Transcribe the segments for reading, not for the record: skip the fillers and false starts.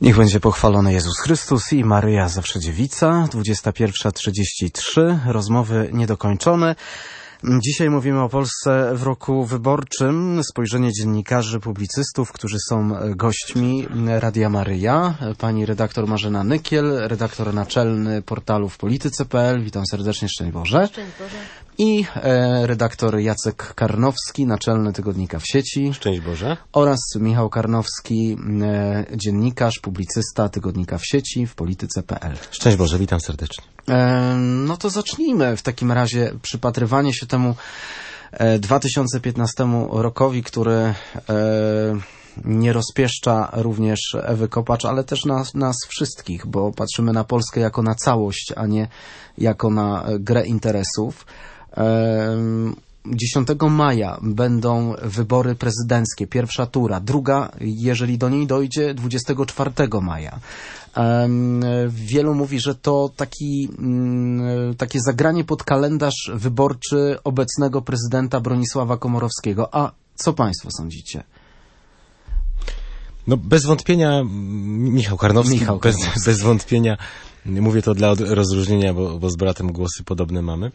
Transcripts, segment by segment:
Niech będzie pochwalony Jezus Chrystus i Maryja Zawsze Dziewica. 21:33. Rozmowy niedokończone. Dzisiaj mówimy o Polsce w roku wyborczym. Spojrzenie dziennikarzy, publicystów, którzy są gośćmi Radia Maryja. Pani redaktor Marzena Nykiel, redaktor naczelny portalu wpolityce.pl. Witam serdecznie, szczęść Boże. Szczęść Boże. I redaktor Jacek Karnowski, naczelny tygodnika W sieci. Szczęść Boże. Oraz Michał Karnowski, dziennikarz, publicysta tygodnika W sieci, wpolityce.pl. Szczęść Boże, witam serdecznie. No to zacznijmy w takim razie przypatrywanie się temu 2015 rokowi, który nie rozpieszcza również Ewy Kopacz, ale też nas wszystkich, bo patrzymy na Polskę jako na całość, a nie jako na grę interesów. 10 maja będą wybory prezydenckie, pierwsza tura, druga, jeżeli do niej dojdzie, 24 maja. Wielu mówi, że to takie zagranie pod kalendarz wyborczy obecnego prezydenta Bronisława Komorowskiego. A co państwo sądzicie? No bez wątpienia Michał Karnowski. Bez wątpienia, mówię to dla rozróżnienia, bo z bratem głosy podobne mamy.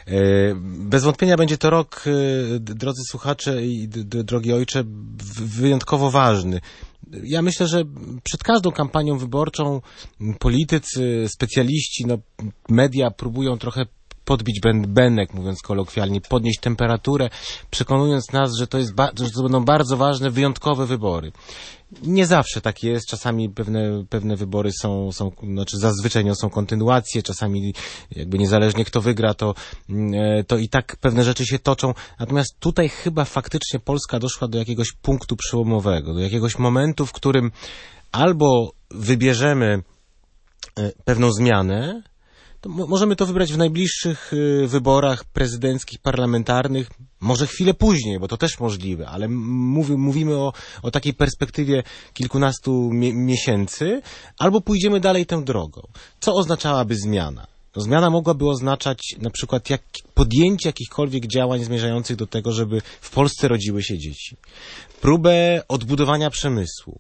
Bez wątpienia będzie to rok, drodzy słuchacze i drogi ojcze, wyjątkowo ważny. Ja myślę, że przed każdą kampanią wyborczą politycy, specjaliści, media próbują trochę podbić bębenek, mówiąc kolokwialnie, podnieść temperaturę, przekonując nas, że że to będą bardzo ważne, wyjątkowe wybory. Nie zawsze tak jest, czasami pewne wybory zazwyczaj są kontynuacje, czasami jakby niezależnie kto wygra, to i tak pewne rzeczy się toczą. Natomiast tutaj chyba faktycznie Polska doszła do jakiegoś punktu przełomowego, do jakiegoś momentu, w którym albo wybierzemy pewną zmianę, to możemy to wybrać w najbliższych wyborach prezydenckich, parlamentarnych, może chwilę później, bo to też możliwe, ale mówimy o takiej perspektywie kilkunastu miesięcy, albo pójdziemy dalej tą drogą. Co oznaczałaby zmiana? Zmiana mogłaby oznaczać na przykład podjęcie jakichkolwiek działań zmierzających do tego, żeby w Polsce rodziły się dzieci. Próbę odbudowania przemysłu.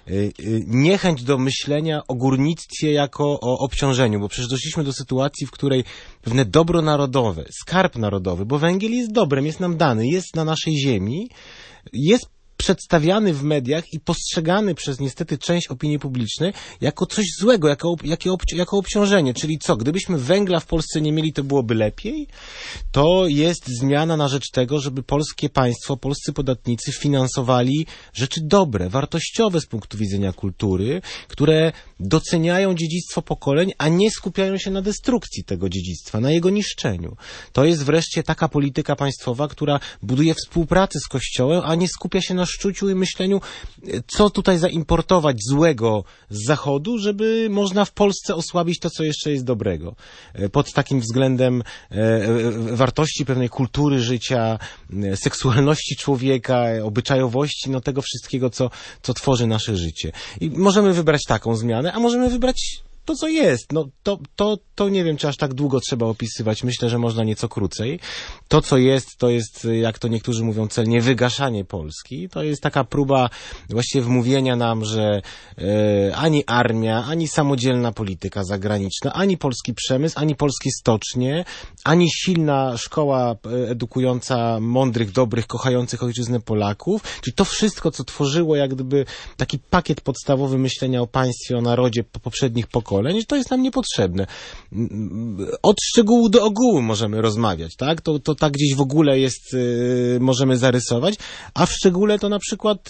Niechęć do myślenia o górnictwie jako o obciążeniu, bo przecież doszliśmy do sytuacji, w której pewne dobro narodowe, skarb narodowy, bo węgiel jest dobrem, jest nam dany, jest na naszej ziemi, jest przedstawiany w mediach i postrzegany przez niestety część opinii publicznej jako coś złego, jako obciążenie. Czyli co, gdybyśmy węgla w Polsce nie mieli, to byłoby lepiej? To jest zmiana na rzecz tego, żeby polskie państwo, polscy podatnicy finansowali rzeczy dobre, wartościowe z punktu widzenia kultury, które doceniają dziedzictwo pokoleń, a nie skupiają się na destrukcji tego dziedzictwa, na jego niszczeniu. To jest wreszcie taka polityka państwowa, która buduje współpracę z Kościołem, a nie skupia się na szczuciu i myśleniu, co tutaj zaimportować złego z Zachodu, żeby można w Polsce osłabić to, co jeszcze jest dobrego. Pod takim względem wartości pewnej kultury życia, seksualności człowieka, obyczajowości, tego wszystkiego, co tworzy nasze życie. I możemy wybrać taką zmianę, a możemy wybrać to, co jest. To nie wiem, czy aż tak długo trzeba opisywać. Myślę, że można nieco krócej. To, co jest, to jest, jak to niektórzy mówią celnie, wygaszanie Polski. To jest taka próba właściwie wmówienia nam, że ani armia, ani samodzielna polityka zagraniczna, ani polski przemysł, ani polskie stocznie, ani silna szkoła edukująca mądrych, dobrych, kochających ojczyznę Polaków, czyli to wszystko, co tworzyło jak gdyby taki pakiet podstawowy myślenia o państwie, o narodzie poprzednich pokoleń, to jest nam niepotrzebne. Od szczegółu do ogółu możemy rozmawiać, tak? To tak gdzieś w ogóle jest, możemy zarysować, a w szczególe to na przykład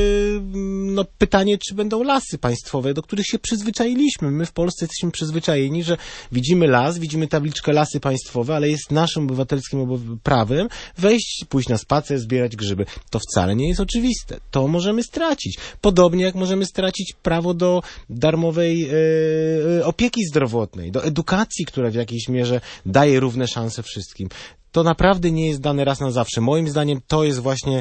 pytanie, czy będą lasy państwowe, do których się przyzwyczailiśmy. My w Polsce jesteśmy przyzwyczajeni, że widzimy las, widzimy tabliczkę lasy państwowe, ale jest naszym obywatelskim prawem wejść, pójść na spacer, zbierać grzyby. To wcale nie jest oczywiste. To możemy stracić. Podobnie jak możemy stracić prawo do darmowej opieki zdrowotnej, do edukacji, która w jakiejś mierze daje równe szanse wszystkim. To naprawdę nie jest dane raz na zawsze. Moim zdaniem to jest właśnie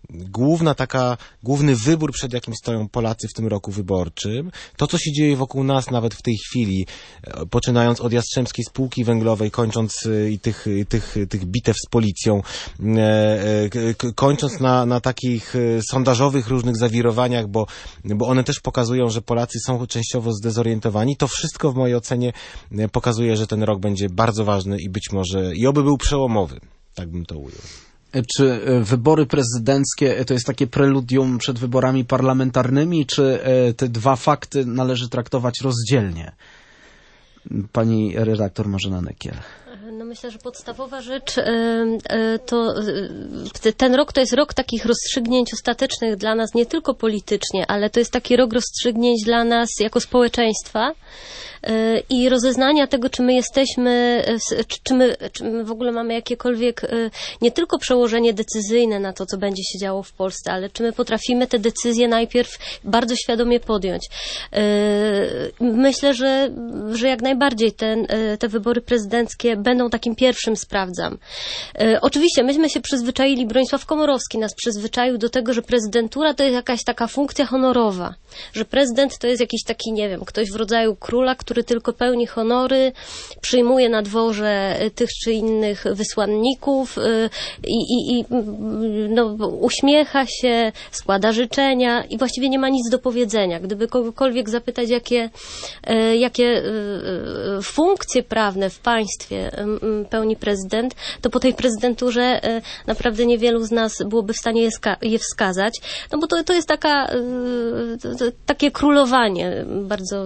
główny wybór, przed jakim stoją Polacy w tym roku wyborczym. To, co się dzieje wokół nas nawet w tej chwili, poczynając od Jastrzębskiej Spółki Węglowej, kończąc tych bitew z policją, kończąc na takich sondażowych różnych zawirowaniach, bo one też pokazują, że Polacy są częściowo zdezorientowani. To wszystko w mojej ocenie pokazuje, że ten rok będzie bardzo ważny i być może i oby był przełomowy. Tak bym to ujął. Czy wybory prezydenckie to jest takie preludium przed wyborami parlamentarnymi, czy te dwa fakty należy traktować rozdzielnie? Pani redaktor Marzena Nykiel. No myślę, że podstawowa rzecz to ten rok to jest rok takich rozstrzygnięć ostatecznych dla nas, nie tylko politycznie, ale to jest taki rok rozstrzygnięć dla nas jako społeczeństwa i rozeznania tego, czy my jesteśmy, czy my w ogóle mamy jakiekolwiek nie tylko przełożenie decyzyjne na to, co będzie się działo w Polsce, ale czy my potrafimy te decyzje najpierw bardzo świadomie podjąć. Myślę, że jak najbardziej te wybory prezydenckie będą takim pierwszym sprawdzam. Oczywiście myśmy się przyzwyczaili, Bronisław Komorowski nas przyzwyczaił do tego, że prezydentura to jest jakaś taka funkcja honorowa, że prezydent to jest jakiś taki, nie wiem, ktoś w rodzaju króla, który tylko pełni honory, przyjmuje na dworze tych czy innych wysłanników i uśmiecha się, składa życzenia i właściwie nie ma nic do powiedzenia. Gdyby kogokolwiek zapytać, jakie funkcje prawne w państwie pełni prezydent, to po tej prezydenturze naprawdę niewielu z nas byłoby w stanie je wskazać, no bo to jest takie królowanie bardzo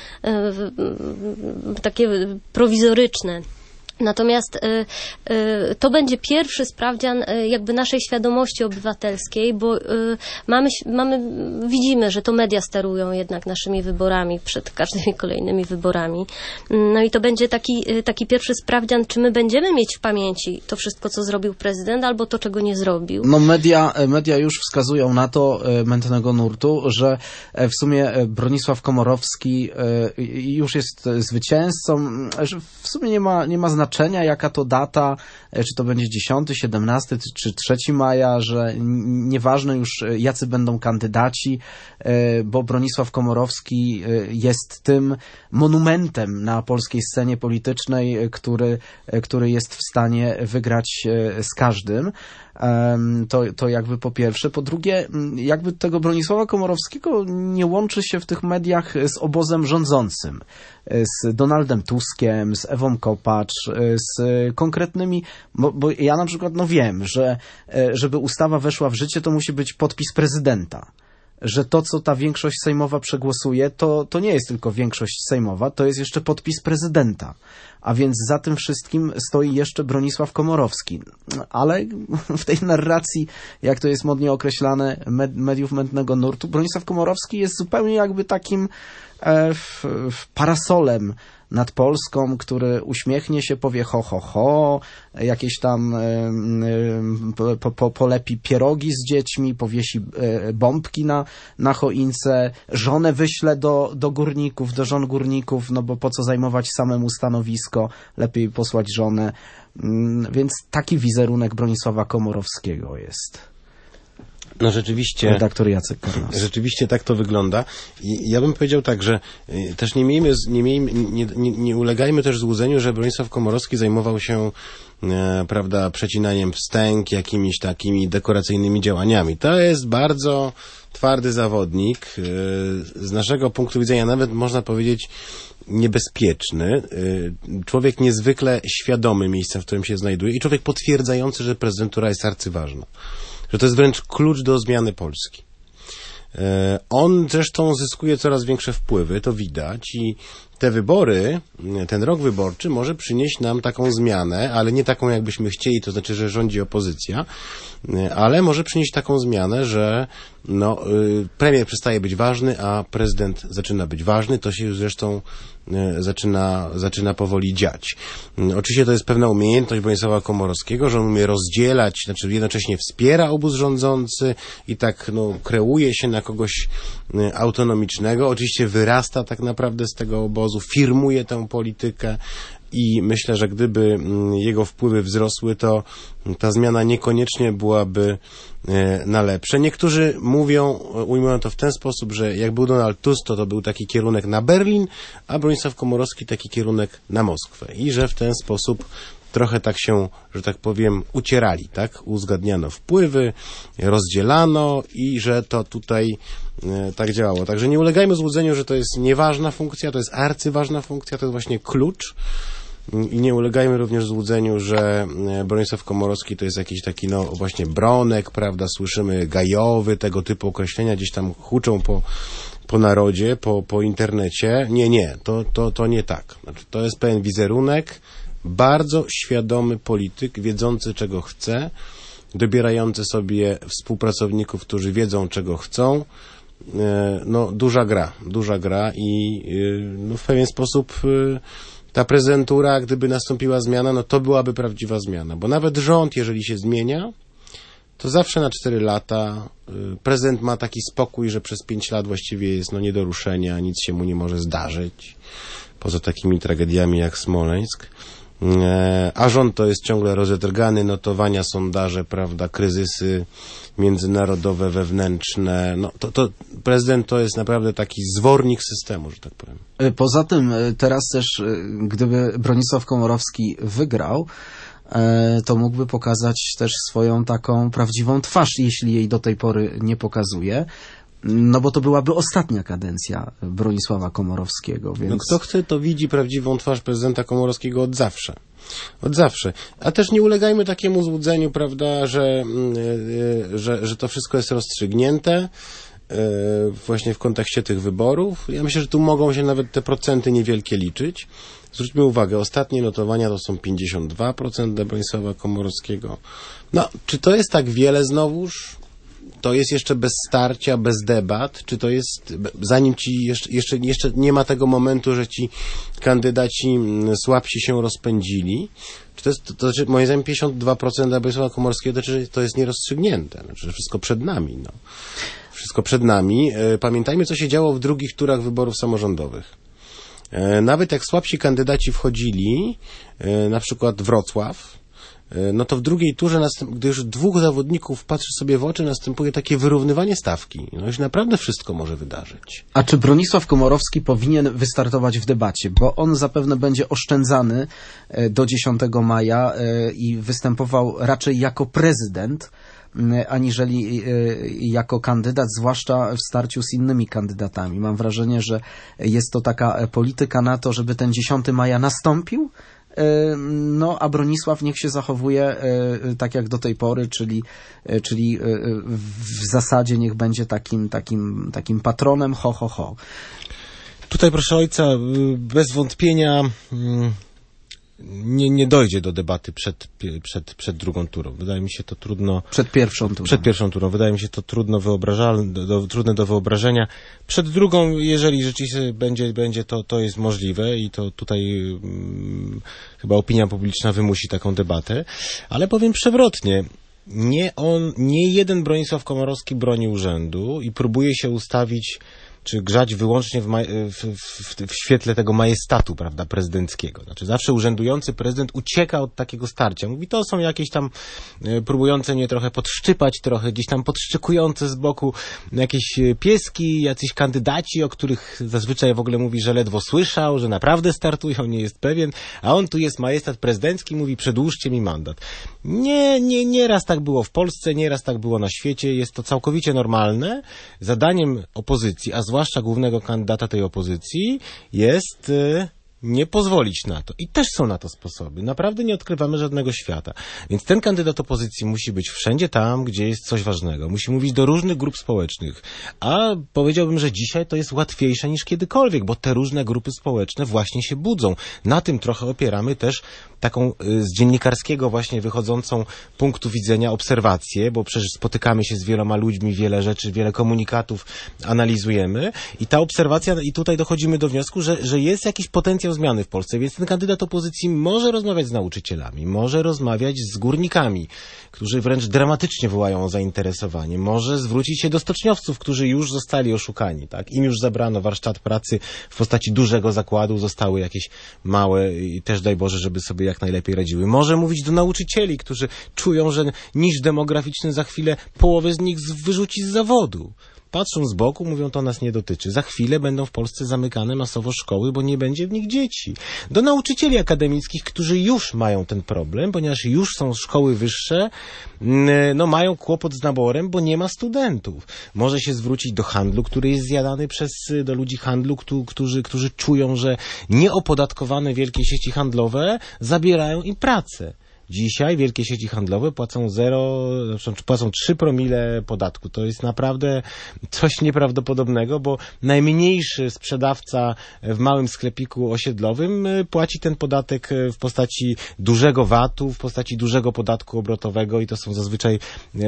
takie prowizoryczne. Natomiast to będzie pierwszy sprawdzian jakby naszej świadomości obywatelskiej, bo widzimy, że to media sterują jednak naszymi wyborami przed każdymi kolejnymi wyborami. No i to będzie taki pierwszy sprawdzian, czy my będziemy mieć w pamięci to wszystko, co zrobił prezydent, albo to, czego nie zrobił. No media już wskazują na to, mętnego nurtu, że w sumie Bronisław Komorowski już jest zwycięzcą, że w sumie nie ma znaczenia, jaka to data, czy to będzie 10, 17 czy 3 maja, że nieważne już jacy będą kandydaci, bo Bronisław Komorowski jest tym monumentem na polskiej scenie politycznej, który jest w stanie wygrać z każdym. To jakby po pierwsze. Po drugie, jakby tego Bronisława Komorowskiego nie łączy się w tych mediach z obozem rządzącym, z Donaldem Tuskiem, z Ewą Kopacz, z konkretnymi, bo ja na przykład wiem, że żeby ustawa weszła w życie, to musi być podpis prezydenta. Że to, co ta większość sejmowa przegłosuje, to nie jest tylko większość sejmowa, to jest jeszcze podpis prezydenta. A więc za tym wszystkim stoi jeszcze Bronisław Komorowski. Ale w tej narracji, jak to jest modnie określane, mediów mętnego nurtu, Bronisław Komorowski jest zupełnie jakby takim parasolem nad Polską, który uśmiechnie się, powie ho, ho, ho, jakieś tam polepi pierogi z dziećmi, powiesi bombki na choince, żonę wyśle do górników, do żon górników, no bo po co zajmować samemu stanowisko, lepiej posłać żonę. Więc taki wizerunek Bronisława Komorowskiego jest. No rzeczywiście. Redaktor Jacek Karnos. Rzeczywiście tak to wygląda. I ja bym powiedział tak, że też nie ulegajmy też złudzeniu, że Bronisław Komorowski zajmował się przecinaniem wstęg, jakimiś takimi dekoracyjnymi działaniami. To jest bardzo twardy zawodnik, z naszego punktu widzenia nawet można powiedzieć niebezpieczny, człowiek niezwykle świadomy miejsca, w którym się znajduje i człowiek potwierdzający, że prezydentura jest arcyważna. Że to jest wręcz klucz do zmiany Polski. On zresztą zyskuje coraz większe wpływy, to widać i te wybory, ten rok wyborczy może przynieść nam taką zmianę, ale nie taką jakbyśmy chcieli, to znaczy, że rządzi opozycja, ale może przynieść taką zmianę, że premier przestaje być ważny, a prezydent zaczyna być ważny, to się już zresztą zaczyna powoli dziać. Oczywiście to jest pewna umiejętność Bronisława Komorowskiego, że on umie rozdzielać, znaczy jednocześnie wspiera obóz rządzący i tak kreuje się na kogoś autonomicznego. Oczywiście wyrasta tak naprawdę z tego obozu, obozu, firmuje tę politykę i myślę, że gdyby jego wpływy wzrosły, to ta zmiana niekoniecznie byłaby na lepsze. Niektórzy ujmują to w ten sposób, że jak był Donald Tusk, to był taki kierunek na Berlin, a Bronisław Komorowski taki kierunek na Moskwę i że w ten sposób trochę tak się, że tak powiem, ucierali, tak? Uzgadniano wpływy, rozdzielano i że to tutaj tak działało. Także nie ulegajmy złudzeniu, że to jest nieważna funkcja, to jest arcyważna funkcja, to jest właśnie klucz. I nie ulegajmy również złudzeniu, że Bronisław Komorowski to jest jakiś taki, no właśnie Bronek, prawda, słyszymy gajowy, tego typu określenia gdzieś tam huczą po narodzie, po internecie. Nie, to nie tak. Znaczy, to jest pewien wizerunek, bardzo świadomy polityk, wiedzący czego chce, dobierający sobie współpracowników, którzy wiedzą czego chcą. No duża gra i no, w pewien sposób ta prezydentura, gdyby nastąpiła zmiana, no to byłaby prawdziwa zmiana, bo nawet rząd, jeżeli się zmienia, to zawsze na 4 lata prezydent ma taki spokój, że przez 5 lat właściwie jest no nie do ruszenia, nic się mu nie może zdarzyć, poza takimi tragediami jak Smoleńsk. A rząd to jest ciągle rozedrgany, notowania, sondaże, prawda, kryzysy międzynarodowe, wewnętrzne. No, to prezydent to jest naprawdę taki zwornik systemu, że tak powiem. Poza tym teraz też, gdyby Bronisław Komorowski wygrał, to mógłby pokazać też swoją taką prawdziwą twarz, jeśli jej do tej pory nie pokazuje. No bo to byłaby ostatnia kadencja Bronisława Komorowskiego, więc... No kto chce, to widzi prawdziwą twarz prezydenta Komorowskiego od zawsze. Od zawsze. A też nie ulegajmy takiemu złudzeniu, prawda, że to wszystko jest rozstrzygnięte właśnie w kontekście tych wyborów. Ja myślę, że tu mogą się nawet te procenty niewielkie liczyć. Zwróćmy uwagę, ostatnie notowania to są 52% dla Bronisława Komorowskiego. No, czy to jest tak wiele znowuż? To jest jeszcze bez starcia, bez debat? Czy to jest, zanim ci jeszcze nie ma tego momentu, że ci kandydaci słabsi się rozpędzili? Czy to znaczy, moim zdaniem 52% dla Bronisława Komorowskiego to jest nierozstrzygnięte. Znaczy, wszystko przed nami, no. Wszystko przed nami. Pamiętajmy, co się działo w drugich turach wyborów samorządowych. Nawet jak słabsi kandydaci wchodzili, na przykład Wrocław, no to w drugiej turze, gdy już 2 zawodników patrzy sobie w oczy, następuje takie wyrównywanie stawki. No już naprawdę wszystko może wydarzyć. A czy Bronisław Komorowski powinien wystartować w debacie? Bo on zapewne będzie oszczędzany do 10 maja i występował raczej jako prezydent, aniżeli jako kandydat, zwłaszcza w starciu z innymi kandydatami. Mam wrażenie, że jest to taka polityka na to, żeby ten 10 maja nastąpił, no, a Bronisław niech się zachowuje tak jak do tej pory, czyli w zasadzie niech będzie takim patronem ho. Tutaj, proszę ojca, bez wątpienia nie dojdzie do debaty przed drugą turą. Wydaje mi się to trudno... Przed pierwszą turą. Wydaje mi się to trudne do wyobrażenia. Przed drugą, jeżeli rzeczywiście będzie to jest możliwe i to tutaj chyba opinia publiczna wymusi taką debatę. Ale powiem przewrotnie. Nie jeden Bronisław Komorowski broni urzędu i próbuje się ustawić czy grzać wyłącznie w świetle tego majestatu, prawda, prezydenckiego. Znaczy zawsze urzędujący prezydent ucieka od takiego starcia. Mówi, to są jakieś tam próbujące mnie trochę podszczypać, trochę gdzieś tam podszczykujące z boku jakieś pieski, jacyś kandydaci, o których zazwyczaj w ogóle mówi, że ledwo słyszał, że naprawdę startują, nie jest pewien, a on tu jest majestat prezydencki, mówi, przedłużcie mi mandat. Nie raz tak było w Polsce, nie raz tak było na świecie, jest to całkowicie normalne. Zadaniem opozycji, a zwłaszcza głównego kandydata tej opozycji, jest nie pozwolić na to. I też są na to sposoby. Naprawdę nie odkrywamy żadnego świata. Więc ten kandydat opozycji musi być wszędzie tam, gdzie jest coś ważnego. Musi mówić do różnych grup społecznych. A powiedziałbym, że dzisiaj to jest łatwiejsze niż kiedykolwiek, bo te różne grupy społeczne właśnie się budzą. Na tym trochę opieramy też taką z dziennikarskiego właśnie wychodzącą punktu widzenia obserwację, bo przecież spotykamy się z wieloma ludźmi, wiele rzeczy, wiele komunikatów analizujemy i ta obserwacja, i tutaj dochodzimy do wniosku, że jest jakiś potencjał zmiany w Polsce, więc ten kandydat opozycji może rozmawiać z nauczycielami, może rozmawiać z górnikami, którzy wręcz dramatycznie wołają o zainteresowanie, może zwrócić się do stoczniowców, którzy już zostali oszukani, tak? Im już zabrano warsztat pracy w postaci dużego zakładu, zostały jakieś małe i też daj Boże, żeby sobie jak najlepiej radziły. Może mówić do nauczycieli, którzy czują, że niż demograficzny za chwilę połowę z nich wyrzuci z zawodu. Patrzą z boku, mówią, to nas nie dotyczy. Za chwilę będą w Polsce zamykane masowo szkoły, bo nie będzie w nich dzieci. Do nauczycieli akademickich, którzy już mają ten problem, ponieważ już są szkoły wyższe, no mają kłopot z naborem, bo nie ma studentów. Może się zwrócić do handlu, który jest zjadany do ludzi handlu, którzy czują, że nieopodatkowane wielkie sieci handlowe zabierają im pracę. Dzisiaj wielkie sieci handlowe płacą płacą 3 promile podatku. To jest naprawdę coś nieprawdopodobnego, bo najmniejszy sprzedawca w małym sklepiku osiedlowym płaci ten podatek w postaci dużego VAT-u, w postaci dużego podatku obrotowego i to są zazwyczaj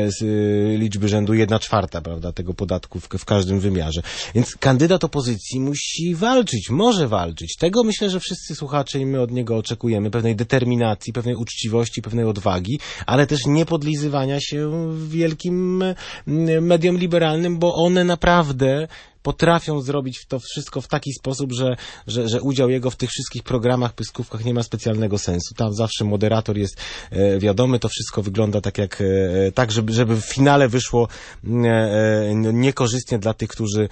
liczby rzędu 1/4, prawda, tego podatku w każdym wymiarze. Więc kandydat opozycji musi walczyć, może walczyć. Tego myślę, że wszyscy słuchacze i my od niego oczekujemy, pewnej determinacji, pewnej uczciwości, pewnej odwagi, ale też nie podlizywania się wielkim mediom liberalnym, bo one naprawdę potrafią zrobić to wszystko w taki sposób, że udział jego w tych wszystkich programach, pyskówkach nie ma specjalnego sensu. Tam zawsze moderator jest wiadomy, to wszystko wygląda tak, żeby w finale wyszło niekorzystnie dla tych,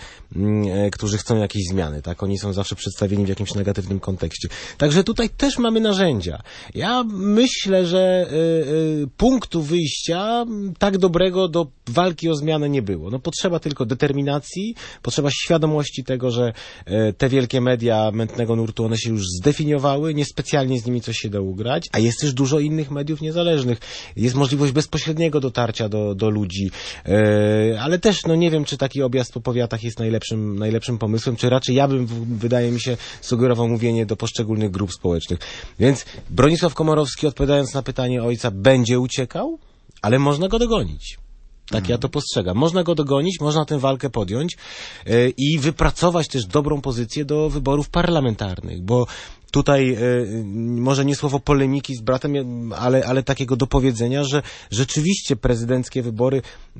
którzy chcą jakiejś zmiany. Tak? Oni są zawsze przedstawieni w jakimś negatywnym kontekście. Także tutaj też mamy narzędzia. Ja myślę, że punktu wyjścia tak dobrego do walki o zmianę nie było. No, potrzeba tylko determinacji, potrzeba świadomości tego, że te wielkie media mętnego nurtu, one się już zdefiniowały, niespecjalnie z nimi coś się da ugrać, a jest też dużo innych mediów niezależnych. Jest możliwość bezpośredniego dotarcia do ludzi, ale też, no nie wiem, czy taki objazd po powiatach jest najlepszym pomysłem, czy raczej ja bym, wydaje mi się, sugerował mówienie do poszczególnych grup społecznych. Więc Bronisław Komorowski, odpowiadając na pytanie ojca, będzie uciekał, ale można go dogonić. Tak ja to postrzegam. Można go dogonić, można tę walkę podjąć i wypracować też dobrą pozycję do wyborów parlamentarnych, bo tutaj może nie słowo polemiki z bratem, ale takiego dopowiedzenia, że rzeczywiście prezydenckie wybory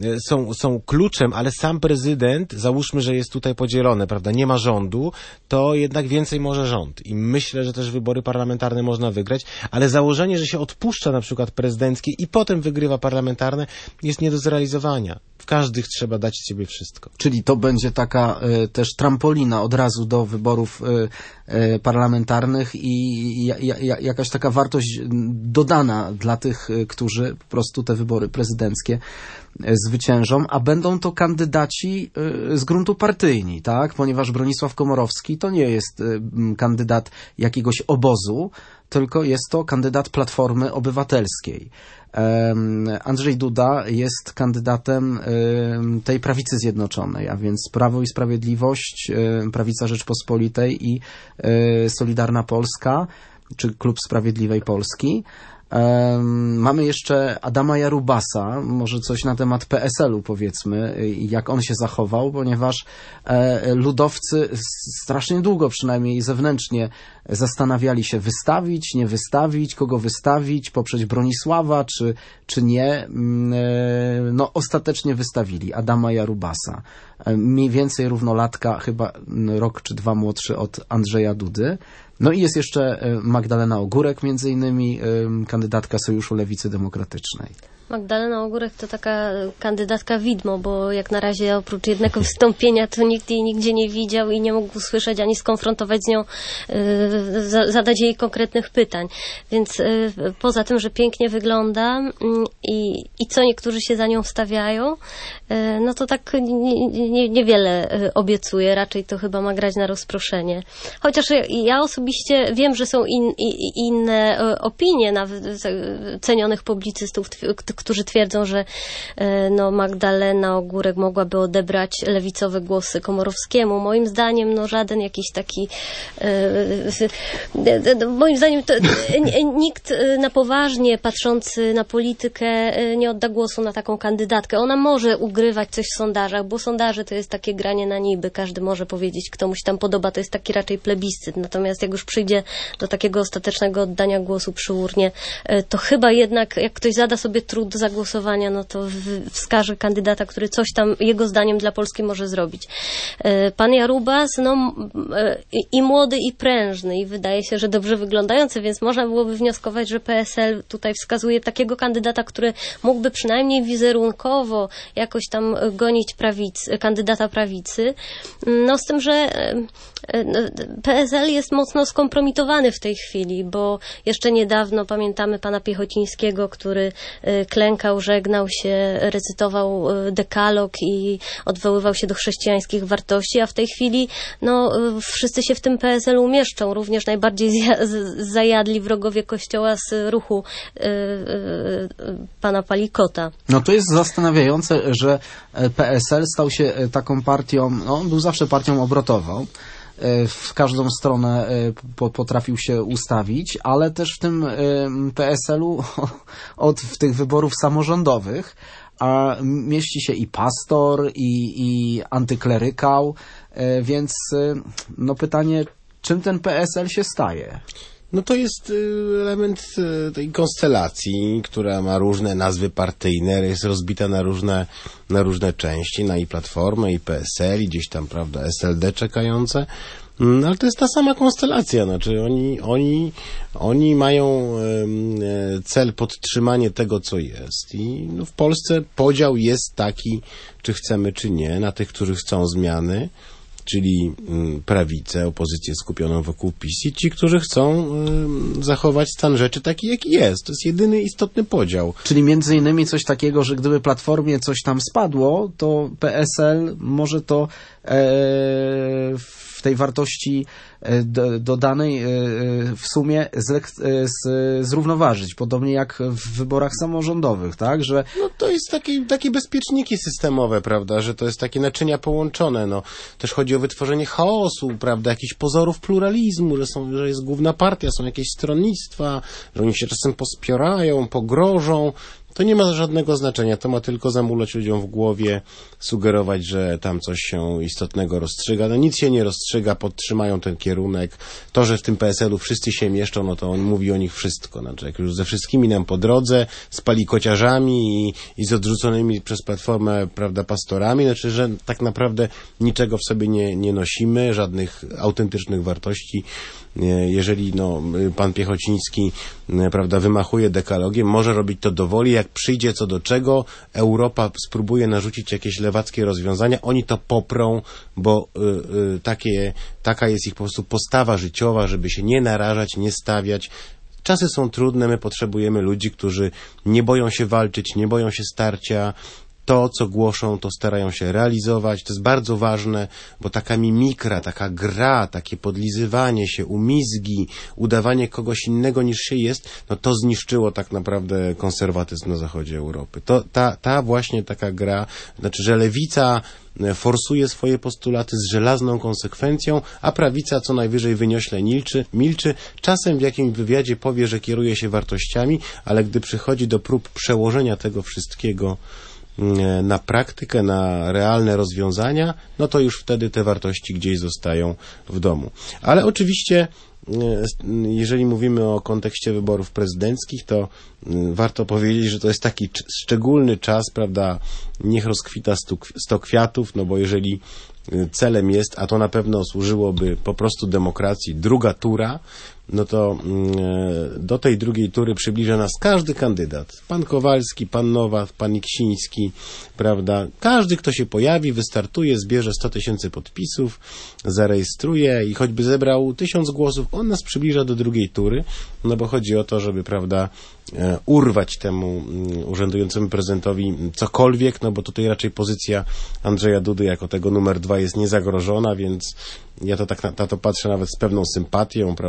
są kluczem, ale sam prezydent, załóżmy, że jest tutaj podzielone, prawda, nie ma rządu, to jednak więcej może rząd. I myślę, że też wybory parlamentarne można wygrać, ale założenie, że się odpuszcza na przykład prezydenckie i potem wygrywa parlamentarne, jest nie do zrealizowania. W każdych trzeba dać z siebie wszystko. Czyli to będzie taka też trampolina od razu do wyborów parlamentarnych i jakaś taka wartość dodana dla tych, którzy po prostu te wybory prezydenckie zwyciężą, a będą to kandydaci z gruntu partyjni, tak? Ponieważ Bronisław Komorowski to nie jest kandydat jakiegoś obozu, tylko jest to kandydat Platformy Obywatelskiej. Andrzej Duda jest kandydatem tej prawicy zjednoczonej, a więc Prawo i Sprawiedliwość, Prawica Rzeczpospolitej i Solidarna Polska, czy Klub Sprawiedliwej Polski. Mamy jeszcze Adama Jarubasa, może coś na temat PSL-u powiedzmy, jak on się zachował, ponieważ ludowcy strasznie długo, przynajmniej zewnętrznie, zastanawiali się wystawić, nie wystawić, kogo wystawić, poprzeć Bronisława, czy nie. No ostatecznie wystawili Adama Jarubasa. Mniej więcej równolatka, chyba rok czy 2 młodszy od Andrzeja Dudy. No i jest jeszcze Magdalena Ogórek, między innymi kandydatka Sojuszu Lewicy Demokratycznej. Magdalena Ogórek to taka kandydatka widmo, bo jak na razie oprócz jednego wystąpienia to nikt jej nigdzie nie widział i nie mógł usłyszeć ani skonfrontować z nią, zadać jej konkretnych pytań. Więc poza tym, że pięknie wygląda i co niektórzy się za nią wstawiają, no to tak niewiele obiecuje. Raczej to chyba ma grać na rozproszenie. Chociaż ja osobiście wiem, że są inne opinie nawet cenionych publicystów, którzy twierdzą, że Magdalena Ogórek mogłaby odebrać lewicowe głosy Komorowskiemu. Moim zdaniem żaden jakiś taki moim zdaniem nikt na poważnie patrzący na politykę nie odda głosu na taką kandydatkę. Ona może ugrywać coś w sondażach, bo sondaże to jest takie granie na niby. Każdy może powiedzieć, kto mu się tam podoba. To jest taki raczej plebiscyt. Natomiast jak już przyjdzie do takiego ostatecznego oddania głosu przy urnie, to chyba jednak, jak ktoś zada sobie trud do zagłosowania, to wskaże kandydata, który coś tam jego zdaniem dla Polski może zrobić. Pan Jarubas, i młody, i prężny, i wydaje się, że dobrze wyglądający, więc można byłoby wnioskować, że PSL tutaj wskazuje takiego kandydata, który mógłby przynajmniej wizerunkowo jakoś tam gonić kandydata prawicy. Z tym, że PSL jest mocno skompromitowany w tej chwili, bo jeszcze niedawno pamiętamy pana Piechocińskiego, który klękał, żegnał się, recytował dekalog i odwoływał się do chrześcijańskich wartości, a w tej chwili wszyscy się w tym PSL umieszczą, również najbardziej zajadli wrogowie Kościoła z ruchu pana Palikota. To jest zastanawiające, że PSL stał się taką partią, on był zawsze partią obrotową, w każdą stronę potrafił się ustawić, ale też w tym PSL-u od tych wyborów samorządowych mieści się i pastor, i antyklerykał, więc pytanie, czym ten PSL się staje? To jest element tej konstelacji, która ma różne nazwy partyjne, jest rozbita na różne części, i Platformę, i PSL, i gdzieś tam, prawda, SLD czekające. Ale to jest ta sama konstelacja, oni mają cel podtrzymanie tego, co jest. I w Polsce podział jest taki, czy chcemy, czy nie, na tych, którzy chcą zmiany, czyli prawicę, opozycję skupioną wokół PiS, i ci, którzy chcą zachować stan rzeczy taki, jaki jest. To jest jedyny istotny podział. Czyli między innymi coś takiego, że gdyby Platformie coś tam spadło, to PSL może to w tej wartości dodanej w sumie zrównoważyć, podobnie jak w wyborach samorządowych, tak? Że... to jest takie bezpieczniki systemowe, prawda, że to jest takie naczynia połączone, Też chodzi o wytworzenie chaosu, prawda, jakichś pozorów pluralizmu, że jest główna partia, są jakieś stronnictwa, że oni się czasem pospierają, pogrożą. To nie ma żadnego znaczenia, to ma tylko zamulać ludziom w głowie, sugerować, że tam coś się istotnego rozstrzyga. Nic się nie rozstrzyga, podtrzymają ten kierunek. To, że w tym PSL-u wszyscy się mieszczą, to on mówi o nich wszystko. Jak już ze wszystkimi nam po drodze, z palikociarzami i z odrzuconymi przez Platformę, prawda, pastorami, że tak naprawdę niczego w sobie nie nosimy, żadnych autentycznych wartości. Jeżeli pan Piechociński, prawda, wymachuje dekalogiem, może robić to dowoli, jak przyjdzie co do czego, Europa spróbuje narzucić jakieś lewackie rozwiązania, oni to poprą, bo taka jest ich po prostu postawa życiowa, żeby się nie narażać, nie stawiać. Czasy są trudne, my potrzebujemy ludzi, którzy nie boją się walczyć, nie boją się starcia. To, co głoszą, to starają się realizować. To jest bardzo ważne, bo taka mimikra, taka gra, takie podlizywanie się, umizgi, udawanie kogoś innego niż się jest, to zniszczyło tak naprawdę konserwatyzm na zachodzie Europy. Ta właśnie taka gra, że lewica forsuje swoje postulaty z żelazną konsekwencją, a prawica co najwyżej wyniośle milczy. Czasem w jakimś wywiadzie powie, że kieruje się wartościami, ale gdy przychodzi do prób przełożenia tego wszystkiego na praktykę, na realne rozwiązania, to już wtedy te wartości gdzieś zostają w domu. Ale oczywiście, jeżeli mówimy o kontekście wyborów prezydenckich, to warto powiedzieć, że to jest taki szczególny czas, prawda, niech rozkwita sto kwiatów, bo jeżeli celem jest, a to na pewno służyłoby po prostu demokracji, druga tura, to do tej drugiej tury przybliża nas każdy kandydat. Pan Kowalski, pan Nowak, pan Iksiński, prawda? Każdy, kto się pojawi, wystartuje, zbierze 100 000 podpisów, zarejestruje i choćby zebrał 1000 głosów, on nas przybliża do drugiej tury, bo chodzi o to, żeby, prawda, urwać temu urzędującemu prezydentowi cokolwiek, bo tutaj raczej pozycja Andrzeja Dudy jako tego numer 2 jest niezagrożona, więc ja to tak na to patrzę nawet z pewną sympatią, prawda, że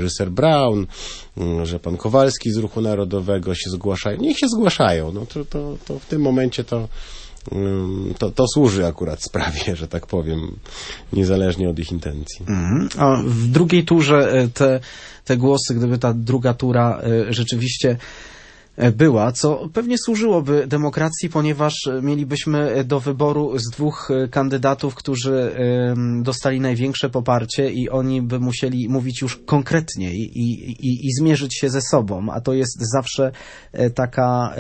reżyser Braun, że pan Kowalski z Ruchu Narodowego się zgłaszają. Niech się zgłaszają. No to w tym momencie to służy akurat sprawie, że tak powiem, niezależnie od ich intencji. A w drugiej turze te głosy, gdyby ta druga tura rzeczywiście była, co pewnie służyłoby demokracji, ponieważ mielibyśmy do wyboru z dwóch kandydatów, którzy dostali największe poparcie i oni by musieli mówić już konkretniej i zmierzyć się ze sobą, a to jest zawsze taka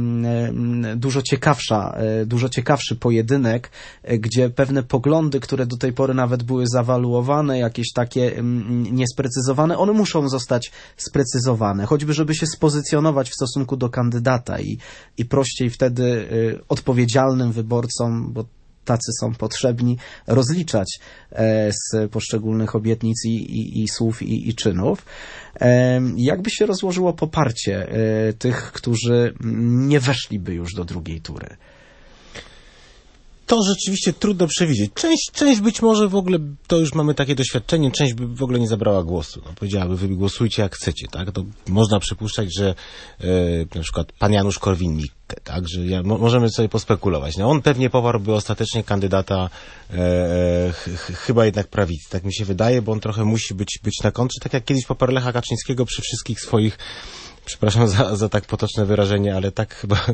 dużo ciekawszy pojedynek, gdzie pewne poglądy, które do tej pory nawet były zawaluowane, jakieś takie niesprecyzowane, one muszą zostać sprecyzowane, choćby żeby się spozycjonować w stosunku do kandydata i prościej wtedy odpowiedzialnym wyborcom, bo tacy są potrzebni, rozliczać z poszczególnych obietnic i słów i czynów. Jakby się rozłożyło poparcie tych, którzy nie weszliby już do drugiej tury? To rzeczywiście trudno przewidzieć. Część być może w ogóle, to już mamy takie doświadczenie, część by w ogóle nie zabrała głosu. No, powiedziałaby, wy głosujcie jak chcecie, tak? To można przypuszczać, że na przykład pan Janusz Korwin-Mikke, tak? Że możemy sobie pospekulować. No, on pewnie poparłby ostatecznie kandydata chyba jednak prawicy, tak mi się wydaje, bo on trochę musi być na kontrze, tak jak kiedyś poparł Lecha Kaczyńskiego przy wszystkich swoich, przepraszam za tak potoczne wyrażenie, ale tak chyba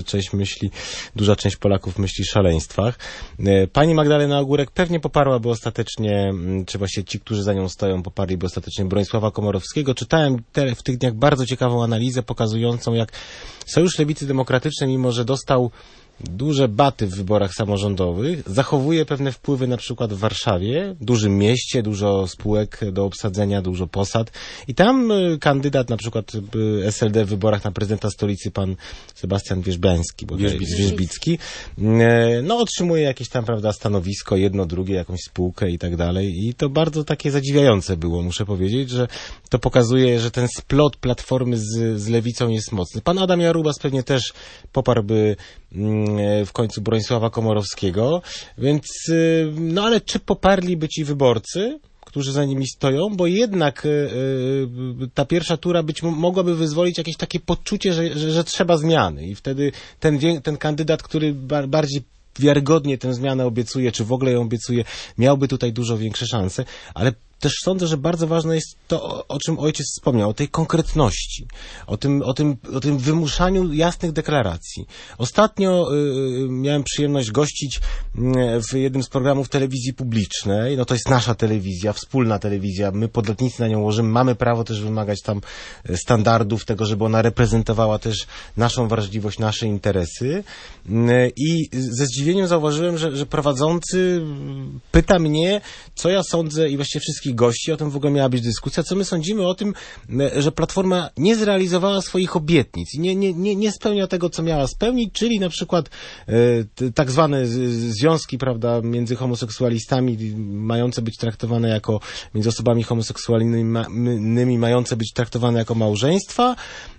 duża część Polaków myśli szaleństwach. Pani Magdalena Ogórek pewnie poparłaby ostatecznie, czy właściwie ci, którzy za nią stoją, poparliby ostatecznie Bronisława Komorowskiego. Czytałem w tych dniach bardzo ciekawą analizę pokazującą, jak Sojusz Lewicy Demokratycznej, mimo że dostał duże baty w wyborach samorządowych, zachowuje pewne wpływy na przykład w Warszawie, dużym mieście, dużo spółek do obsadzenia, dużo posad i tam kandydat na przykład SLD w wyborach na prezydenta stolicy, pan Sebastian Wierzbicki, no otrzymuje jakieś tam, prawda, stanowisko, jedno, drugie, jakąś spółkę i tak dalej i to bardzo takie zadziwiające było, muszę powiedzieć, że to pokazuje, że ten splot Platformy z Lewicą jest mocny. Pan Adam Jarubas pewnie też poparłby w końcu Bronisława Komorowskiego, więc no ale czy poparliby ci wyborcy, którzy za nimi stoją, bo jednak ta pierwsza tura mogłaby wyzwolić jakieś takie poczucie, że trzeba zmiany i wtedy ten kandydat, który bardziej wiarygodnie tę zmianę obiecuje, czy w ogóle ją obiecuje, miałby tutaj dużo większe szanse, ale też sądzę, że bardzo ważne jest to, o czym ojciec wspomniał, o tej konkretności, o tym wymuszaniu jasnych deklaracji. Ostatnio miałem przyjemność gościć w jednym z programów telewizji publicznej, no to jest nasza telewizja, wspólna telewizja, my podatnicy na nią łożymy, mamy prawo też wymagać tam standardów tego, żeby ona reprezentowała też naszą wrażliwość, nasze interesy i ze zdziwieniem zauważyłem, że prowadzący pyta mnie, co ja sądzę i właściwie wszystkich gości, o tym w ogóle miała być dyskusja, co my sądzimy o tym, że Platforma nie zrealizowała swoich obietnic i nie spełnia tego, co miała spełnić, czyli na przykład tak zwane związki, prawda, między homoseksualistami mające być traktowane jako, między osobami homoseksualnymi mające być traktowane jako małżeństwa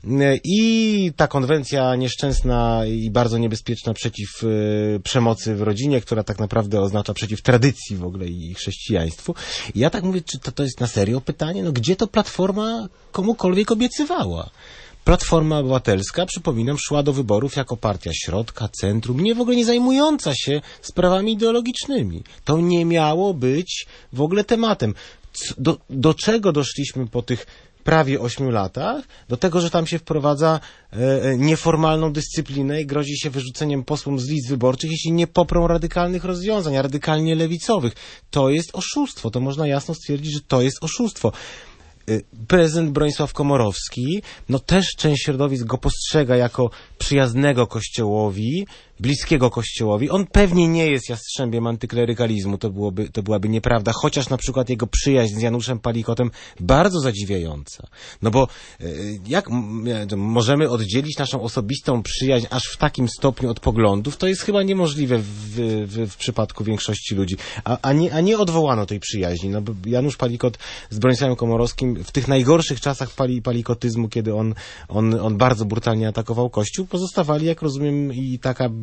i ta konwencja nieszczęsna i bardzo niebezpieczna przeciw przemocy w rodzinie, która tak naprawdę oznacza przeciw tradycji w ogóle i chrześcijaństwu. I ja tak mówię, czy to jest na serio pytanie? No gdzie to Platforma komukolwiek obiecywała? Platforma Obywatelska, przypominam, szła do wyborów jako partia środka, centrum, w ogóle nie zajmująca się sprawami ideologicznymi. To nie miało być w ogóle tematem. Do czego doszliśmy po tych prawie 8 latach? Do tego, że tam się wprowadza nieformalną dyscyplinę i grozi się wyrzuceniem posłom z list wyborczych, jeśli nie poprą radykalnych rozwiązań, radykalnie lewicowych. To jest oszustwo. To można jasno stwierdzić, że to jest oszustwo. Prezydent Bronisław Komorowski, no też część środowisk go postrzega jako przyjaznego Kościołowi, bliskiego Kościołowi. On pewnie nie jest jastrzębiem antyklerykalizmu, to byłaby nieprawda, chociaż na przykład jego przyjaźń z Januszem Palikotem bardzo zadziwiająca. No bo jak możemy oddzielić naszą osobistą przyjaźń aż w takim stopniu od poglądów? To jest chyba niemożliwe w przypadku większości ludzi. A nie odwołano tej przyjaźni. No bo Janusz Palikot z Bronisławem Komorowskim w tych najgorszych czasach palikotyzmu, kiedy on bardzo brutalnie atakował Kościół, pozostawali, jak rozumiem, i taka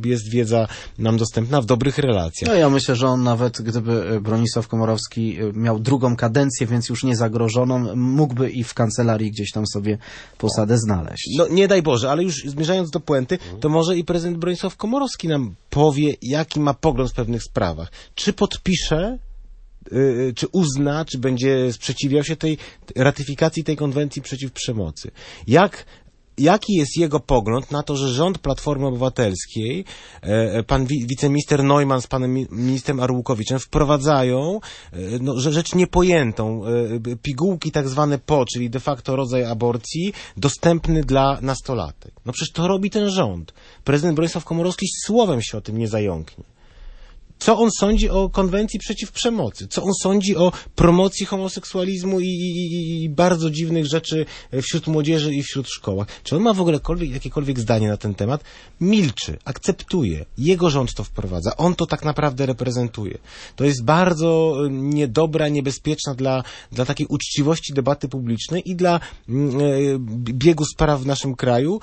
jest wiedza nam dostępna w dobrych relacjach. No ja myślę, że on nawet, gdyby Bronisław Komorowski miał drugą kadencję, więc już nie zagrożoną, mógłby i w kancelarii gdzieś tam sobie posadę znaleźć. No nie daj Boże, ale już zmierzając do puenty, to może i prezydent Bronisław Komorowski nam powie, jaki ma pogląd w pewnych sprawach. Czy podpisze, czy uzna, czy będzie sprzeciwiał się tej ratyfikacji tej konwencji przeciw przemocy. Jaki jest jego pogląd na to, że rząd Platformy Obywatelskiej, pan wiceminister Neumann z panem ministrem Arłukowiczem wprowadzają rzecz niepojętą, pigułki tak zwane PO, czyli de facto rodzaj aborcji, dostępny dla nastolatek. No przecież to robi ten rząd. Prezydent Bronisław Komorowski słowem się o tym nie zająknie. Co on sądzi o konwencji przeciw przemocy? Co on sądzi o promocji homoseksualizmu i bardzo dziwnych rzeczy wśród młodzieży i wśród szkołach? Czy on ma w ogóle jakiekolwiek zdanie na ten temat? Milczy, akceptuje. Jego rząd to wprowadza. On to tak naprawdę reprezentuje. To jest bardzo niedobra, niebezpieczna dla takiej uczciwości debaty publicznej i dla biegu spraw w naszym kraju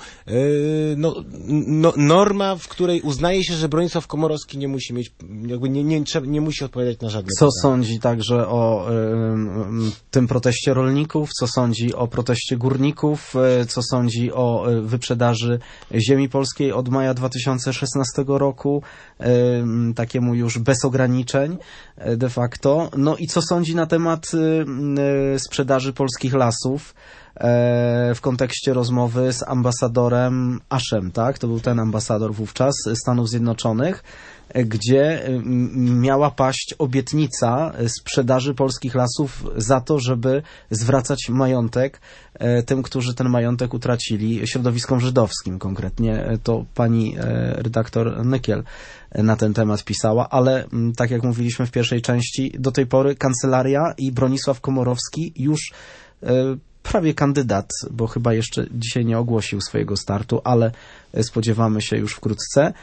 norma, w której uznaje się, że Bronisław Komorowski nie musi mieć, jakby nie musi odpowiadać na żadne Co pytania. sądzi także o tym proteście rolników, co sądzi o proteście górników, co sądzi o wyprzedaży ziemi polskiej od maja 2016 roku, takiemu już bez ograniczeń de facto. No i co sądzi na temat sprzedaży polskich lasów w kontekście rozmowy z ambasadorem Ashem, tak? To był ten ambasador wówczas Stanów Zjednoczonych, gdzie miała paść obietnica sprzedaży polskich lasów za to, żeby zwracać majątek tym, którzy ten majątek utracili, środowiskom żydowskim konkretnie. To pani redaktor Nykiel na ten temat pisała, ale tak jak mówiliśmy w pierwszej części, do tej pory kancelaria i Bronisław Komorowski już prawie kandydat, bo chyba jeszcze dzisiaj nie ogłosił swojego startu, ale spodziewamy się już wkrótce,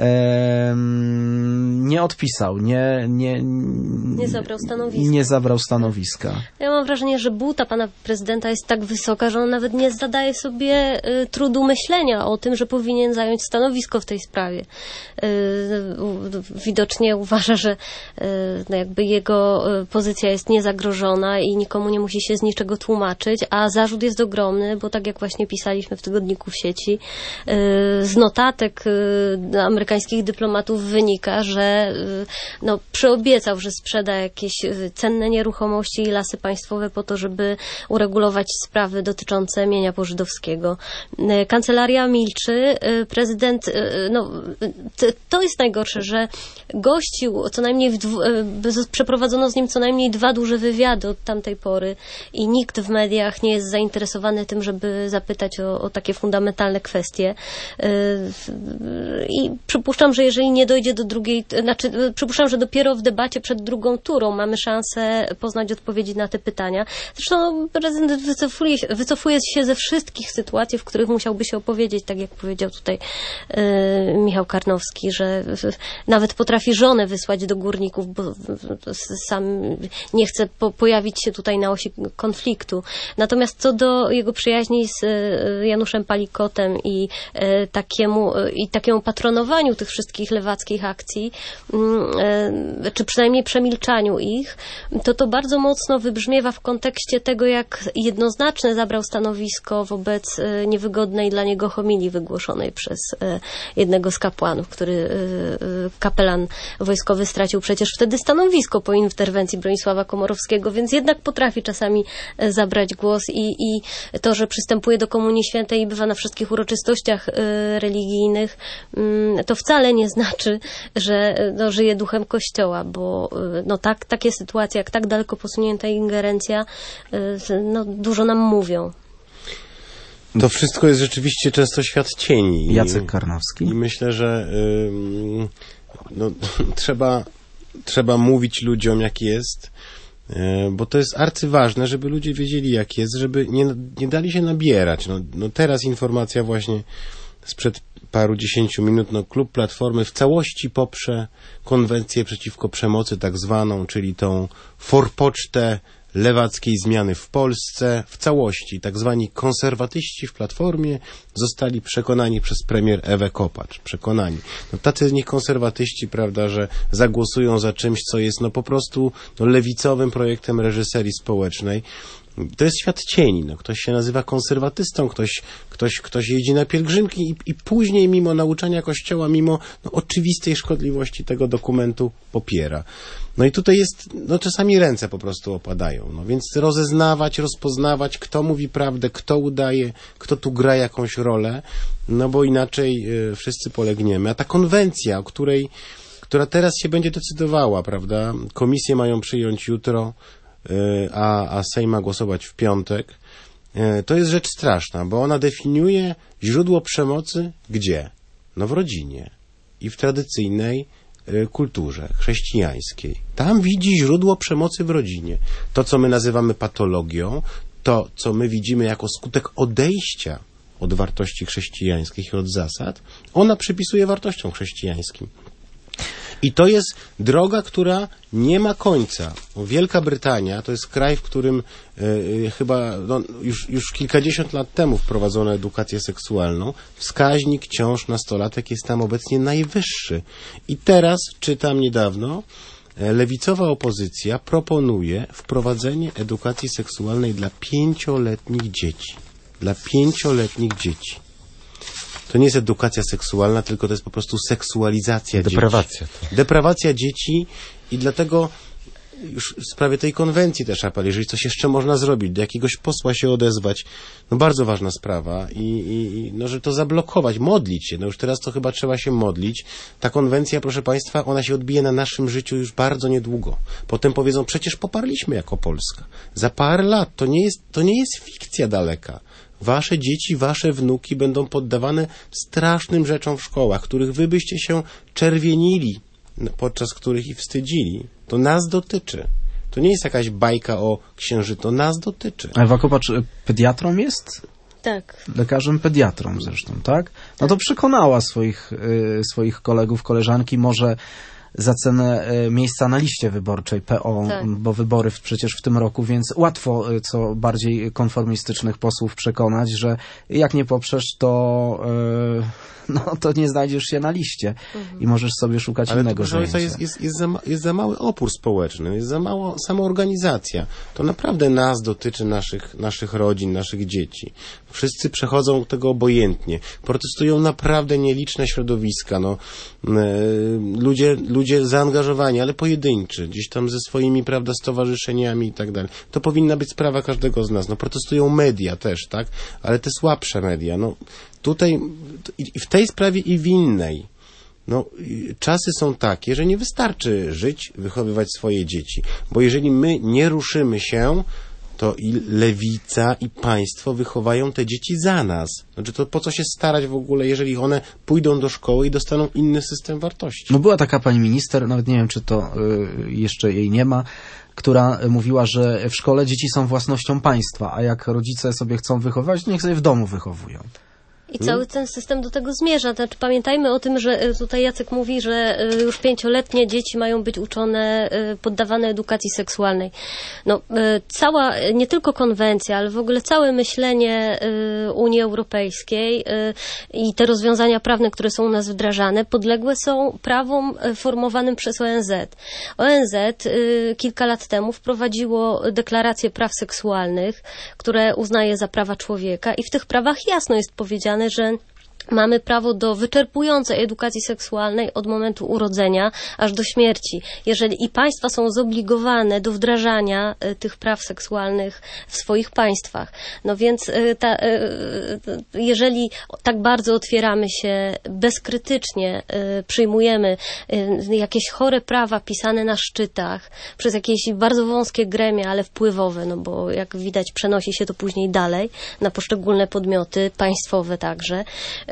nie odpisał, nie zabrał stanowiska. Nie zabrał stanowiska. Ja mam wrażenie, że buta pana prezydenta jest tak wysoka, że on nawet nie zadaje sobie trudu myślenia o tym, że powinien zająć stanowisko w tej sprawie. Widocznie uważa, że jakby jego pozycja jest niezagrożona i nikomu nie musi się z niczego tłumaczyć, a zarzut jest ogromny, bo tak jak właśnie pisaliśmy w tygodniku w sieci, z notatek amerykańskich dyplomatów wynika, że przyobiecał, że sprzeda jakieś cenne nieruchomości i lasy państwowe po to, żeby uregulować sprawy dotyczące mienia pożydowskiego. Kancelaria milczy, prezydent, to jest najgorsze, że gościł co najmniej przeprowadzono z nim co najmniej 2 duże wywiady od tamtej pory i nikt w mediach nie jest zainteresowany tym, żeby zapytać o takie fundamentalne kwestie. I przypuszczam, że jeżeli nie dojdzie do przypuszczam, że dopiero w debacie przed drugą turą mamy szansę poznać odpowiedzi na te pytania. Zresztą prezydent wycofuje się ze wszystkich sytuacji, w których musiałby się opowiedzieć, tak jak powiedział tutaj Michał Karnowski, że nawet potrafi żonę wysłać do górników, bo sam nie chce pojawić się tutaj na osi konfliktu. Natomiast co do jego przyjaźni z Januszem Palikotem i takiemu patronowaniu tych wszystkich lewackich akcji, czy przynajmniej przemilczaniu ich, to bardzo mocno wybrzmiewa w kontekście tego, jak jednoznaczne zabrał stanowisko wobec niewygodnej dla niego homilii wygłoszonej przez jednego z kapłanów, który kapelan wojskowy stracił przecież wtedy stanowisko po interwencji Bronisława Komorowskiego, więc jednak potrafi czasami zabrać głos i to, że przystępuje do Komunii Świętej i bywa na wszystkich uroczystościach religijnych, to wcale nie znaczy, że żyje duchem Kościoła, bo takie sytuacje, jak tak daleko posunięta ingerencja, dużo nam mówią. To wszystko jest rzeczywiście często świat cieni. Jacek Karnowski. I myślę, że trzeba mówić ludziom, jak jest, bo to jest arcyważne, żeby ludzie wiedzieli, jak jest, żeby nie dali się nabierać. Teraz informacja właśnie sprzed paru 10 minut, klub Platformy w całości poprze konwencję przeciwko przemocy tak zwaną, czyli tą forpocztę lewackiej zmiany w Polsce w całości. Tak zwani konserwatyści w Platformie zostali przekonani przez premier Ewę Kopacz. Przekonani. No, tacy z nich konserwatyści, prawda, że zagłosują za czymś, co jest po prostu lewicowym projektem reżyserii społecznej. To jest świat cieni. No, ktoś się nazywa konserwatystą, ktoś jeździ na pielgrzymki i później mimo nauczania Kościoła, mimo oczywistej szkodliwości tego dokumentu popiera. No i tutaj jest, czasami ręce po prostu opadają. No więc rozeznawać, rozpoznawać, kto mówi prawdę, kto udaje, kto tu gra jakąś rolę, no bo inaczej wszyscy polegniemy. A ta konwencja, która teraz się będzie decydowała, prawda? Komisje mają przyjąć jutro, a Sejm ma głosować w piątek. To jest rzecz straszna, bo ona definiuje źródło przemocy gdzie? No w rodzinie i w tradycyjnej kulturze chrześcijańskiej. Tam widzi źródło przemocy w rodzinie. To, co my nazywamy patologią, to, co my widzimy jako skutek odejścia od wartości chrześcijańskich i od zasad, ona przypisuje wartościom chrześcijańskim. I to jest droga, która nie ma końca. Wielka Brytania to jest kraj, w którym chyba już kilkadziesiąt lat temu wprowadzono edukację seksualną. Wskaźnik ciąż nastolatek jest tam obecnie najwyższy. I teraz, czytam niedawno, lewicowa opozycja proponuje wprowadzenie edukacji seksualnej dla 5-letnich dzieci. Dla 5-letnich dzieci. To nie jest edukacja seksualna, tylko to jest po prostu seksualizacja dzieci. Deprawacja dzieci i dlatego już w sprawie tej konwencji też apel, jeżeli coś jeszcze można zrobić, do jakiegoś posła się odezwać, bardzo ważna sprawa i że to zablokować, modlić się, już teraz to chyba trzeba się modlić. Ta konwencja, proszę Państwa, ona się odbije na naszym życiu już bardzo niedługo. Potem powiedzą, przecież poparliśmy jako Polska. Za parę lat, to nie jest fikcja daleka. Wasze dzieci, wasze wnuki będą poddawane strasznym rzeczom w szkołach, których wy byście się czerwienili, podczas których ich wstydzili. To nas dotyczy. To nie jest jakaś bajka o księżycu, to nas dotyczy. Ewa Kopacz pediatrą jest? Tak. Lekarzem pediatrą zresztą, tak? No to przekonała swoich kolegów, koleżanki, może za cenę miejsca na liście wyborczej PO, tak. Bo wybory przecież w tym roku, więc łatwo co bardziej konformistycznych posłów przekonać, że jak nie poprzesz, to nie znajdziesz się na liście i możesz sobie szukać innego zajęcia. Jest za mały opór społeczny, jest za mało samoorganizacja. To naprawdę nas dotyczy, naszych rodzin, naszych dzieci. Wszyscy przechodzą tego obojętnie. Protestują naprawdę nieliczne środowiska. Ludzie zaangażowani, ale pojedynczy, gdzieś tam ze swoimi, prawda, stowarzyszeniami i tak dalej. To powinna być sprawa każdego z nas. Protestują media też, tak? Ale te słabsze media. Tutaj i w tej sprawie i w innej. Czasy są takie, że nie wystarczy żyć, wychowywać swoje dzieci. Bo jeżeli my nie ruszymy się, to i lewica, i państwo wychowają te dzieci za nas. Znaczy to po co się starać w ogóle, jeżeli one pójdą do szkoły i dostaną inny system wartości? Była taka pani minister, nawet nie wiem, czy to jeszcze jej nie ma, która mówiła, że w szkole dzieci są własnością państwa, a jak rodzice sobie chcą wychowywać, niech sobie w domu wychowują. I cały ten system do tego zmierza. Znaczy, pamiętajmy o tym, że tutaj Jacek mówi, że już 5-letnie dzieci mają być uczone, poddawane edukacji seksualnej. Cała, nie tylko konwencja, ale w ogóle całe myślenie Unii Europejskiej i te rozwiązania prawne, które są u nas wdrażane, podległe są prawom formowanym przez ONZ. ONZ kilka lat temu wprowadziło deklarację praw seksualnych, które uznaje za prawa człowieka i w tych prawach jasno jest powiedziane, że mamy prawo do wyczerpującej edukacji seksualnej od momentu urodzenia aż do śmierci. I państwa są zobligowane do wdrażania tych praw seksualnych w swoich państwach. Więc jeżeli tak bardzo otwieramy się bezkrytycznie, przyjmujemy jakieś chore prawa pisane na szczytach przez jakieś bardzo wąskie gremia, ale wpływowe, bo jak widać przenosi się to później dalej na poszczególne podmioty państwowe także,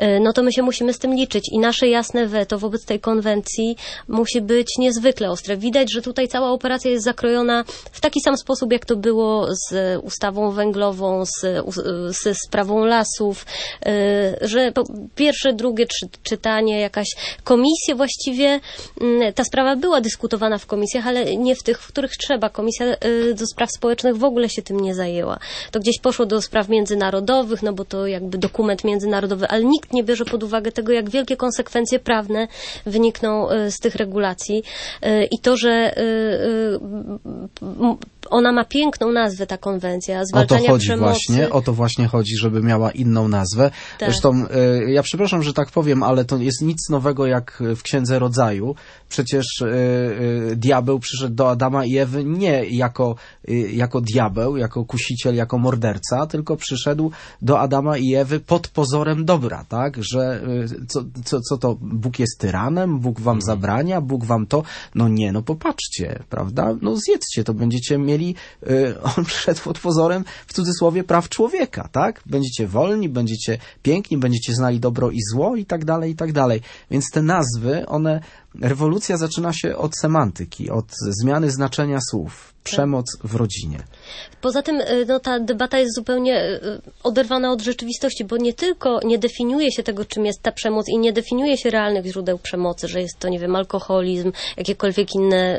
no to my się musimy z tym liczyć i nasze jasne weto wobec tej konwencji musi być niezwykle ostre. Widać, że tutaj cała operacja jest zakrojona w taki sam sposób, jak to było z ustawą węglową, z sprawą lasów, że pierwsze, drugie czytanie, jakaś komisje właściwie, ta sprawa była dyskutowana w komisjach, ale nie w tych, w których trzeba. Komisja do spraw społecznych w ogóle się tym nie zajęła. To gdzieś poszło do spraw międzynarodowych, no bo to jakby dokument międzynarodowy, ale nikt nie bierze pod uwagę tego, jak wielkie konsekwencje prawne wynikną z tych regulacji i to, że ona ma piękną nazwę, ta konwencja, zwalczania przemocy. O to właśnie chodzi, żeby miała inną nazwę. Tak. Zresztą, ja przepraszam, że tak powiem, ale to jest nic nowego jak w Księdze Rodzaju. Przecież diabeł przyszedł do Adama i Ewy nie jako diabeł, jako kusiciel, jako morderca, tylko przyszedł do Adama i Ewy pod pozorem dobra, tak? Że co to? Bóg jest tyranem? Bóg wam zabrania? Bóg wam to? No nie, no popatrzcie, prawda? No zjedzcie, to będziecie mieli, on przyszedł pod pozorem, w cudzysłowie, praw człowieka, tak? Będziecie wolni, będziecie piękni, będziecie znali dobro i zło i tak dalej, i tak dalej. Więc te nazwy, rewolucja zaczyna się od semantyki, od zmiany znaczenia słów. Przemoc w rodzinie. Poza tym no, ta debata jest zupełnie oderwana od rzeczywistości, bo nie tylko nie definiuje się tego, czym jest ta przemoc i nie definiuje się realnych źródeł przemocy, że jest to, nie wiem, alkoholizm, jakiekolwiek inne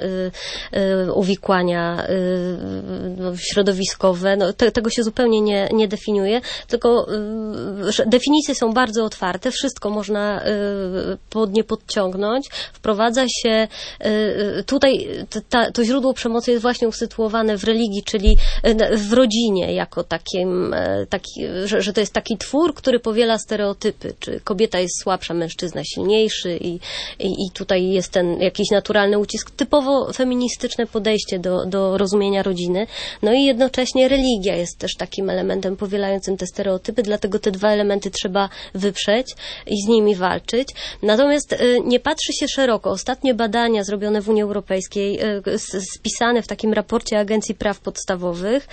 uwikłania środowiskowe. No, tego się zupełnie nie definiuje, tylko definicje są bardzo otwarte, wszystko można pod nie podciągnąć. Wprowadza się tutaj to źródło przemocy jest właśnie usytuowane w religii, czyli w rodzinie jako takim, że to jest taki twór, który powiela stereotypy, czy kobieta jest słabsza, mężczyzna silniejszy i tutaj jest ten jakiś naturalny ucisk, typowo feministyczne podejście do rozumienia rodziny. No i jednocześnie religia jest też takim elementem powielającym te stereotypy, dlatego te dwa elementy trzeba wyprzeć i z nimi walczyć. Natomiast nie patrzy się szeroko. Ostatnie badania zrobione w Unii Europejskiej, spisane w takim raporcie Agencji Praw Podstawowych,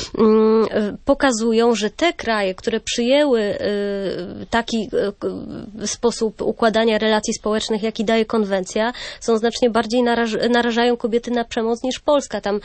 pokazują, że te kraje, które przyjęły taki sposób układania relacji społecznych, jaki daje konwencja, są znacznie bardziej narażają kobiety na przemoc niż Polska. Tam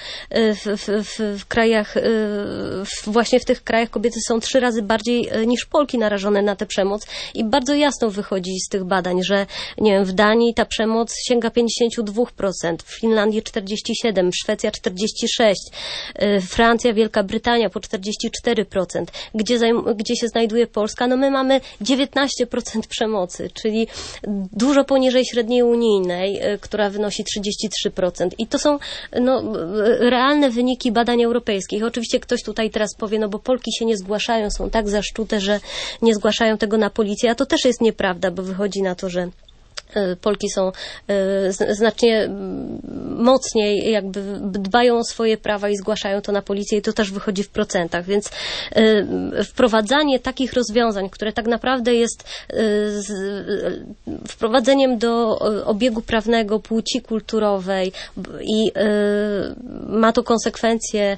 w krajach, właśnie w tych krajach kobiety są 3 razy bardziej niż Polki narażone na tę przemoc i bardzo jasno wychodzi z tych badań, że nie wiem, w Danii ta przemoc sięga 52%, w Finlandii 47%, Szwecja 46%, Francja, Wielka Brytania po 44%. Gdzie się znajduje Polska? No my mamy 19% przemocy, czyli dużo poniżej średniej unijnej, która wynosi 33%. I to są realne wyniki badań europejskich. Oczywiście ktoś tutaj teraz powie, no bo Polki się nie zgłaszają, są tak zaszczute, że nie zgłaszają tego na policję, a to też jest nieprawda, bo wychodzi na to, że Polki są znacznie mocniej jakby dbają o swoje prawa i zgłaszają to na policję i to też wychodzi w procentach, więc wprowadzanie takich rozwiązań, które tak naprawdę jest wprowadzeniem do obiegu prawnego płci kulturowej i ma to konsekwencje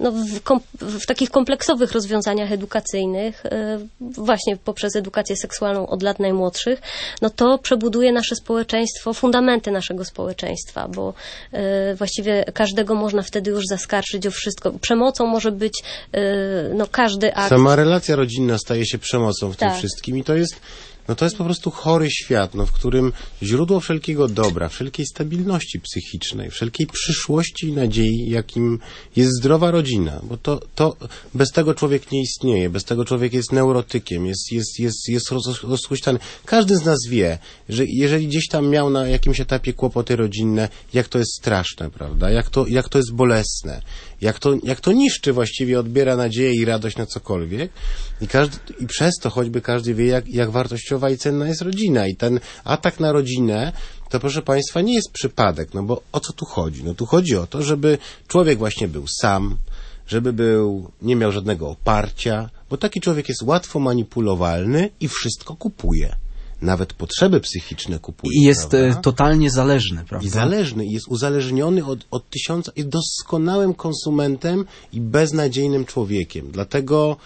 w takich kompleksowych rozwiązaniach edukacyjnych, właśnie poprzez edukację seksualną od lat najmłodszych, no to przebuduje nasze społeczeństwo, fundamenty naszego społeczeństwa, bo właściwie każdego można wtedy już zaskarżyć o wszystko. Przemocą może być każdy akt. Sama relacja rodzinna staje się przemocą w tym wszystkim i to jest po prostu chory świat, w którym źródło wszelkiego dobra, wszelkiej stabilności psychicznej, wszelkiej przyszłości i nadziei, jakim jest zdrowa rodzina, bo to bez tego człowiek nie istnieje, bez tego człowiek jest neurotykiem, jest rozhuśtany. Każdy z nas wie, że jeżeli gdzieś tam miał na jakimś etapie kłopoty rodzinne, jak to jest straszne, prawda, jak to jest bolesne, jak to niszczy właściwie, odbiera nadzieję i radość na cokolwiek i przez to choćby każdy wie, jak wartościowa i cenna jest rodzina i ten atak na rodzinę to, proszę Państwa, nie jest przypadek, bo o co tu chodzi? Tu chodzi o to, żeby człowiek właśnie był sam, żeby nie miał żadnego oparcia, bo taki człowiek jest łatwo manipulowalny i wszystko kupuje. Nawet potrzeby psychiczne kupuje. I jest totalnie zależny, prawda? I zależny, i jest uzależniony od tysiąca, jest doskonałym konsumentem i beznadziejnym człowiekiem. Dlatego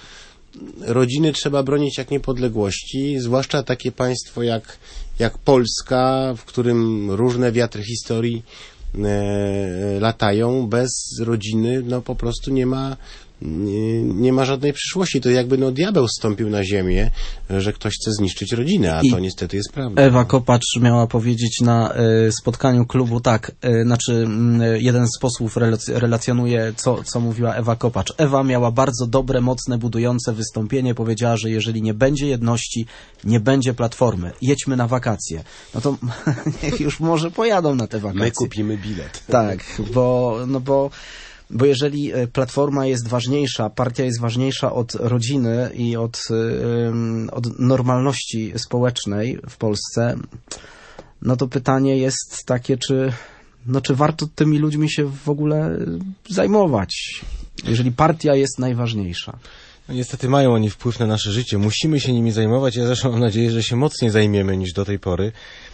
rodziny trzeba bronić jak niepodległości, zwłaszcza takie państwo jak Polska, w którym różne wiatry historii latają. Bez rodziny no po prostu nie ma żadnej przyszłości. To jakby diabeł zstąpił na ziemię, że ktoś chce zniszczyć rodzinę, a to niestety jest prawda. Ewa Kopacz miała powiedzieć na spotkaniu klubu tak, jeden z posłów relacjonuje, co mówiła Ewa Kopacz. Ewa miała bardzo dobre, mocne, budujące wystąpienie. Powiedziała, że jeżeli nie będzie jedności, nie będzie Platformy. Jedźmy na wakacje. No to niech już może pojadą na te wakacje. My kupimy bilet. Tak, bo jeżeli Platforma jest ważniejsza, partia jest ważniejsza od rodziny i od normalności społecznej w Polsce, no to pytanie jest takie, czy warto tymi ludźmi się w ogóle zajmować, jeżeli partia jest najważniejsza. No niestety mają oni wpływ na nasze życie. Musimy się nimi zajmować. Ja zresztą mam nadzieję, że się mocniej zajmiemy niż do tej pory.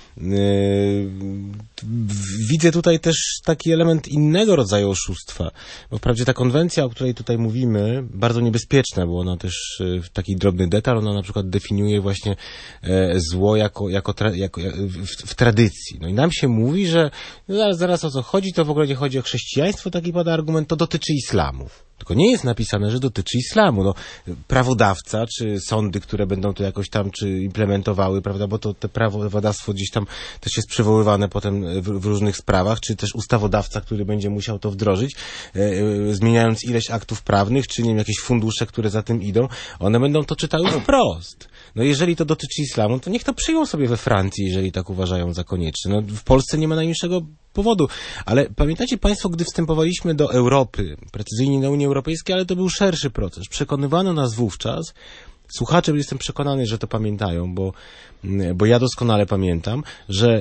Widzę tutaj też taki element innego rodzaju oszustwa, bo wprawdzie ta konwencja, o której tutaj mówimy, bardzo niebezpieczna, bo ona też taki drobny detal, ona na przykład definiuje właśnie zło w tradycji. No i nam się mówi, że zaraz o co chodzi, to w ogóle nie chodzi o chrześcijaństwo, taki pada argument, to dotyczy islamu. Tylko nie jest napisane, że dotyczy islamu. No, prawodawca, czy sądy, które będą to jakoś tam, czy implementowały, prawda, bo to te prawodawstwo gdzieś tam też jest przywoływane potem w różnych sprawach, czy też ustawodawca, który będzie musiał to wdrożyć, zmieniając ileś aktów prawnych, czy nie wiem, jakieś fundusze, które za tym idą, one będą to czytały wprost. No jeżeli to dotyczy islamu, to niech to przyjmą sobie we Francji, jeżeli tak uważają za konieczne. No, w Polsce nie ma najmniejszego powodu. Ale pamiętacie Państwo, gdy wstępowaliśmy do Europy, precyzyjnie do Unii Europejskiej, ale to był szerszy proces. Przekonywano nas wówczas, słuchacze, jestem przekonany, że to pamiętają, bo ja doskonale pamiętam, że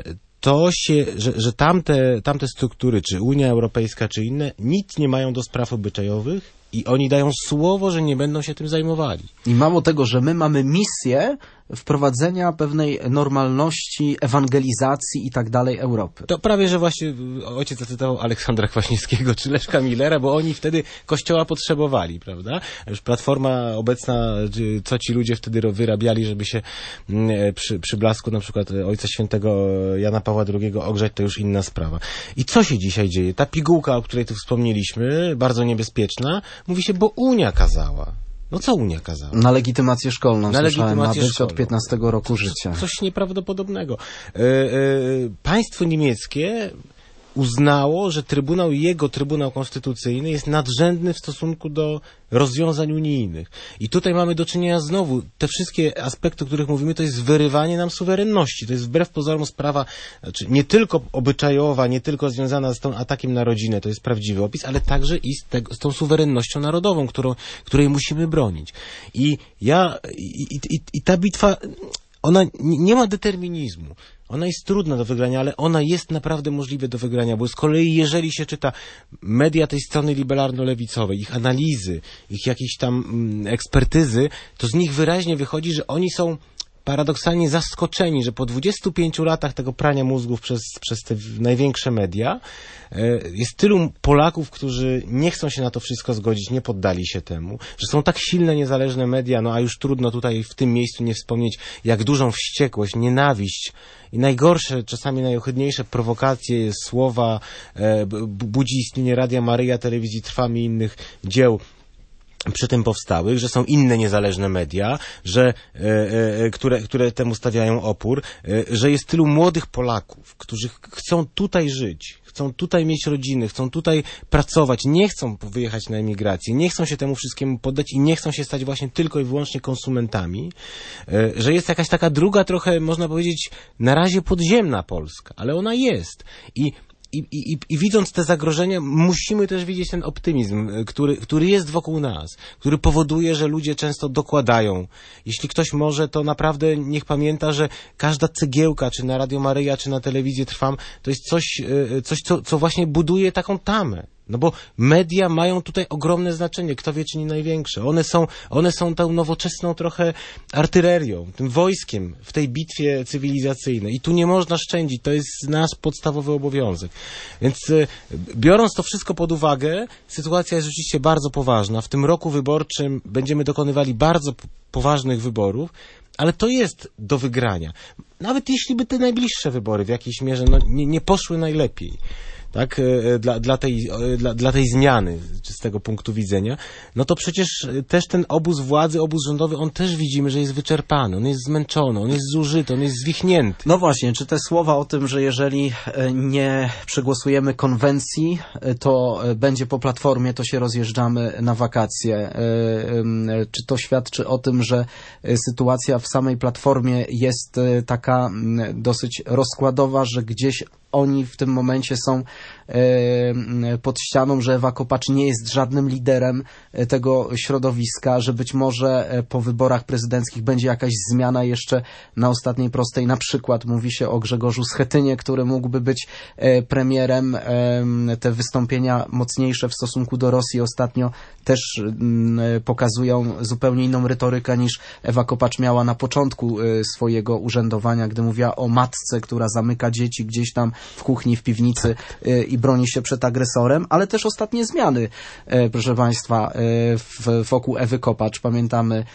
tamte struktury, czy Unia Europejska, czy inne, nic nie mają do spraw obyczajowych i oni dają słowo, że nie będą się tym zajmowali. I mało tego, że my mamy misję wprowadzenia pewnej normalności, ewangelizacji i tak dalej Europy. To prawie, że właśnie ojciec zacytował Aleksandra Kwaśniewskiego czy Leszka Millera, bo oni wtedy Kościoła potrzebowali, prawda? Już Platforma obecna, co ci ludzie wtedy wyrabiali, żeby się przy blasku na przykład Ojca Świętego Jana Pawła II ogrzać, to już inna sprawa. I co się dzisiaj dzieje? Ta pigułka, o której tu wspomnieliśmy, bardzo niebezpieczna, mówi się, bo Unia kazała. No co Unia kazała? Na legitymację szkolną, ma być od 15 roku życia. Coś nieprawdopodobnego. Państwo niemieckie uznało, że Trybunał Konstytucyjny jest nadrzędny w stosunku do rozwiązań unijnych. I tutaj mamy do czynienia znowu, te wszystkie aspekty, o których mówimy, to jest wyrywanie nam suwerenności. To jest wbrew pozorom sprawa, znaczy nie tylko obyczajowa, nie tylko związana z tym atakiem na rodzinę, to jest prawdziwy opis, ale także i z tą suwerennością narodową, której musimy bronić. I ta bitwa, ona nie ma determinizmu. Ona jest trudna do wygrania, ale ona jest naprawdę możliwa do wygrania, bo z kolei jeżeli się czyta media tej strony liberalno-lewicowej, ich analizy, ich jakieś tam ekspertyzy, to z nich wyraźnie wychodzi, że oni są paradoksalnie zaskoczeni, że po 25 latach tego prania mózgów przez te największe media jest tylu Polaków, którzy nie chcą się na to wszystko zgodzić, nie poddali się temu, że są tak silne, niezależne media, no a już trudno tutaj w tym miejscu nie wspomnieć, jak dużą wściekłość, nienawiść i najgorsze, czasami najohydniejsze prowokacje, słowa budzi istnienie Radia Maryja, Telewizji Trwam i innych dzieł przy tym powstałych, że są inne niezależne media, które temu stawiają opór, że jest tylu młodych Polaków, którzy chcą tutaj żyć, chcą tutaj mieć rodziny, chcą tutaj pracować, nie chcą wyjechać na emigrację, nie chcą się temu wszystkiemu poddać i nie chcą się stać właśnie tylko i wyłącznie konsumentami, że jest jakaś taka druga trochę, można powiedzieć, na razie podziemna Polska, ale ona jest. I widząc te zagrożenia, musimy też widzieć ten optymizm, który jest wokół nas, który powoduje, że ludzie często dokładają. Jeśli ktoś może, to naprawdę niech pamięta, że każda cegiełka, czy na Radio Maryja, czy na Telewizję Trwam, to jest coś co właśnie buduje taką tamę. No bo media mają tutaj ogromne znaczenie, kto wie, czy nie największe. One są tą nowoczesną trochę artylerią, tym wojskiem w tej bitwie cywilizacyjnej. I tu nie można szczędzić, to jest nasz podstawowy obowiązek. Więc biorąc to wszystko pod uwagę, sytuacja jest rzeczywiście bardzo poważna. W tym roku wyborczym będziemy dokonywali bardzo poważnych wyborów, ale to jest do wygrania. Nawet jeśli by te najbliższe wybory w jakiejś mierze nie poszły najlepiej, tak, dla tej zmiany z tego punktu widzenia, no to przecież też ten obóz władzy, obóz rządowy, on też widzimy, że jest wyczerpany, on jest zmęczony, on jest zużyty, on jest zwichnięty. No właśnie, czy te słowa o tym, że jeżeli nie przegłosujemy konwencji, to będzie po Platformie, to się rozjeżdżamy na wakacje. Czy to świadczy o tym, że sytuacja w samej Platformie jest taka dosyć rozkładowa, że gdzieś oni w tym momencie są pod ścianą, że Ewa Kopacz nie jest żadnym liderem tego środowiska, że być może po wyborach prezydenckich będzie jakaś zmiana jeszcze na ostatniej prostej. Na przykład mówi się o Grzegorzu Schetynie, który mógłby być premierem. Te wystąpienia mocniejsze w stosunku do Rosji ostatnio też pokazują zupełnie inną retorykę niż Ewa Kopacz miała na początku swojego urzędowania, gdy mówiła o matce, która zamyka dzieci gdzieś tam w kuchni, w piwnicy i broni się przed agresorem, ale też ostatnie zmiany, proszę Państwa, wokół Ewy Kopacz. Pamiętamy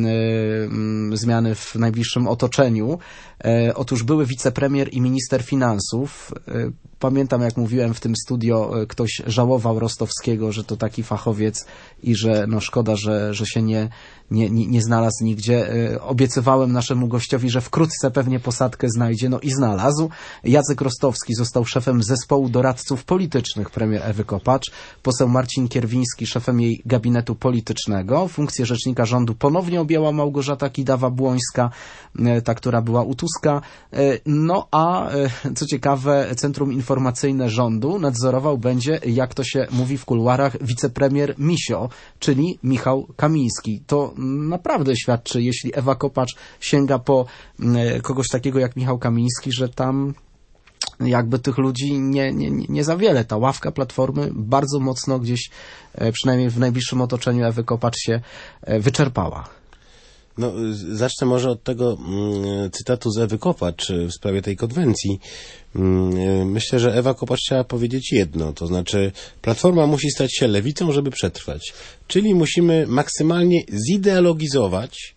zmiany w najbliższym otoczeniu. Otóż były wicepremier i minister finansów. Pamiętam, jak mówiłem w tym studio, ktoś żałował Rostowskiego, że to taki fachowiec i że no szkoda, że się nie znalazł nigdzie. Obiecywałem naszemu gościowi, że wkrótce pewnie posadkę znajdzie, no i znalazł. Jacek Rostowski został szefem zespołu doradców politycznych premier Ewy Kopacz, poseł Marcin Kierwiński szefem jej gabinetu politycznego. Funkcję rzecznika rządu ponownie objęła Małgorzata Kidawa-Błońska, ta, która była u Tuska. No a co ciekawe, Centrum Informacyjne Rządu nadzorował będzie, jak to się mówi w kuluarach, wicepremier Misio, czyli Michał Kamiński. To naprawdę świadczy, jeśli Ewa Kopacz sięga po kogoś takiego jak Michał Kamiński, że tam jakby tych ludzi nie za wiele. Ta ławka Platformy bardzo mocno gdzieś, przynajmniej w najbliższym otoczeniu Ewy Kopacz się wyczerpała. No, zacznę może od tego cytatu z Ewy Kopacz w sprawie tej konwencji. Myślę, że Ewa Kopacz chciała powiedzieć jedno, to znaczy Platforma musi stać się lewicą, żeby przetrwać. Czyli musimy maksymalnie zideologizować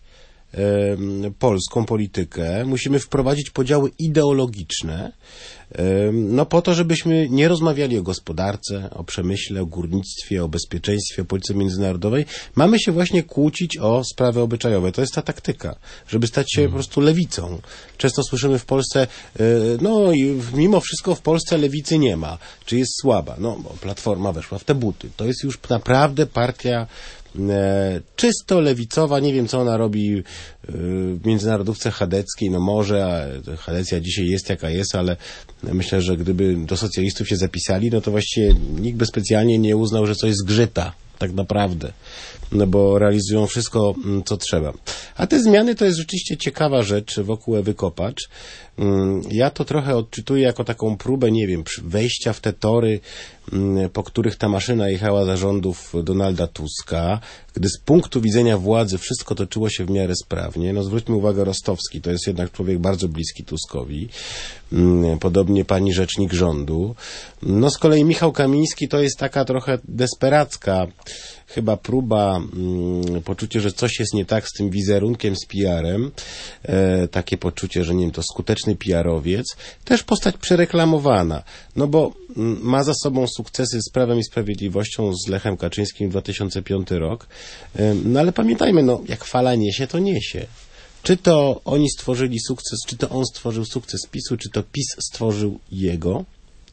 polską politykę, musimy wprowadzić podziały ideologiczne, no po to, żebyśmy nie rozmawiali o gospodarce, o przemyśle, o górnictwie, o bezpieczeństwie, o polityce międzynarodowej. Mamy się właśnie kłócić o sprawy obyczajowe. To jest ta taktyka, żeby stać się po prostu lewicą. Często słyszymy w Polsce, no i mimo wszystko w Polsce lewicy nie ma, czy jest słaba. No, bo Platforma weszła w te buty. To jest już naprawdę partia czysto lewicowa, nie wiem co ona robi w międzynarodówce chadeckiej, no może, a Chadecja dzisiaj jest jaka jest, ale myślę, że gdyby do socjalistów się zapisali, no to właściwie nikt by specjalnie nie uznał, że coś zgrzyta, tak naprawdę, no bo realizują wszystko, co trzeba. A te zmiany to jest rzeczywiście ciekawa rzecz wokół Ewy Kopacz. Ja to trochę odczytuję jako taką próbę, nie wiem, wejścia w te tory, po których ta maszyna jechała za rządów Donalda Tuska, gdy z punktu widzenia władzy wszystko toczyło się w miarę sprawnie. No zwróćmy uwagę, Rostowski to jest jednak człowiek bardzo bliski Tuskowi, podobnie pani rzecznik rządu. No z kolei Michał Kamiński to jest taka trochę desperacka chyba próba, poczucie, że coś jest nie tak z tym wizerunkiem, z PR-em, takie poczucie, że nie wiem, to skuteczny PR-owiec, też postać przereklamowana, no bo ma za sobą sukcesy z Prawem i Sprawiedliwością, z Lechem Kaczyńskim 2005 rok, no ale pamiętajmy, no jak fala niesie, to niesie. Czy to oni stworzyli sukces, czy to on stworzył sukces PiS-u, czy to PiS stworzył jego,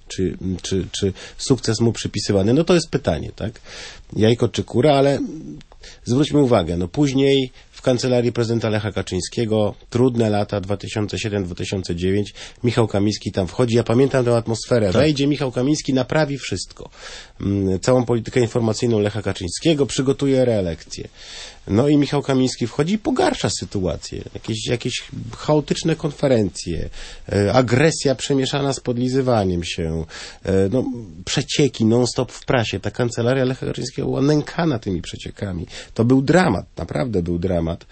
czy sukces mu przypisywany, no to jest pytanie, tak? Jajko czy kura, ale zwróćmy uwagę, no później w w kancelarii prezydenta Lecha Kaczyńskiego, trudne lata 2007-2009, Michał Kamiński tam wchodzi, ja pamiętam tę atmosferę, tak. Wejdzie Michał Kamiński, naprawi wszystko. Całą politykę informacyjną Lecha Kaczyńskiego, przygotuje reelekcję. No i Michał Kamiński wchodzi i pogarsza sytuację. Jakieś chaotyczne konferencje, agresja przemieszana z podlizywaniem się, no, przecieki non-stop w prasie. Ta kancelaria Lecha Kaczyńskiego była nękana tymi przeciekami. To był dramat, naprawdę był dramat.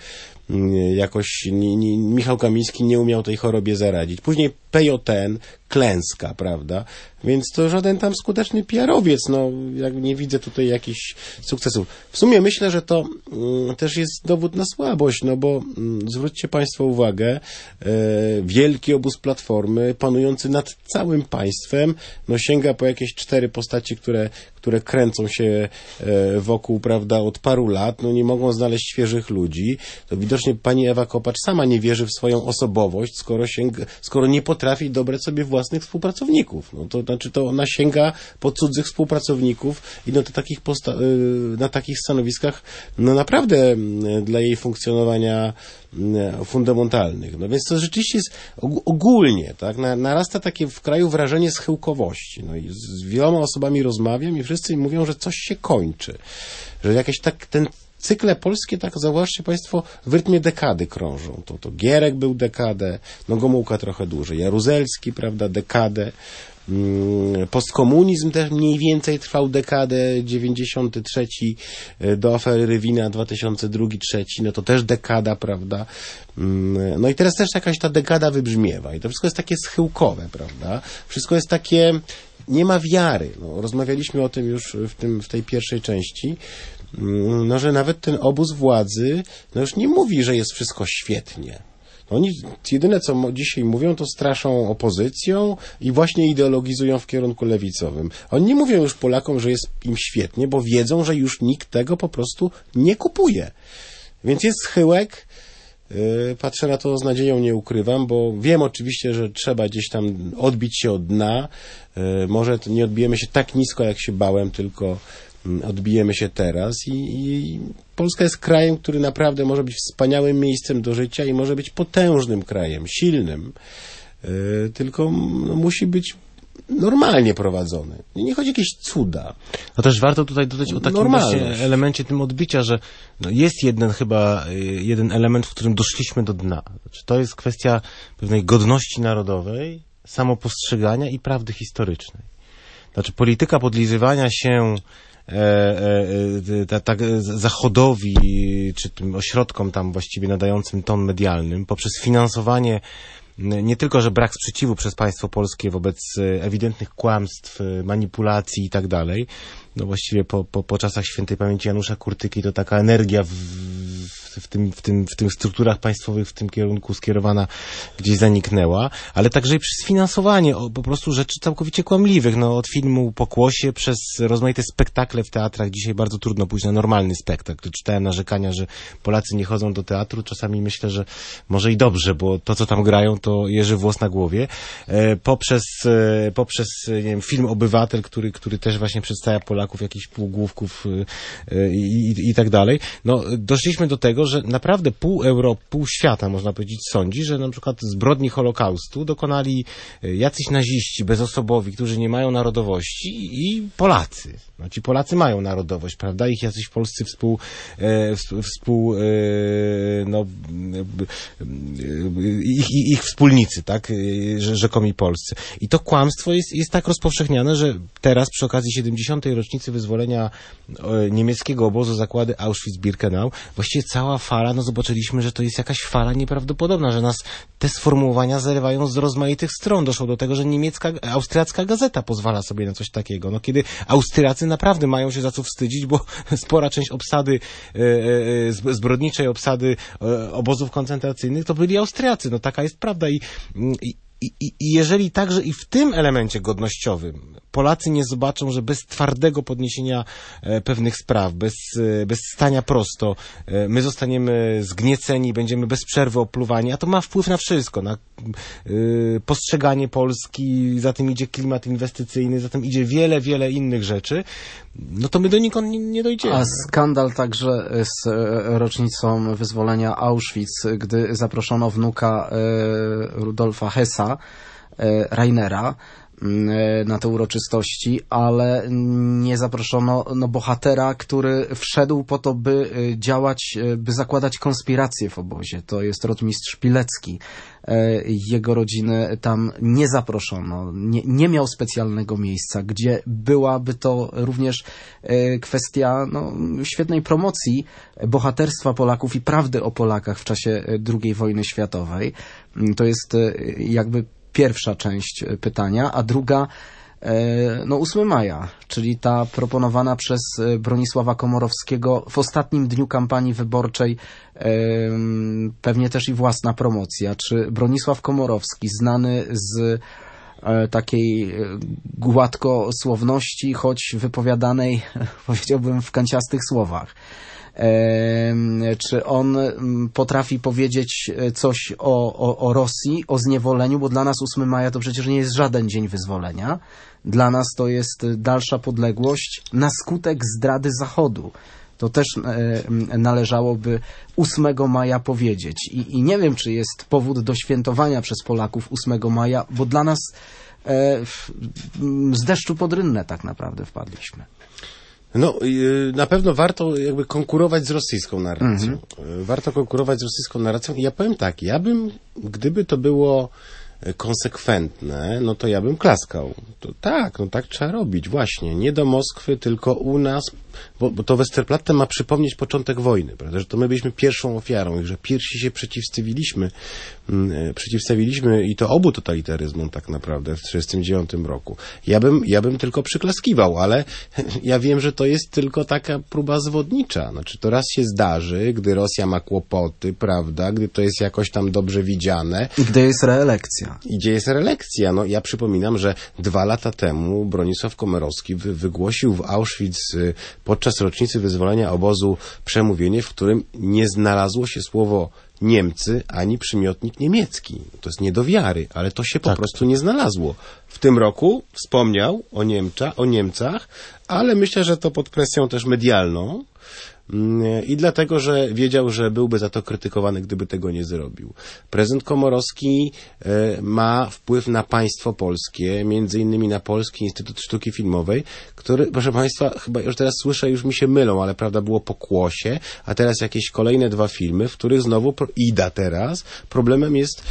Jakoś Michał Kamiński nie umiał tej chorobie zaradzić. Później PJN, klęska, prawda? Więc to żaden tam skuteczny PR-owiec, no, jak nie widzę tutaj jakichś sukcesów. W sumie myślę, że to też jest dowód na słabość, no bo zwróćcie Państwo uwagę, wielki obóz Platformy, panujący nad całym państwem, no sięga po jakieś 4 postaci, które kręcą się wokół, prawda, od paru lat, no nie mogą znaleźć świeżych ludzi. To widocznie pani Ewa Kopacz sama nie wierzy w swoją osobowość, skoro nie potrafi dobrać sobie własnych współpracowników. No to znaczy, to ona sięga po cudzych współpracowników i no to na takich stanowiskach, no naprawdę dla jej funkcjonowania fundamentalnych. No więc to rzeczywiście jest ogólnie, tak, narasta takie w kraju wrażenie schyłkowości. No i z wieloma osobami rozmawiam i wszyscy mówią, że coś się kończy. Że jakieś tak ten cykle polskie, tak zauważcie Państwo, w rytmie dekady krążą. To Gierek był dekadę, no Gomułka trochę dłużej, Jaruzelski, prawda, dekadę. Postkomunizm też mniej więcej trwał dekadę, 93 do afery Rywina, 2002-2003, no to też dekada, prawda. No i teraz też jakaś ta dekada wybrzmiewa i to wszystko jest takie schyłkowe, prawda. Wszystko jest takie, nie ma wiary. No, rozmawialiśmy o tym już w tej pierwszej części, no, że nawet ten obóz władzy, no już nie mówi, że jest wszystko świetnie. Oni jedyne, co dzisiaj mówią, to straszą opozycją i właśnie ideologizują w kierunku lewicowym. Oni nie mówią już Polakom, że jest im świetnie, bo wiedzą, że już nikt tego po prostu nie kupuje. Więc jest schyłek. Patrzę na to z nadzieją, nie ukrywam, bo wiem oczywiście, że trzeba gdzieś tam odbić się od dna. Może nie odbijemy się tak nisko, jak się bałem, tylko odbijemy się teraz i Polska jest krajem, który naprawdę może być wspaniałym miejscem do życia i może być potężnym krajem, silnym, tylko no, musi być normalnie prowadzony. Nie chodzi o jakieś cuda. No też warto tutaj dodać o takim właśnie elemencie tym odbicia, że no jest jeden element, w którym doszliśmy do dna. Znaczy, to jest kwestia pewnej godności narodowej, samopostrzegania i prawdy historycznej. Znaczy polityka podlizywania się tak Zachodowi, czy tym ośrodkom tam właściwie nadającym ton medialnym, poprzez finansowanie nie tylko, że brak sprzeciwu przez państwo polskie wobec ewidentnych kłamstw, manipulacji i tak dalej, no właściwie po czasach świętej pamięci Janusza Kurtyki to taka energia w tych strukturach państwowych w tym kierunku skierowana gdzieś zaniknęła, ale także i przez finansowanie po prostu rzeczy całkowicie kłamliwych, no od filmu Pokłosie przez rozmaite spektakle w teatrach. Dzisiaj bardzo trudno pójść na normalny spektakl. Czytałem narzekania, że Polacy nie chodzą do teatru. Czasami myślę, że może i dobrze, bo to, co tam grają, to jeży włos na głowie. Poprzez nie wiem, film Obywatel, który też właśnie przedstawia Polaków, jakichś półgłówków i tak dalej. No, doszliśmy do tego, że naprawdę pół świata, można powiedzieć, sądzi, że na przykład zbrodni Holokaustu dokonali jacyś naziści bezosobowi, którzy nie mają narodowości i Polacy. No, ci Polacy mają narodowość, prawda? Ich jacyś polscy ich wspólnicy, tak? Rzekomi polscy. I to kłamstwo jest tak rozpowszechniane, że teraz przy okazji 70. rocznicy wyzwolenia niemieckiego obozu zagłady Auschwitz-Birkenau, właściwie cała fala, no zobaczyliśmy, że to jest jakaś fala nieprawdopodobna, że nas te sformułowania zarywają z rozmaitych stron. Doszło do tego, że austriacka gazeta pozwala sobie na coś takiego. No kiedy Austriacy naprawdę mają się za co wstydzić, bo spora część obsady, zbrodniczej obsady obozów koncentracyjnych to byli Austriacy. No taka jest prawda I jeżeli także i w tym elemencie godnościowym Polacy nie zobaczą, że bez twardego podniesienia pewnych spraw, bez stania prosto, my zostaniemy zgnieceni, będziemy bez przerwy opluwani, a to ma wpływ na wszystko, na postrzeganie Polski, za tym idzie klimat inwestycyjny, za tym idzie wiele, wiele innych rzeczy, no to my donikąd nie dojdziemy. A skandal także z rocznicą wyzwolenia Auschwitz, gdy zaproszono wnuka Rudolfa Hessa, Rainera, na te uroczystości, ale nie zaproszono bohatera, który wszedł po to, by działać, by zakładać konspirację w obozie. To jest rotmistrz Pilecki. Jego rodziny tam nie zaproszono. Nie miał specjalnego miejsca, gdzie byłaby to również kwestia świetnej promocji bohaterstwa Polaków i prawdy o Polakach w czasie II wojny światowej. To jest jakby pierwsza część pytania, a druga 8 maja, czyli ta proponowana przez Bronisława Komorowskiego w ostatnim dniu kampanii wyborczej pewnie też i własna promocja. Czy Bronisław Komorowski, znany z takiej gładkosłowności, choć wypowiadanej, powiedziałbym, w kanciastych słowach, czy on potrafi powiedzieć coś o Rosji, o zniewoleniu, bo dla nas 8 maja to przecież nie jest żaden dzień wyzwolenia. Dla nas to jest dalsza podległość na skutek zdrady Zachodu. To też należałoby 8 maja powiedzieć. I nie wiem, czy jest powód do świętowania przez Polaków 8 maja, bo dla nas z deszczu pod rynnę tak naprawdę wpadliśmy. Na pewno warto jakby konkurować z rosyjską narracją. Warto konkurować z rosyjską narracją i ja powiem tak, gdyby to było konsekwentne, to ja bym klaskał. Tak trzeba robić, właśnie. Nie do Moskwy, tylko u nas, bo to Westerplatte ma przypomnieć początek wojny, prawda, że to my byliśmy pierwszą ofiarą i że pierwsi się przeciwstawiliśmy i to obu totalitaryzmom tak naprawdę w 1939 roku. Ja bym tylko przyklaskiwał, ale ja wiem, że to jest tylko taka próba zwodnicza. Znaczy to raz się zdarzy, gdy Rosja ma kłopoty, prawda, gdy to jest jakoś tam dobrze widziane. I gdy jest reelekcja. I gdzie jest reelekcja. Ja przypominam, że 2 lata temu Bronisław Komorowski wygłosił w Auschwitz podczas rocznicy wyzwolenia obozu przemówienie, w którym nie znalazło się słowo Niemcy ani przymiotnik niemiecki. To jest nie do wiary, ale to się po prostu nie znalazło. W tym roku wspomniał o Niemcach, ale myślę, że to pod presją też medialną. I dlatego, że wiedział, że byłby za to krytykowany, gdyby tego nie zrobił. Prezydent Komorowski ma wpływ na państwo polskie, między innymi na Polski Instytut Sztuki Filmowej, który, proszę Państwa, chyba już teraz słyszę, już mi się mylą, ale prawda było Pokłosie, a teraz jakieś kolejne 2 filmy, w których znowu, Ida teraz, problemem jest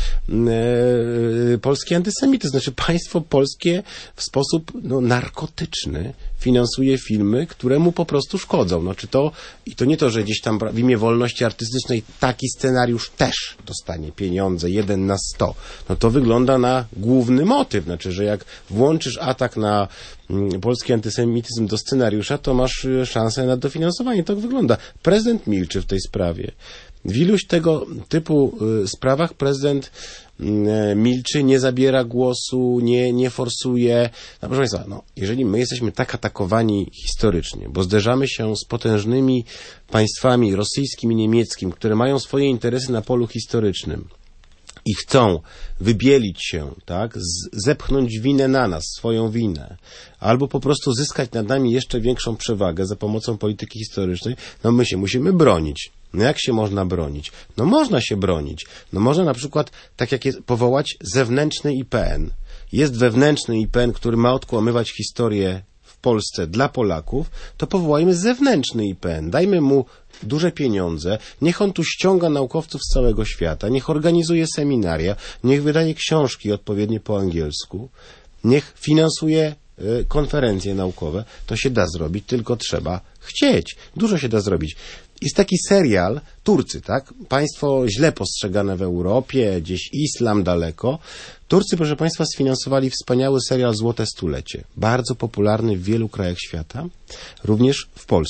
polski antysemityzm. Znaczy państwo polskie w sposób narkotyczny finansuje filmy, które mu po prostu szkodzą. I to nie to, że gdzieś tam w imię wolności artystycznej taki scenariusz też dostanie pieniądze, 1 na 100. To wygląda na główny motyw. Znaczy, że jak włączysz atak na polski antysemityzm do scenariusza, to masz szansę na dofinansowanie. Tak wygląda. Prezydent milczy w tej sprawie. W iluś tego typu sprawach prezydent milczy, nie zabiera głosu, nie forsuje. Proszę Państwa, jeżeli my jesteśmy tak atakowani historycznie, bo zderzamy się z potężnymi państwami rosyjskim i niemieckim, które mają swoje interesy na polu historycznym i chcą wybielić się, tak, zepchnąć winę na nas, swoją winę, albo po prostu zyskać nad nami jeszcze większą przewagę za pomocą polityki historycznej, my się musimy bronić. Jak się można bronić? Można się bronić. Można na przykład, tak jak jest, powołać zewnętrzny IPN. Jest wewnętrzny IPN, który ma odkłamywać historię w Polsce dla Polaków, to powołajmy zewnętrzny IPN. Dajmy mu duże pieniądze, niech on tu ściąga naukowców z całego świata, niech organizuje seminaria, niech wydaje książki odpowiednie po angielsku, niech finansuje konferencje naukowe. To się da zrobić, tylko trzeba chcieć. Dużo się da zrobić. Jest taki serial, Turcy, tak? Państwo źle postrzegane w Europie, gdzieś islam daleko. Turcy, proszę Państwa, sfinansowali wspaniały serial Złote Stulecie. Bardzo popularny w wielu krajach świata, również w Polsce.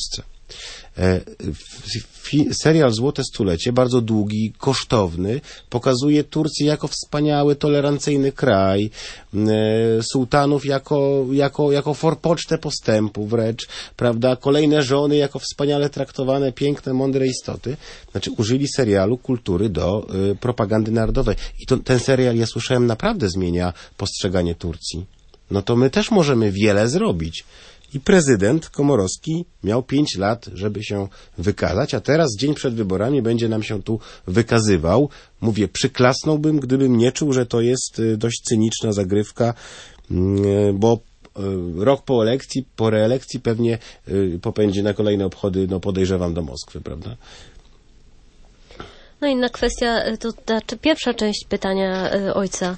Serial Złote Stulecie, bardzo długi, kosztowny, pokazuje Turcję jako wspaniały, tolerancyjny kraj, sułtanów jako forpocztę postępu wręcz, prawda, kolejne żony jako wspaniale traktowane, piękne, mądre istoty. Znaczy użyli serialu kultury do propagandy narodowej. I ten serial, ja słyszałem, naprawdę zmienia postrzeganie Turcji. No to my też możemy wiele zrobić. I prezydent Komorowski miał 5 lat, żeby się wykazać, a teraz dzień przed wyborami będzie nam się tu wykazywał. Mówię, przyklasnąłbym, gdybym nie czuł, że to jest dość cyniczna zagrywka, bo rok po reelekcji pewnie popędzi na kolejne obchody, no podejrzewam, do Moskwy, prawda? No inna kwestia, to ta pierwsza część pytania ojca.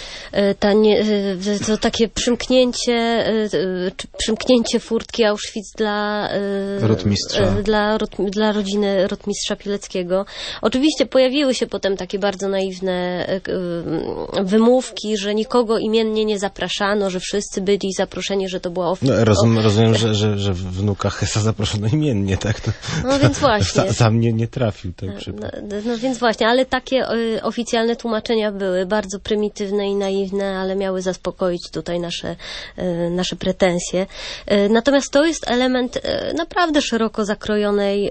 To takie przymknięcie furtki Auschwitz dla rotmistrza. Dla rodziny rotmistrza Pileckiego. Oczywiście pojawiły się potem takie bardzo naiwne wymówki, że nikogo imiennie nie zapraszano, że wszyscy byli zaproszeni, że to była rozumiem, że wnuka Hessa zaproszono imiennie, tak? No więc właśnie. Sam nie trafił ten przypadek. No więc właśnie, ale takie oficjalne tłumaczenia były bardzo prymitywne i naiwne, ale miały zaspokoić tutaj nasze pretensje. Natomiast to jest element naprawdę szeroko zakrojonej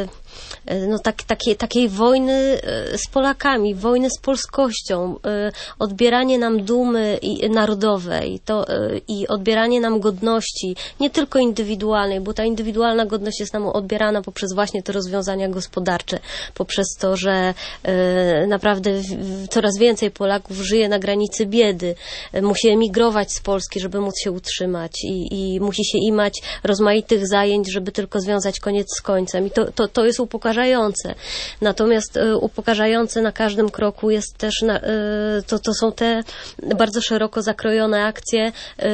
takiej wojny z Polakami, wojny z polskością, odbieranie nam dumy narodowej i odbieranie nam godności, nie tylko indywidualnej, bo ta indywidualna godność jest nam odbierana poprzez właśnie te rozwiązania gospodarcze, poprzez to, że naprawdę coraz więcej Polaków żyje na granicy biedy, musi emigrować z Polski, żeby móc się utrzymać i musi się imać rozmaitych zajęć, żeby tylko związać koniec z końcem. I to jest upokarzające. Natomiast upokarzające na każdym kroku jest też, to są te bardzo szeroko zakrojone akcje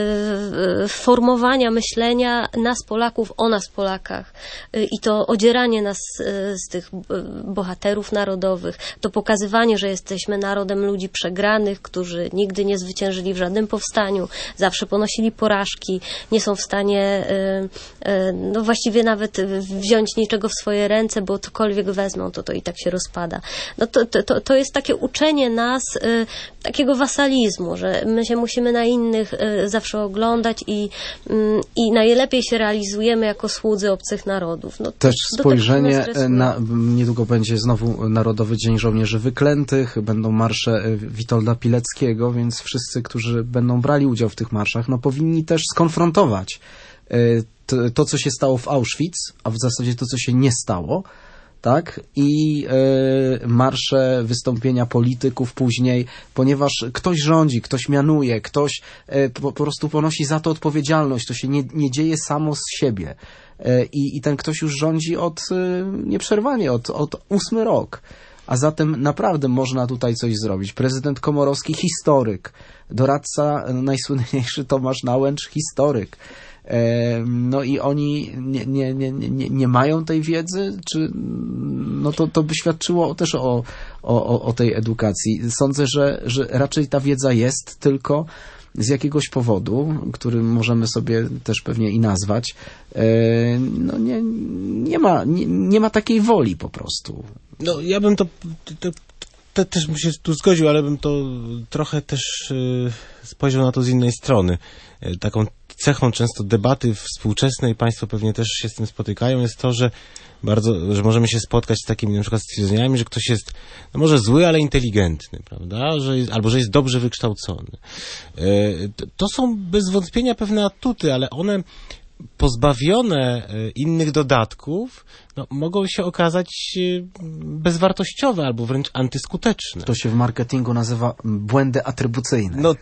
formowania myślenia nas Polaków o nas Polakach. I to odzieranie nas z tych bohaterów narodowych, to pokazywanie, że jesteśmy narodem ludzi przegranych, którzy nigdy nie zwyciężyli w żadnym powstaniu, zawsze ponosili porażki, nie są w stanie no właściwie nawet wziąć niczego w swoje ręce, bo cokolwiek wezmą, to i tak się rozpada. No to jest takie uczenie nas takiego wasalizmu, że my się musimy na innych zawsze oglądać i najlepiej się realizujemy jako słudzy obcych narodów. No, też spojrzenie niedługo będzie znowu Narodowy Dzień Żołnierzy Wyklętych, będą marsze Witolda Pileckiego, więc wszyscy, którzy będą brali udział w tych marszach, no powinni też skonfrontować to, co się stało w Auschwitz, a w zasadzie to, co się nie stało, tak? I marsze, wystąpienia polityków później, ponieważ ktoś rządzi, ktoś mianuje, ktoś po prostu ponosi za to odpowiedzialność. To się nie dzieje samo z siebie. I ten ktoś już rządzi nieprzerwanie od 8 rok. A zatem naprawdę można tutaj coś zrobić. Prezydent Komorowski, historyk. Doradca najsłynniejszy Tomasz Nałęcz, historyk. No i oni nie mają tej wiedzy, czy no to by świadczyło też o tej edukacji. Sądzę, że raczej ta wiedza jest, tylko z jakiegoś powodu, który możemy sobie też pewnie i nazwać, no nie ma takiej woli po prostu. No ja bym to też bym się tu zgodził, ale bym to trochę też spojrzał na to z innej strony. Taką cechą często debaty współczesnej, państwo pewnie też się z tym spotykają, jest to, że możemy się spotkać z takimi na przykład stwierdzeniami, że ktoś jest no może zły, ale inteligentny, prawda? Albo że jest dobrze wykształcony. To są bez wątpienia pewne atuty, ale one pozbawione innych dodatków no, mogą się okazać bezwartościowe albo wręcz antyskuteczne. To się w marketingu nazywa błędy atrybucyjne. No,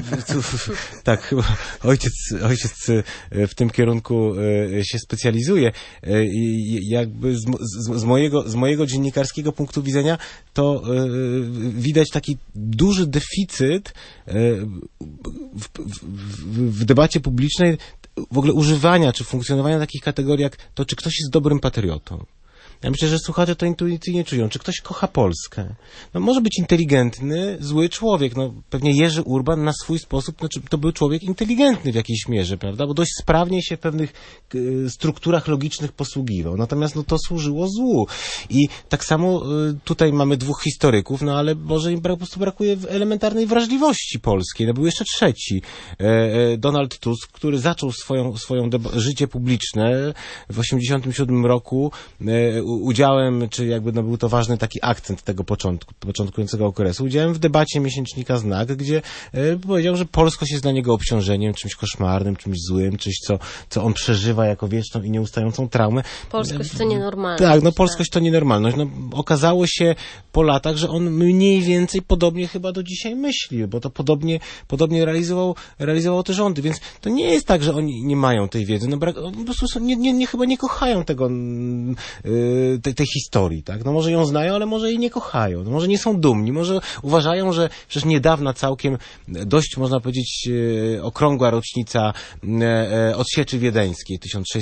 tak, chyba ojciec w tym kierunku się specjalizuje. Jakby z mojego dziennikarskiego punktu widzenia to widać taki duży deficyt w debacie publicznej w ogóle używania czy funkcjonowania takich kategorii jak to, czy ktoś jest dobrym patriotą. Ja myślę, że słuchacze to intuicyjnie czują. Czy ktoś kocha Polskę? No może być inteligentny, zły człowiek. No pewnie Jerzy Urban na swój sposób, znaczy to był człowiek inteligentny w jakiejś mierze, prawda? Bo dość sprawnie się w pewnych strukturach logicznych posługiwał. Natomiast no to służyło złu. I tak samo tutaj mamy dwóch historyków, no ale może im po prostu brakuje elementarnej wrażliwości polskiej. No był jeszcze trzeci. Donald Tusk, który zaczął swoją życie publiczne w 1987 roku udziałem, czy jakby no był to ważny taki akcent tego początkującego okresu, udziałem w debacie miesięcznika Znak, gdzie powiedział, że polskość jest dla niego obciążeniem, czymś koszmarnym, czymś złym, czymś, co on przeżywa jako wieczną i nieustającą traumę. Polskość to nienormalność. Tak, no polskość to nienormalność. No, okazało się po latach, że on mniej więcej podobnie chyba do dzisiaj myśli, bo to podobnie realizował te rządy, więc to nie jest tak, że oni nie mają tej wiedzy, no po prostu chyba nie kochają tej historii, tak? No może ją znają, ale może jej nie kochają, no może nie są dumni, może uważają, że przecież niedawna całkiem dość, można powiedzieć, okrągła rocznica odsieczy wiedeńskiej,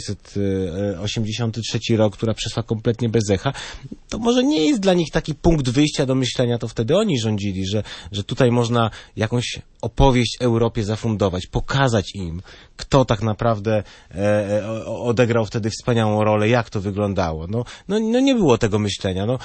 1683 rok, która przeszła kompletnie bez echa, to może nie jest dla nich taki punkt wyjścia do myślenia, to wtedy oni rządzili, że tutaj można jakąś opowieść Europie zafundować, pokazać im, kto tak naprawdę odegrał wtedy wspaniałą rolę, jak to wyglądało. No nie było tego myślenia. No,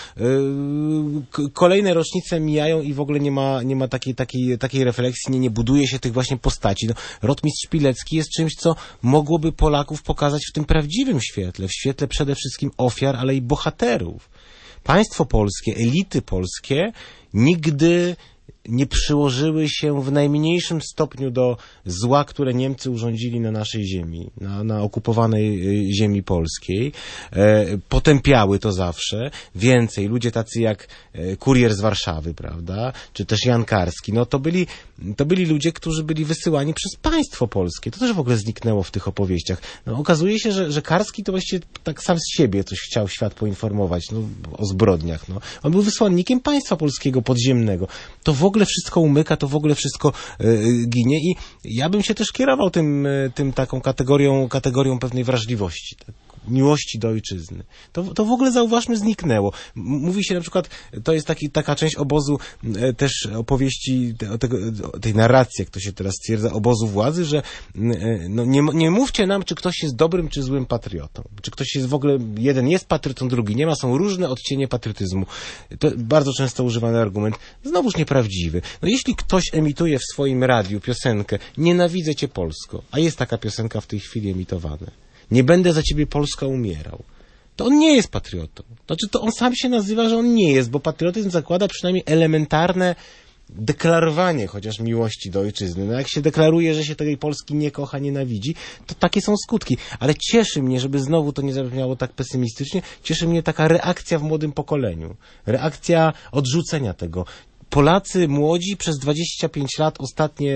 kolejne rocznice mijają i w ogóle nie ma takiej refleksji, nie buduje się tych właśnie postaci. No, rotmistrz Pilecki jest czymś, co mogłoby Polaków pokazać w tym prawdziwym świetle, w świetle przede wszystkim ofiar, ale i bohaterów. Państwo polskie, elity polskie nigdy nie przyłożyły się w najmniejszym stopniu do zła, które Niemcy urządzili na naszej ziemi, na okupowanej ziemi polskiej. Potępiały to zawsze. Więcej, ludzie tacy jak kurier z Warszawy, prawda, czy też Jan Karski, no to byli ludzie, którzy byli wysyłani przez państwo polskie. To też w ogóle zniknęło w tych opowieściach. No, okazuje się, że Karski to właściwie tak sam z siebie coś chciał świat poinformować, no, o zbrodniach. No. On był wysłannikiem państwa polskiego podziemnego. To w ogóle wszystko umyka, to w ogóle wszystko ginie i ja bym się też kierował tym taką kategorią pewnej wrażliwości, tak? Miłości do ojczyzny. To w ogóle, zauważmy, zniknęło. Mówi się na przykład, to jest taka część obozu też opowieści, tej narracji, jak to się teraz stwierdza, obozu władzy, że no, nie mówcie nam, czy ktoś jest dobrym, czy złym patriotą. Czy ktoś jest w ogóle, jeden jest patriotą, drugi nie ma, są różne odcienie patriotyzmu. To bardzo często używany argument, znowuż nieprawdziwy. No jeśli ktoś emituje w swoim radiu piosenkę "Nienawidzę cię Polsko", a jest taka piosenka w tej chwili emitowana, "Nie będę za ciebie Polska umierał", to on nie jest patriotą. Znaczy to on sam się nazywa, że on nie jest, bo patriotyzm zakłada przynajmniej elementarne deklarowanie chociaż miłości do ojczyzny. No jak się deklaruje, że się tej Polski nie kocha, nienawidzi, to takie są skutki. Ale cieszy mnie, żeby znowu to nie zabrzmiało tak pesymistycznie, cieszy mnie taka reakcja w młodym pokoleniu. Reakcja odrzucenia tego. Polacy młodzi przez 25 lat ostatnie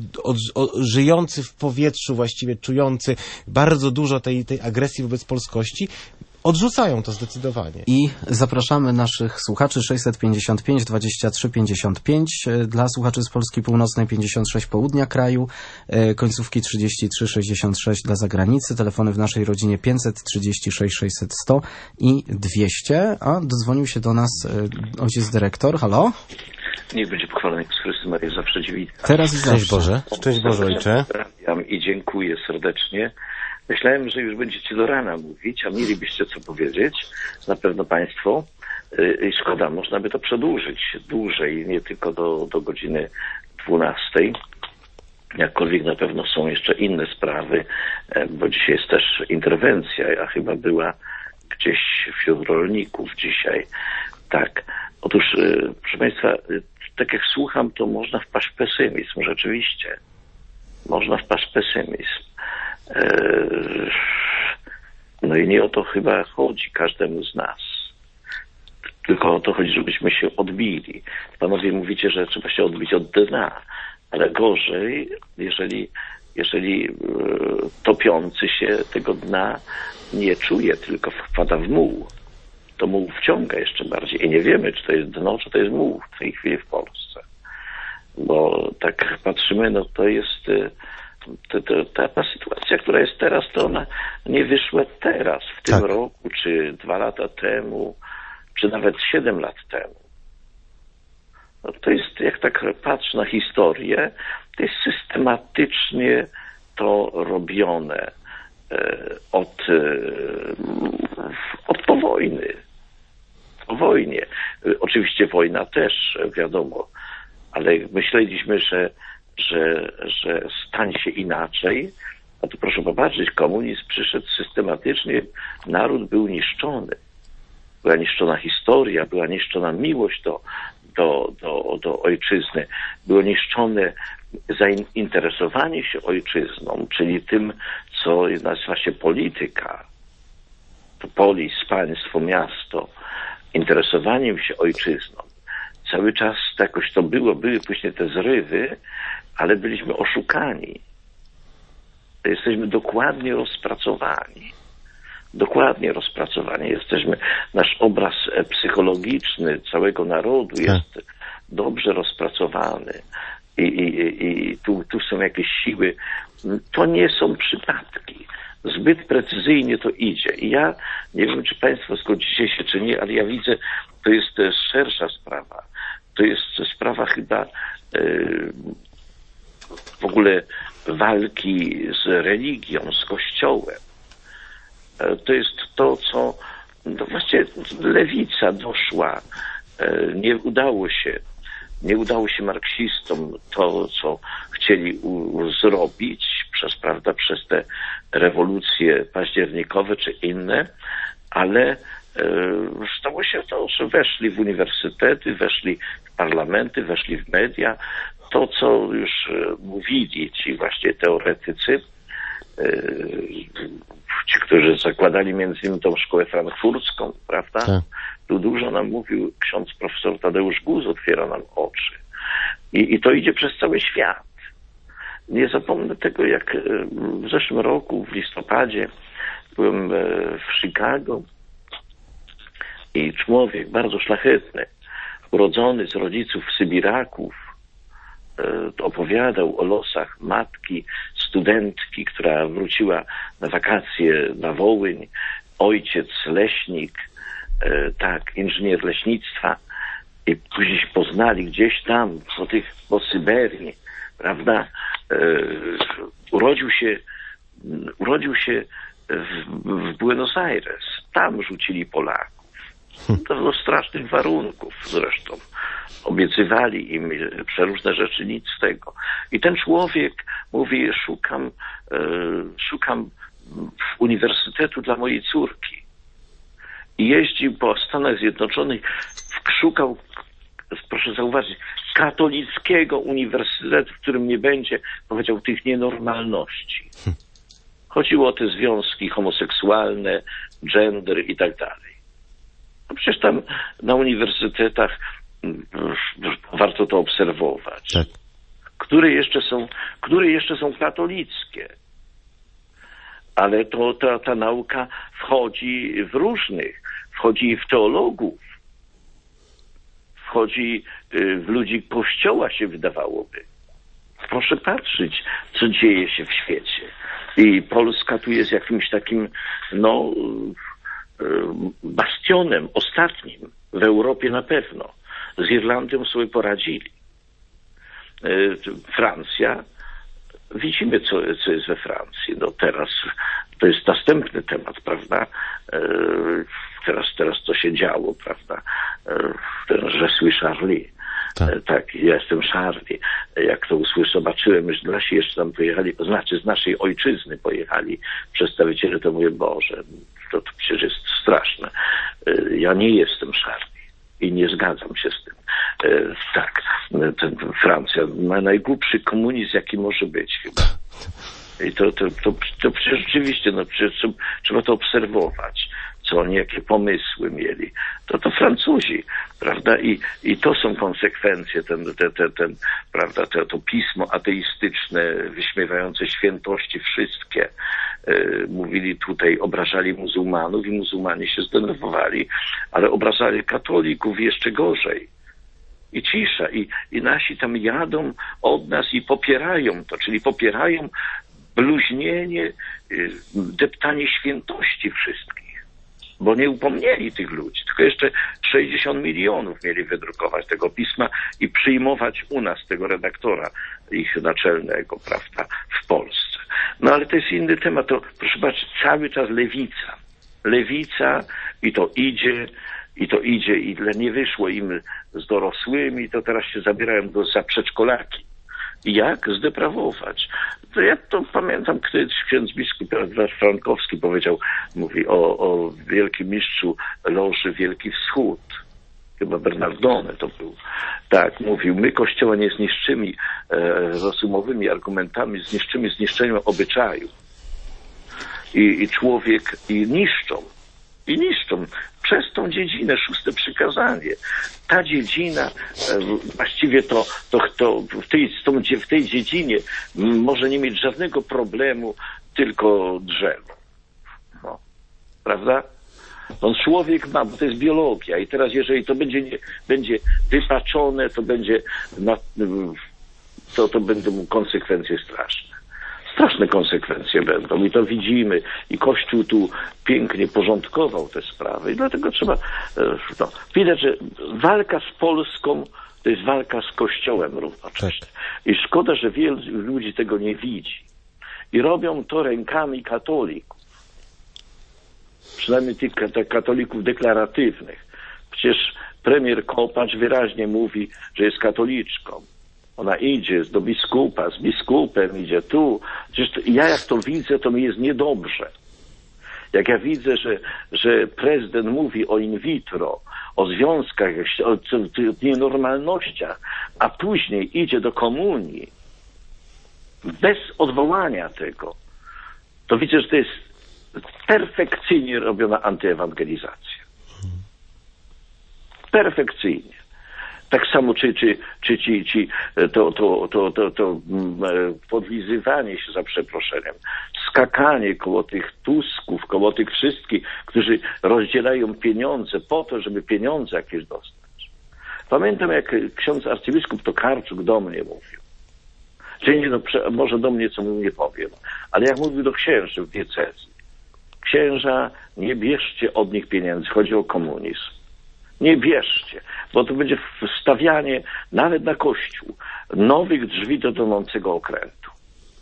żyjący w powietrzu, właściwie czujący bardzo dużo tej agresji wobec polskości, odrzucają to zdecydowanie. I zapraszamy naszych słuchaczy 655 23 55, dla słuchaczy z Polski Północnej 56 południa kraju, końcówki 33 66 dla zagranicy, telefony w naszej rodzinie 536 600 100 i 200, a dodzwonił się do nas ojciec dyrektor. Halo? Niech będzie pochwalony Jezus Chrystus, Maria zawsze dziewicza. Teraz i zawsze. Szczęść Boże. Szczęść Boże, ojcze. I dziękuję serdecznie. Myślałem, że już będziecie do rana mówić, a mielibyście co powiedzieć, na pewno Państwo. I szkoda, można by to przedłużyć dłużej, nie tylko do godziny 12. Jakkolwiek na pewno są jeszcze inne sprawy, bo dzisiaj jest też interwencja, a chyba była gdzieś wśród rolników dzisiaj. Tak. Otóż, proszę Państwa, tak jak słucham, to można wpaść w pesymizm, rzeczywiście. Można wpaść w pesymizm. No i nie o to chyba chodzi każdemu z nas. Tylko o to chodzi, żebyśmy się odbili. Panowie mówicie, że trzeba się odbić od dna, ale gorzej, jeżeli topiący się tego dna nie czuje, tylko wpada w muł. To muł wciąga jeszcze bardziej i nie wiemy, czy to jest dno, czy to jest muł w tej chwili w Polsce. Bo tak patrzymy, no to jest Ta sytuacja, która jest teraz, to ona nie wyszła teraz, w tym roku, czy 2 lata temu, czy nawet 7 lat temu. No to jest, jak tak patrzę na historię, to jest systematycznie to robione od po wojny. Po wojnie. Oczywiście wojna też, wiadomo, ale myśleliśmy, że stanie się inaczej, a tu proszę popatrzeć, komunizm przyszedł systematycznie, naród był niszczony. Była niszczona historia, była niszczona miłość do ojczyzny, było niszczone zainteresowanie się ojczyzną, czyli tym, co nazywa się polityka, to polis, państwo, miasto, interesowaniem się ojczyzną. Cały czas jakoś to były później te zrywy, ale byliśmy oszukani. Jesteśmy dokładnie rozpracowani. Jesteśmy, nasz obraz psychologiczny całego narodu jest dobrze rozpracowany. I tu są jakieś siły. To nie są przypadki. Zbyt precyzyjnie to idzie. I ja nie wiem, czy Państwo zgodzicie się, czy nie, ale ja widzę, to jest szersza sprawa. To jest sprawa chyba w ogóle walki z religią, z Kościołem. To jest to, co właściwie lewica doszła. Nie udało się marksistom to, co chcieli zrobić przez te rewolucje październikowe czy inne, ale stało się to, że weszli w uniwersytety, weszli w parlamenty, weszli w media. To, co już mówili ci właśnie teoretycy, ci, którzy zakładali między innymi tą szkołę frankfurcką, prawda? Tak. Tu dużo nam mówił ksiądz profesor Tadeusz Guz, otwiera nam oczy. I to idzie przez cały świat. Nie zapomnę tego, jak w zeszłym roku, w listopadzie, byłem w Chicago i człowiek bardzo szlachetny, urodzony z rodziców Sybiraków, opowiadał o losach matki, studentki, która wróciła na wakacje na Wołyń, ojciec leśnik, inżynier leśnictwa, i później się poznali gdzieś tam, po Syberii, prawda? Urodził się w Buenos Aires. Tam rzucili Polaków. Do strasznych warunków zresztą. Obiecywali im przeróżne rzeczy, nic z tego. I ten człowiek mówi, szukam uniwersytetu dla mojej córki. I jeździł po Stanach Zjednoczonych, szukał, proszę zauważyć, katolickiego uniwersytetu, w którym nie będzie, powiedział, tych nienormalności. Chodziło o te związki homoseksualne, gender i tak dalej. No przecież tam na uniwersytetach warto to obserwować. Tak. Które jeszcze są katolickie. Ale ta nauka wchodzi w różnych, wchodzi w teologów, wchodzi w ludzi Kościoła, się wydawałoby. Proszę patrzeć, co dzieje się w świecie. I Polska tu jest jakimś takim, bastionem, ostatnim, w Europie na pewno. Z Irlandią sobie poradzili. Francja, widzimy, co jest we Francji. No teraz to jest następny temat, prawda? Teraz to się działo, prawda? Je suis Charlie. Tak, ja jestem Charlie. Jak to zobaczyłem, że nasi jeszcze tam pojechali, to znaczy z naszej ojczyzny pojechali przedstawiciele, to mówię, Boże, to przecież jest straszne. Ja nie jestem Charlie i nie zgadzam się z tym. Francja ma najgłupszy komunizm, jaki może być chyba. I to przecież rzeczywiście, trzeba to obserwować, co oni, jakie pomysły mieli. To Francuzi, prawda? I to są konsekwencje, prawda, to pismo ateistyczne, wyśmiewające świętości wszystkie. Mówili tutaj, obrażali muzułmanów i muzułmanie się zdenerwowali, ale obrażali katolików jeszcze gorzej. I cisza. I nasi tam jadą od nas i popierają to, czyli popierają bluźnienie, deptanie świętości wszystkich. Bo nie upomnieli tych ludzi, tylko jeszcze 60 milionów mieli wydrukować tego pisma i przyjmować u nas tego redaktora, ich naczelnego, prawda, w Polsce. No ale to jest inny temat, to proszę patrzeć, cały czas lewica. Lewica i to idzie i nie wyszło im z dorosłymi, to teraz się zabierają za przedszkolaki. I jak zdeprawować? To ja to pamiętam, kiedyś ksiądz biskup Frankowski powiedział, mówi o wielkim mistrzu loży Wielki Wschód. Chyba Bernardone to był. Tak, mówił, my Kościoła nie zniszczymy rozumowymi argumentami, zniszczymy zniszczeniem obyczaju. I człowiek, i niszczą przez tą dziedzinę, 6. przykazanie. Ta dziedzina, właściwie to w tej dziedzinie może nie mieć żadnego problemu, tylko drzewo. No, prawda? On człowiek ma, bo to jest biologia i teraz jeżeli to będzie wypaczone, to będą konsekwencje straszne. Straszne konsekwencje będą i to widzimy i Kościół tu pięknie porządkował te sprawy i dlatego trzeba, widać, że walka z Polską to jest walka z Kościołem równocześnie. I szkoda, że wielu ludzi tego nie widzi i robią to rękami katolików, przynajmniej tych katolików deklaratywnych. Przecież premier Kopacz wyraźnie mówi, że jest katoliczką. Ona idzie do biskupa, z biskupem idzie tu. Przecież ja jak to widzę, to mi jest niedobrze. Jak ja widzę, że prezydent mówi o in vitro, o związkach, o nienormalnościach, a później idzie do komunii, bez odwołania tego, to widzę, że to jest perfekcyjnie robiona antyewangelizacja. Perfekcyjnie. Tak samo to podlizywanie się, za przeproszeniem, skakanie koło tych Tusków, koło tych wszystkich, którzy rozdzielają pieniądze po to, żeby pieniądze jakieś dostać. Pamiętam, jak ksiądz arcybiskup Tokarczuk do mnie mówił. Czyli nie, może do mnie co mu nie powiem, ale jak mówił do księży w diecezji. Księża, nie bierzcie od nich pieniędzy, chodzi o komunizm. Nie bierzcie, bo to będzie wstawianie nawet na Kościół nowych drzwi do tonącego okrętu.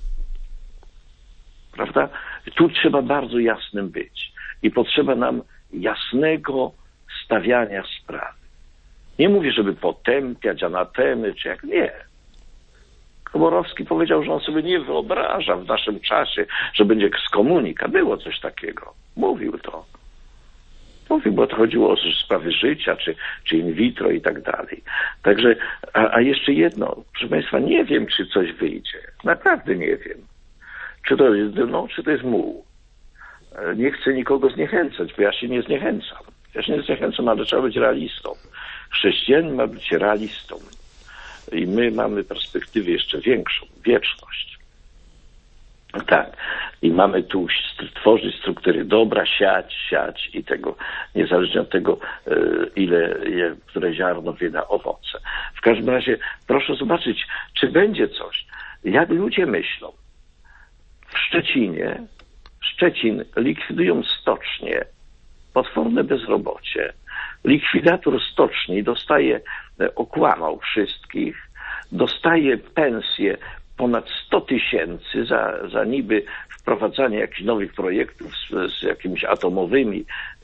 Prawda? Tu trzeba bardzo jasnym być i potrzeba nam jasnego stawiania sprawy. Nie mówię, żeby potępiać anatemy, czy jak nie. Komorowski powiedział, że on sobie nie wyobraża w naszym czasie, że będzie ekskomunika. Było coś takiego. Mówił to. Mówił, bo to chodziło o sprawy życia, czy in vitro i tak dalej. Także, a jeszcze jedno, proszę Państwa, nie wiem, czy coś wyjdzie. Naprawdę nie wiem. Czy to jest muł. Nie chcę nikogo zniechęcać, bo ja się nie zniechęcam. Ja się nie zniechęcam, ale trzeba być realistą. Chrześcijanin ma być realistą. I my mamy perspektywę jeszcze większą, wieczność. Tak. I mamy tu tworzyć struktury dobra, siać i tego, niezależnie od tego, które ziarno wyda owoce. W każdym razie proszę zobaczyć, czy będzie coś. Jak ludzie myślą. W Szczecin likwidują stocznię, potworne bezrobocie. Likwidator stoczni okłamał wszystkich, dostaje pensję ponad 100 000 za niby wprowadzanie jakichś nowych projektów z jakimiś atomowymi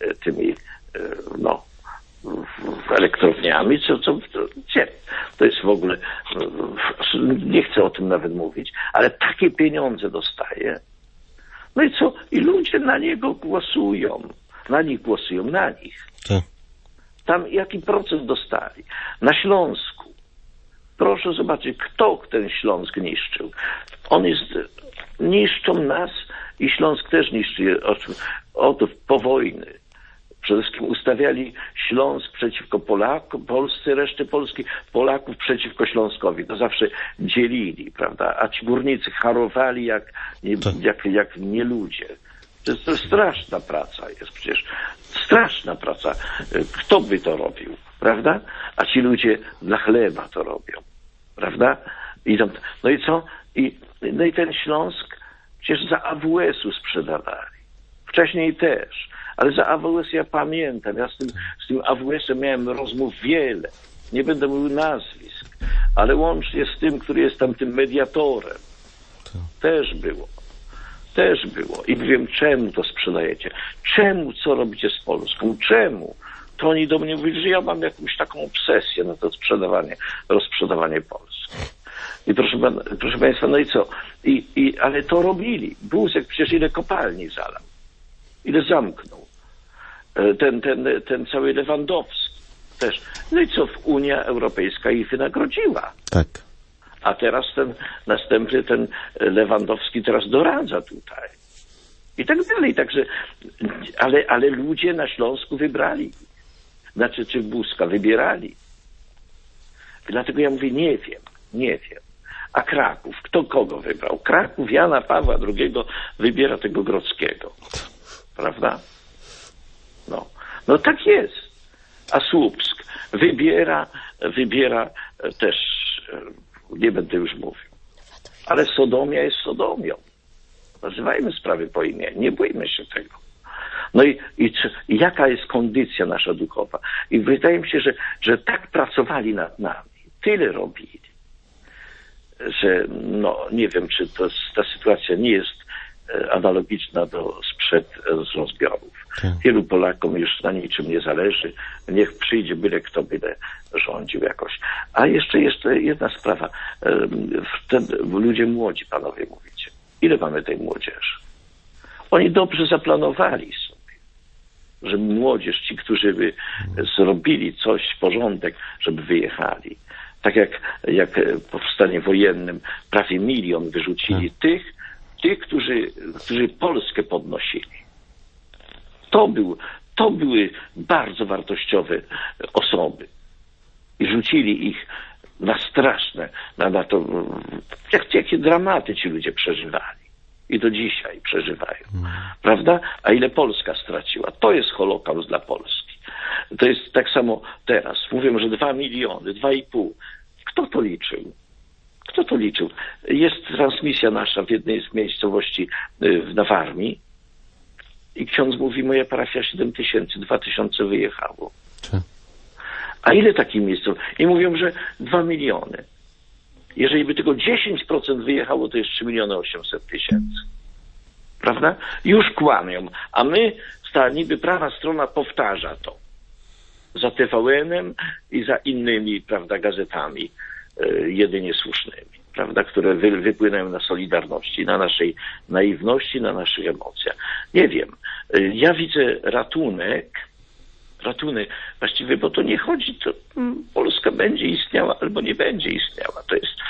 elektrowniami, to jest w ogóle, nie chcę o tym nawet mówić, ale takie pieniądze dostaje. No i co? I ludzie na niego głosują. Na nich. Tam jaki procent dostali? Na Śląsku. Proszę zobaczyć, kto ten Śląsk niszczył. Niszczą nas i Śląsk też niszczy. Oto po wojny. Przede wszystkim ustawiali Śląsk przeciwko Polsce, reszty Polski, Polaków przeciwko Śląskowi. To zawsze dzielili, prawda? A ci górnicy harowali jak nie ludzie. To jest straszna praca jest przecież. Straszna praca. Kto by to robił, prawda? A ci ludzie dla chleba to robią, prawda? No i co? No i ten Śląsk przecież za AWS-u sprzedawali. Wcześniej też. Ale za AWS ja pamiętam. Ja z tym AWS-em miałem rozmów wiele. Nie będę mówił nazwisk. Ale łącznie z tym, który jest tam tym mediatorem. Też było. I wiem, czemu to sprzedajecie? Czemu, co robicie z Polską? Czemu? To oni do mnie mówili, że ja mam jakąś taką obsesję na to rozprzedawanie Polski. I proszę Państwa, no i co? Ale to robili. Buzek przecież ile kopalni zalał. Ile zamknął. Ten cały Lewandowski też. No i co? Unia Europejska ich wynagrodziła. Tak. A teraz ten następny, ten Lewandowski teraz doradza tutaj. I tak dalej. Także, ale ludzie na Śląsku wybrali. Znaczy, czy Buzka wybierali. Dlatego ja mówię, nie wiem. A Kraków, kto kogo wybrał? Kraków Jana Pawła II wybiera tego Grodzkiego. Prawda? No tak jest. A Słupsk wybiera też, nie będę już mówił. Ale Sodomia jest Sodomią. Nazywajmy sprawy po imię. Nie bójmy się tego. No i jaka jest kondycja nasza duchowa? I wydaje mi się, że tak pracowali nad nami. Tyle robili. Że nie wiem, czy ta sytuacja nie jest analogiczna do sprzed rozbiorów. Wielu Polakom już na niczym nie zależy. Niech przyjdzie byle kto byle rządził jakoś. A jeszcze jedna sprawa. Ludzie młodzi, panowie, mówicie. Ile mamy tej młodzieży? Oni dobrze zaplanowali sobie, że młodzież, ci, którzy by zrobili coś, porządek, żeby wyjechali. Tak jak w powstaniu wojennym prawie 1 milion wyrzucili tych, którzy Polskę podnosili. To były bardzo wartościowe osoby. I rzucili ich na straszne, na to, jakie dramaty ci ludzie przeżywali. I do dzisiaj przeżywają. Prawda? A ile Polska straciła? To jest Holokaust dla Polski. To jest tak samo teraz. Mówią, że 2 miliony, 2,5. Kto to liczył? Jest transmisja nasza w jednej z miejscowości na Warmii i ksiądz mówi, moja parafia 7000, 2000 wyjechało. A ile takich miejsc? I mówią, że 2 miliony. Jeżeli by tylko 10% wyjechało, to jest 3 800 000. Prawda? Już kłamią. A my, niby prawa strona powtarza to. Za TVN-em i za innymi, prawda, gazetami jedynie słusznymi, prawda, które wypłynają na solidarności, na naszej naiwności, na naszych emocjach. Nie wiem. Ja widzę ratunek, właściwie, bo to nie chodzi, to Polska będzie istniała albo nie będzie istniała. To jest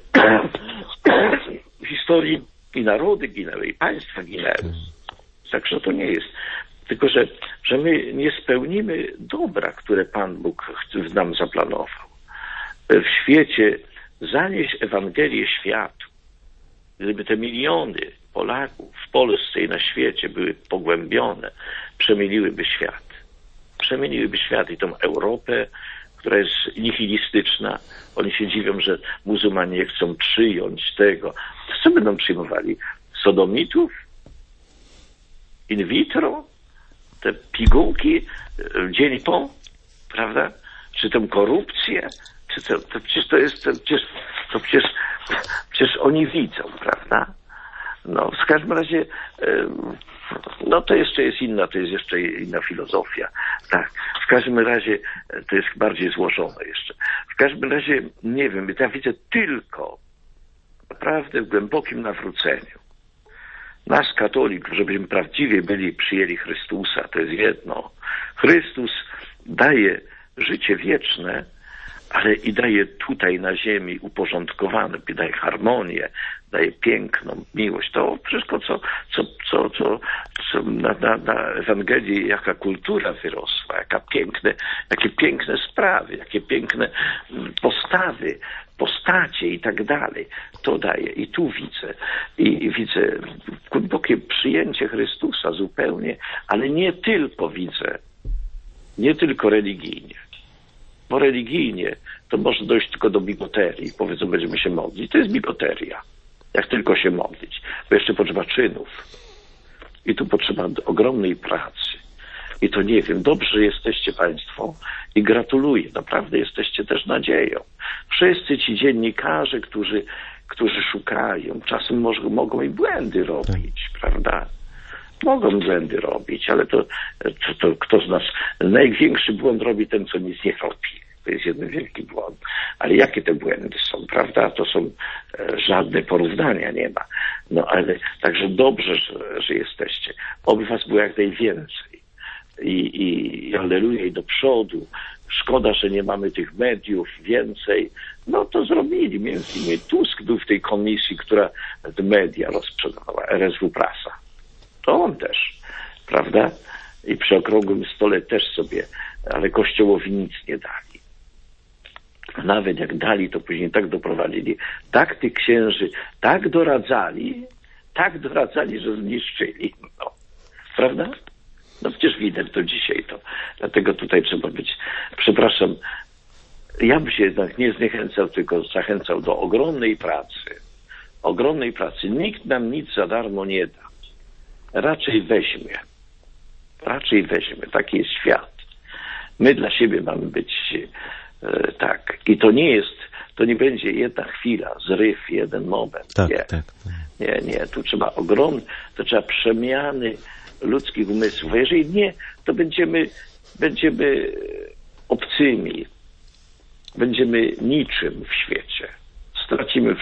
w historii i narody ginęły, i państwa ginęły. Także to nie jest. Tylko, że my nie spełnimy dobra, które Pan Bóg nam zaplanował. W świecie zanieść Ewangelię światu. Gdyby te miliony Polaków w Polsce i na świecie były pogłębione, przemieniłyby świat i tą Europę, która jest nihilistyczna. Oni się dziwią, że muzułmanie nie chcą przyjąć tego. To co będą przyjmowali? Sodomitów? In vitro? Te pigułki? Dzień po? Prawda? Czy tę korupcję? Czy to przecież to jest... Przecież oni widzą, prawda? No, w każdym razie... to jeszcze jest inna filozofia. Tak. W każdym razie to jest bardziej złożone jeszcze. W każdym razie, nie wiem, ja widzę tylko naprawdę w głębokim nawróceniu. Nas, katolików, żebyśmy prawdziwie przyjęli Chrystusa, to jest jedno. Chrystus daje życie wieczne, ale i daje tutaj na ziemi uporządkowane, daje harmonię, daje piękną miłość. To wszystko, na Ewangelii, jaka kultura wyrosła, jakie piękne sprawy, jakie piękne postawy, postacie i tak dalej. To daje. I tu widzę głębokie przyjęcie Chrystusa zupełnie, ale nie tylko religijnie. Bo religijnie to może dojść tylko do bigoterii. Powiedzą, będziemy się modlić. To jest bigoteria. Jak tylko się modlić. Bo jeszcze potrzeba czynów. I tu potrzeba ogromnej pracy. I to nie wiem, dobrze jesteście Państwo i gratuluję. Naprawdę jesteście też nadzieją. Wszyscy ci dziennikarze, którzy szukają, czasem mogą i błędy robić, prawda? Mogą błędy robić, ale to kto z nas największy błąd robi ten, co nic nie robi. To jest jeden wielki błąd. Ale jakie te błędy są, prawda? To są żadne porównania nie ma. No ale także dobrze, że jesteście. Oby was było jak najwięcej. I alleluja i do przodu. Szkoda, że nie mamy tych mediów więcej. No to zrobili. Między innymi Tusk był w tej komisji, która te media rozprzedawała, RSW Prasa. To on też, prawda? I przy okrągłym stole też sobie, ale Kościołowi nic nie dali. Nawet jak dali, to później tak doprowadzili, tak tych księży, tak doradzali, że zniszczyli. No. Prawda? No przecież widać to dzisiaj to. Dlatego tutaj trzeba być, przepraszam, ja bym się jednak nie zniechęcał, tylko zachęcał do ogromnej pracy. Ogromnej pracy. Nikt nam nic za darmo nie da. Raczej weźmie. Taki jest świat. My dla siebie mamy być tak. I to nie będzie jedna chwila, zryw, jeden moment. Tak. Nie. Tu trzeba to trzeba przemiany ludzkich umysłów. A jeżeli nie, to będziemy obcymi. Będziemy niczym w świecie. Stracimy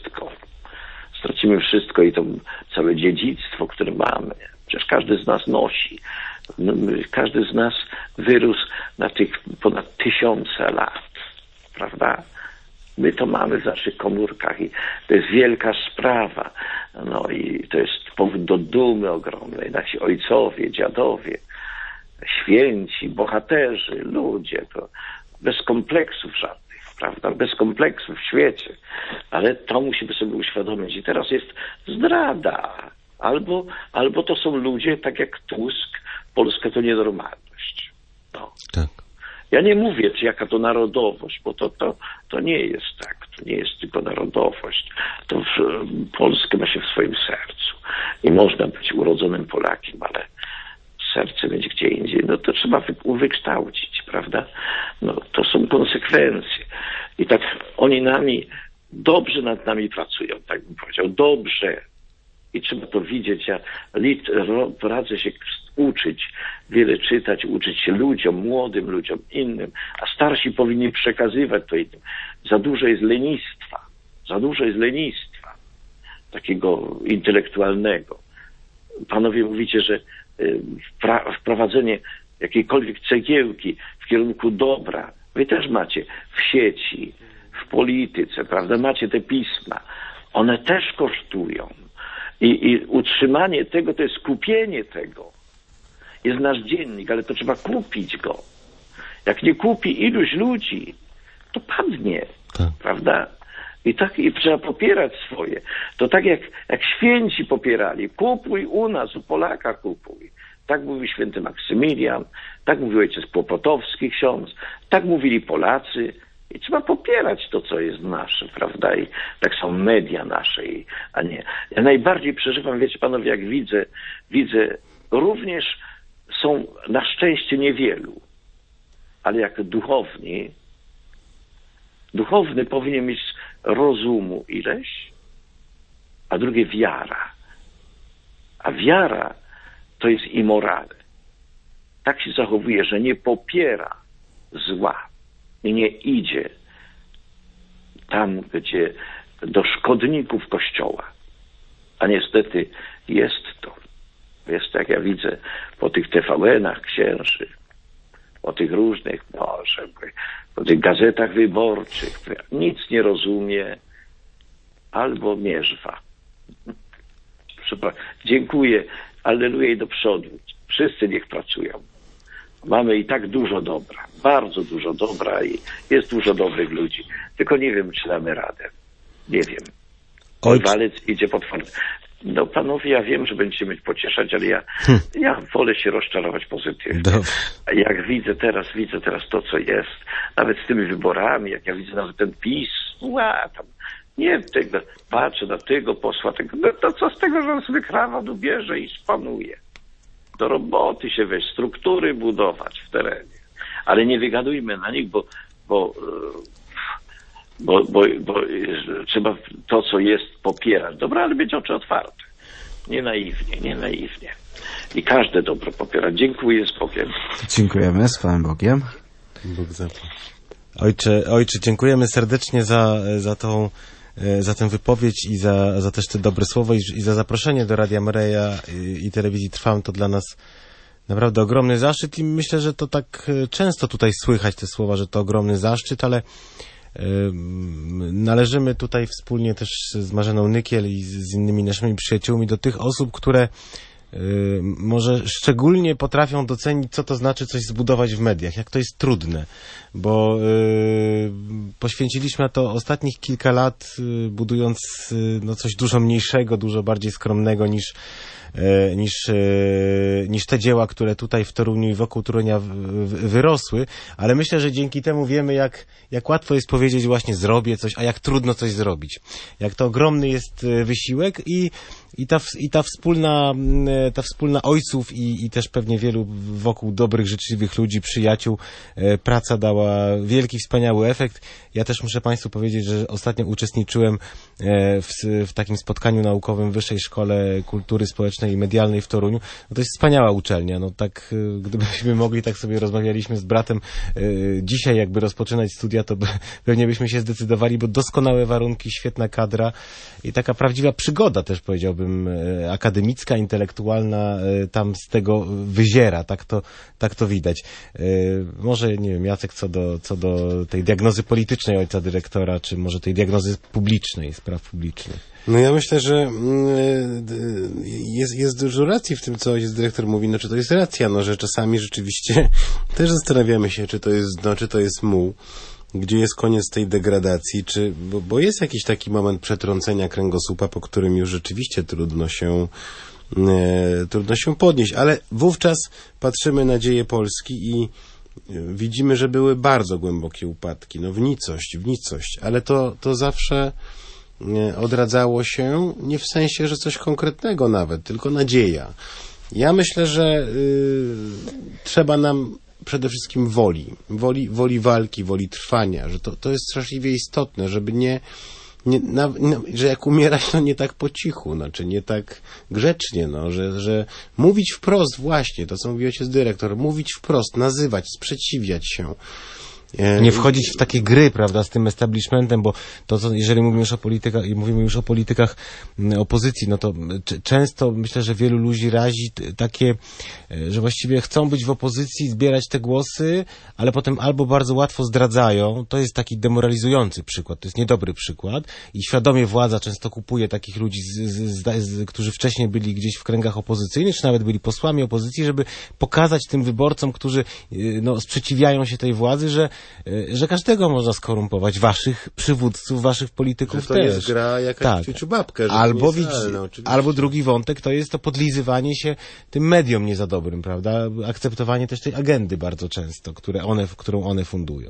wszystko i to całe dziedzictwo, które mamy. Przecież każdy z nas nosi. Każdy z nas wyrósł na tych ponad 1000 lat. Prawda? My to mamy w naszych komórkach i to jest wielka sprawa. No i to jest powód do dumy ogromnej. Nasi ojcowie, dziadowie, święci, bohaterzy, ludzie, to bez kompleksów żadnych. Prawda? Bez kompleksów w świecie. Ale to musimy sobie uświadomić. I teraz jest zdrada. Albo to są ludzie, tak jak Tusk, Polska to nienormalność. No. Tak. Ja nie mówię, czy jaka to narodowość, bo to nie jest tak. To nie jest tylko narodowość. To Polskę ma się w swoim sercu. I można być urodzonym Polakiem, ale serce mieć gdzie indziej. No to trzeba wykształcić, prawda? No to są konsekwencje. I tak oni dobrze nad nami pracują, tak bym powiedział. Dobrze. I trzeba to widzieć. Ja radzę się uczyć, wiele czytać, uczyć się ludziom, młodym ludziom, innym, a starsi powinni przekazywać to innym. Za dużo jest lenistwa, takiego intelektualnego. Panowie mówicie, że wprowadzenie jakiejkolwiek cegiełki w kierunku dobra, wy też macie w sieci, w polityce, prawda, macie te pisma, one też kosztują. I utrzymanie tego to jest kupienie tego. Jest nasz dziennik, ale to trzeba kupić go. Jak nie kupi iluś ludzi, to padnie, prawda? I trzeba popierać swoje. To tak jak święci popierali. Kupuj u nas, u Polaka kupuj. Tak mówił święty Maksymilian, tak mówił ojciec Kłopotowski, ksiądz, tak mówili Polacy. I trzeba popierać to, co jest nasze, prawda? I tak są media nasze, a nie. Ja najbardziej przeżywam, wiecie panowie, jak widzę, również są na szczęście niewielu, ale jak duchowny powinien mieć rozumu ileś, a drugie wiara. A wiara to jest i morale. Tak się zachowuje, że nie popiera zła i nie idzie tam, gdzie do szkodników Kościoła. A niestety jest to, jak ja widzę po tych TVN-ach księży, po tych różnych, po tych gazetach wyborczych, nic nie rozumie, albo mierzwa. Dziękuję, alleluja i do przodu. Wszyscy niech pracują. Mamy i tak dużo dobra, bardzo dużo dobra i jest dużo dobrych ludzi. Tylko nie wiem, czy damy radę. Nie wiem. Walec idzie potwornie. No panowie, ja wiem, że będziecie mnie pocieszać, ale ja wolę się rozczarować pozytywnie. Jak widzę teraz to, co jest, nawet z tymi wyborami, jak ja widzę nawet ten PiS, tam, nie tego, patrzę na tego posła, tego, no to co z tego, że on sobie krawat ubierze i spanuje. Do roboty się weź, struktury budować w terenie. Ale nie wygadujmy na nich, bo trzeba to, co jest, popierać. Dobra, ale mieć oczy otwarte. Nie naiwnie. I każde dobro popierać. Dziękuję, z Bogiem. Dziękujemy, z Panem Bogiem. Bóg zapłać. Ojcze, dziękujemy serdecznie za tę wypowiedź i za też te dobre słowo i za zaproszenie do Radia Maryja i Telewizji Trwam. To dla nas naprawdę ogromny zaszczyt i myślę, że to tak często tutaj słychać te słowa, że to ogromny zaszczyt, ale należymy tutaj wspólnie też z Marzeną Nykiel i z innymi naszymi przyjaciółmi do tych osób, które może szczególnie potrafią docenić, co to znaczy coś zbudować w mediach, jak to jest trudne, bo poświęciliśmy na to ostatnich kilka lat, budując coś dużo mniejszego, dużo bardziej skromnego niż te dzieła, które tutaj w Toruniu i wokół Torunia wyrosły, ale myślę, że dzięki temu wiemy, jak łatwo jest powiedzieć właśnie zrobię coś, a jak trudno coś zrobić. Jak to ogromny jest wysiłek i ta wspólna ojców i też pewnie wielu wokół dobrych, życzliwych ludzi, przyjaciół, praca dała wielki, wspaniały efekt. Ja też muszę Państwu powiedzieć, że ostatnio uczestniczyłem w takim spotkaniu naukowym w Wyższej Szkole Kultury Społecznej i Medialnej w Toruniu. No to jest wspaniała uczelnia. No tak, gdybyśmy mogli, tak sobie rozmawialiśmy z bratem, dzisiaj jakby rozpoczynać studia, to pewnie byśmy się zdecydowali, bo doskonałe warunki, świetna kadra i taka prawdziwa przygoda też, powiedziałbym, akademicka, intelektualna tam z tego wyziera, tak to widać. Może, nie wiem, Jacek, co do tej diagnozy politycznej ojca dyrektora, czy może tej diagnozy publicznej, spraw publicznych. No ja myślę, że jest dużo racji w tym, co ojciec dyrektor mówi, no czy to jest racja, no że czasami rzeczywiście też zastanawiamy się, czy to jest dno, czy to jest muł, gdzie jest koniec tej degradacji, bo jest jakiś taki moment przetrącenia kręgosłupa, po którym już rzeczywiście trudno się podnieść, ale wówczas patrzymy na dzieje Polski i widzimy, że były bardzo głębokie upadki, no w nicość, ale to zawsze odradzało się nie w sensie, że coś konkretnego nawet, tylko nadzieja. Ja myślę, że trzeba nam przede wszystkim woli walki, woli trwania, że to jest straszliwie istotne, żeby że jak umierać, to nie tak po cichu, znaczy nie tak grzecznie, no, że mówić wprost właśnie, to co mówi ojciec dyrektor, mówić wprost, nazywać, sprzeciwiać się. Nie wchodzić w takie gry, prawda, z tym establishmentem, bo jeżeli mówimy już o politykach opozycji, no to często myślę, że wielu ludzi razi takie, że właściwie chcą być w opozycji, zbierać te głosy, ale potem albo bardzo łatwo zdradzają, to jest taki demoralizujący przykład, to jest niedobry przykład i świadomie władza często kupuje takich ludzi, którzy wcześniej byli gdzieś w kręgach opozycyjnych, czy nawet byli posłami opozycji, żeby pokazać tym wyborcom, którzy sprzeciwiają się tej władzy, że każdego można skorumpować, waszych przywódców, waszych polityków że to też. Jest gra jakaś tak. babkę. Albo drugi wątek to jest to podlizywanie się tym mediom nie za dobrym, prawda? Akceptowanie też tej agendy bardzo często, którą one fundują.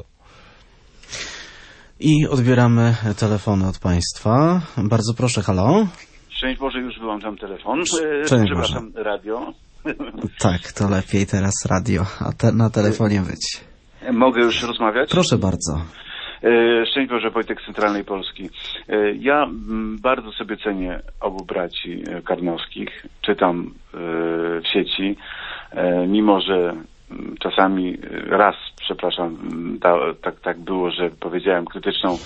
I odbieramy telefony od Państwa. Bardzo proszę, halo? Szczęść Boże, już wyłączam telefon. Przepraszam, radio. Tak, to lepiej teraz radio, a na telefonie być. Mogę już rozmawiać? Proszę bardzo. Szczęść Boże, Wojtek z Centralnej Polski. Ja bardzo sobie cenię obu braci Karnowskich. Czytam w sieci, mimo że czasami tak było, że powiedziałem krytyczną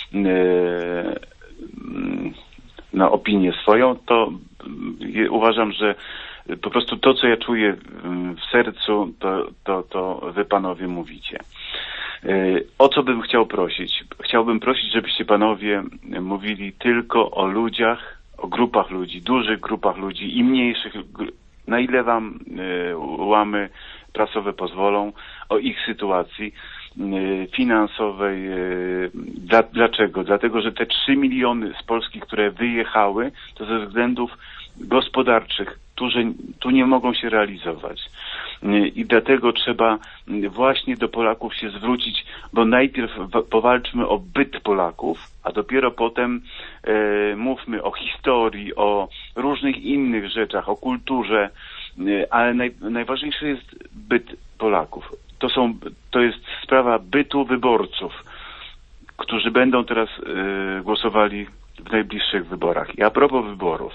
opinię swoją, to uważam, że po prostu to, co ja czuję w sercu, to wy panowie mówicie. O co bym chciał prosić? Chciałbym prosić, żebyście panowie mówili tylko o ludziach, o grupach ludzi, dużych grupach ludzi i mniejszych na ile wam łamy prasowe pozwolą, o ich sytuacji finansowej. Dlaczego? Dlatego, że te 3 miliony z Polski, które wyjechały, to ze względów gospodarczych, tu nie mogą się realizować. I dlatego trzeba właśnie do Polaków się zwrócić, bo najpierw powalczmy o byt Polaków, a dopiero potem mówmy o historii, o różnych innych rzeczach, o kulturze, ale najważniejszy jest byt Polaków. To jest sprawa bytu wyborców, którzy będą teraz głosowali w najbliższych wyborach. I a propos wyborów,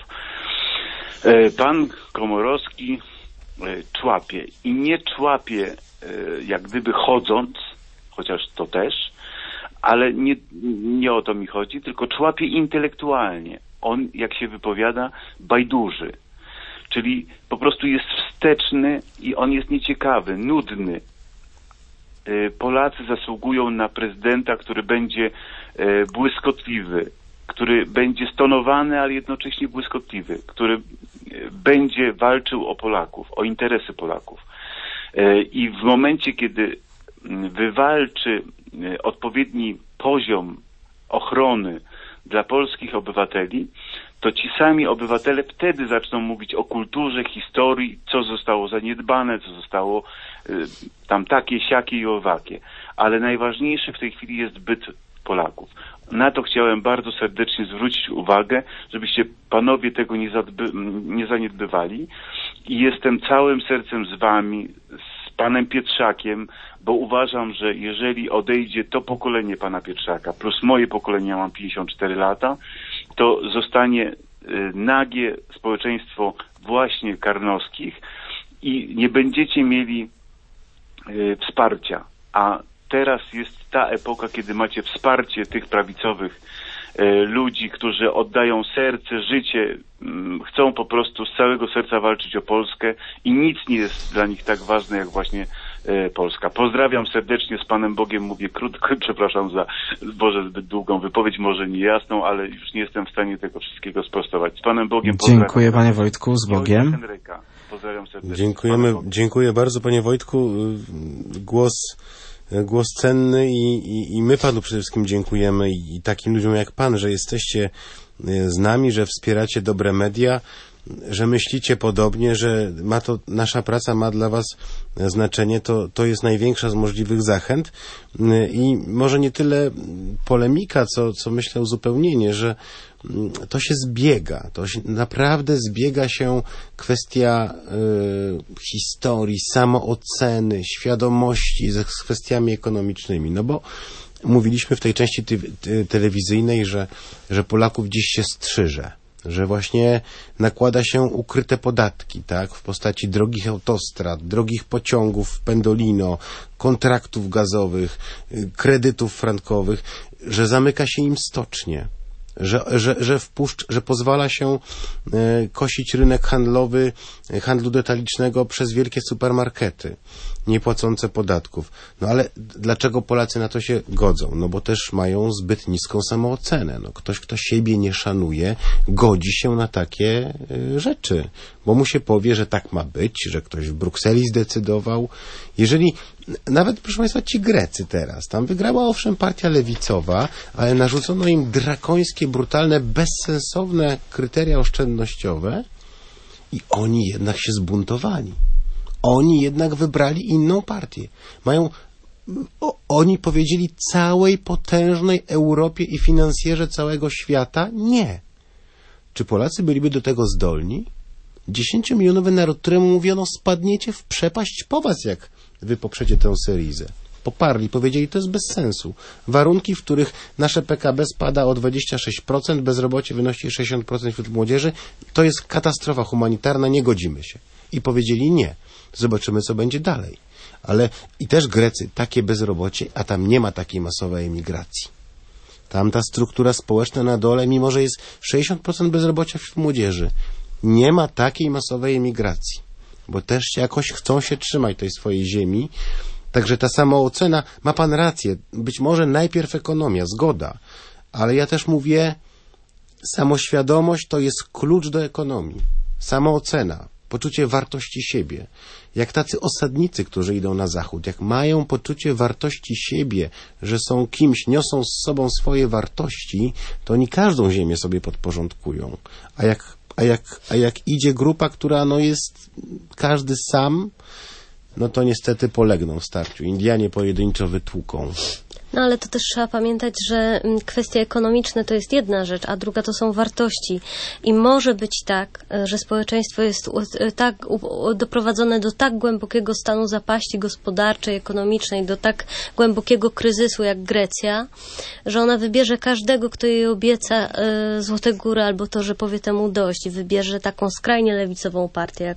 pan Komorowski człapie i nie człapie jak gdyby chodząc, chociaż to też, ale nie o to mi chodzi, tylko człapie intelektualnie. On, jak się wypowiada, bajduży. Czyli po prostu jest wsteczny i on jest nieciekawy, nudny. Polacy zasługują na prezydenta, który będzie błyskotliwy, który będzie stonowany, ale jednocześnie błyskotliwy, który będzie walczył o Polaków, o interesy Polaków. I w momencie, kiedy wywalczy odpowiedni poziom ochrony dla polskich obywateli, to ci sami obywatele wtedy zaczną mówić o kulturze, historii, co zostało zaniedbane, co zostało tam takie, siakie i owakie. Ale najważniejszy w tej chwili jest byt Polaków. Na to chciałem bardzo serdecznie zwrócić uwagę, żebyście panowie tego nie zaniedbywali. I jestem całym sercem z wami, z panem Pietrzakiem, bo uważam, że jeżeli odejdzie to pokolenie pana Pietrzaka, plus moje pokolenie, ja mam 54 lata, to zostanie nagie społeczeństwo właśnie Karnowskich i nie będziecie mieli wsparcia. A teraz jest ta epoka, kiedy macie wsparcie tych prawicowych ludzi, którzy oddają serce, życie, chcą po prostu z całego serca walczyć o Polskę i nic nie jest dla nich tak ważne jak właśnie Polska. Pozdrawiam serdecznie, z Panem Bogiem, mówię krótko, przepraszam za Boże zbyt długą wypowiedź, może niejasną, ale już nie jestem w stanie tego wszystkiego sprostować. Z Panem Bogiem pozdrawiam. Dziękuję panie Wojtku, z Bogiem. Henryka. Pozdrawiam serdecznie. Dziękuję bardzo panie Wojtku. Głos cenny i my panu przede wszystkim dziękujemy i takim ludziom jak pan, że jesteście z nami, że wspieracie dobre media, że myślicie podobnie, że nasza praca ma dla was znaczenie, to jest największa z możliwych zachęt i może nie tyle polemika, co myślę uzupełnienie, że to się zbiega, naprawdę zbiega się kwestia historii, samooceny, świadomości z kwestiami ekonomicznymi, no bo mówiliśmy w tej części telewizyjnej, że Polaków dziś się strzyże, że właśnie nakłada się ukryte podatki, tak, w postaci drogich autostrad, drogich pociągów w Pendolino, kontraktów gazowych, kredytów frankowych, że zamyka się im stocznie, że pozwala się kosić rynek handlowy, handlu detalicznego przez wielkie supermarkety, nie płacące podatków. No ale dlaczego Polacy na to się godzą? No bo też mają zbyt niską samoocenę. No ktoś, kto siebie nie szanuje, godzi się na takie rzeczy, bo mu się powie, że tak ma być, że ktoś w Brukseli zdecydował. Jeżeli nawet, proszę państwa, ci Grecy teraz, tam wygrała owszem partia lewicowa, ale narzucono im drakońskie, brutalne, bezsensowne kryteria oszczędnościowe i oni jednak się zbuntowali. Oni jednak wybrali inną partię. Oni powiedzieli całej potężnej Europie i finansjerze całego świata nie. Czy Polacy byliby do tego zdolni? 10-milionowy naród, któremu mówiono, spadniecie w przepaść po was, jak wy poprzecie tę Syrizę. Poparli, powiedzieli, to jest bez sensu. Warunki, w których nasze PKB spada o 26%, bezrobocie wynosi 60% wśród młodzieży, to jest katastrofa humanitarna, nie godzimy się. I powiedzieli nie. Zobaczymy, co będzie dalej. Ale i też Grecy, takie bezrobocie, a tam nie ma takiej masowej emigracji. Tam ta struktura społeczna na dole, mimo że jest 60% bezrobocia wśród młodzieży, nie ma takiej masowej emigracji, bo też jakoś chcą się trzymać tej swojej ziemi. Także ta samoocena, ma pan rację, być może najpierw ekonomia, zgoda, ale ja też mówię, samoświadomość to jest klucz do ekonomii. Samoocena. poczucie wartości siebie. Jak tacy osadnicy, którzy idą na zachód, jak mają poczucie wartości siebie, że są kimś, niosą z sobą swoje wartości, to oni każdą ziemię sobie podporządkują. A jak idzie grupa, która jest każdy sam, no to niestety polegną w starciu. Indianie pojedynczo wytłuką. No ale to też trzeba pamiętać, że kwestie ekonomiczne to jest jedna rzecz, a druga to są wartości. I może być tak, że społeczeństwo jest tak doprowadzone do tak głębokiego stanu zapaści gospodarczej, ekonomicznej, do tak głębokiego kryzysu jak Grecja, że ona wybierze każdego, kto jej obieca złote góry albo to, że powie temu dość, i wybierze taką skrajnie lewicową partię,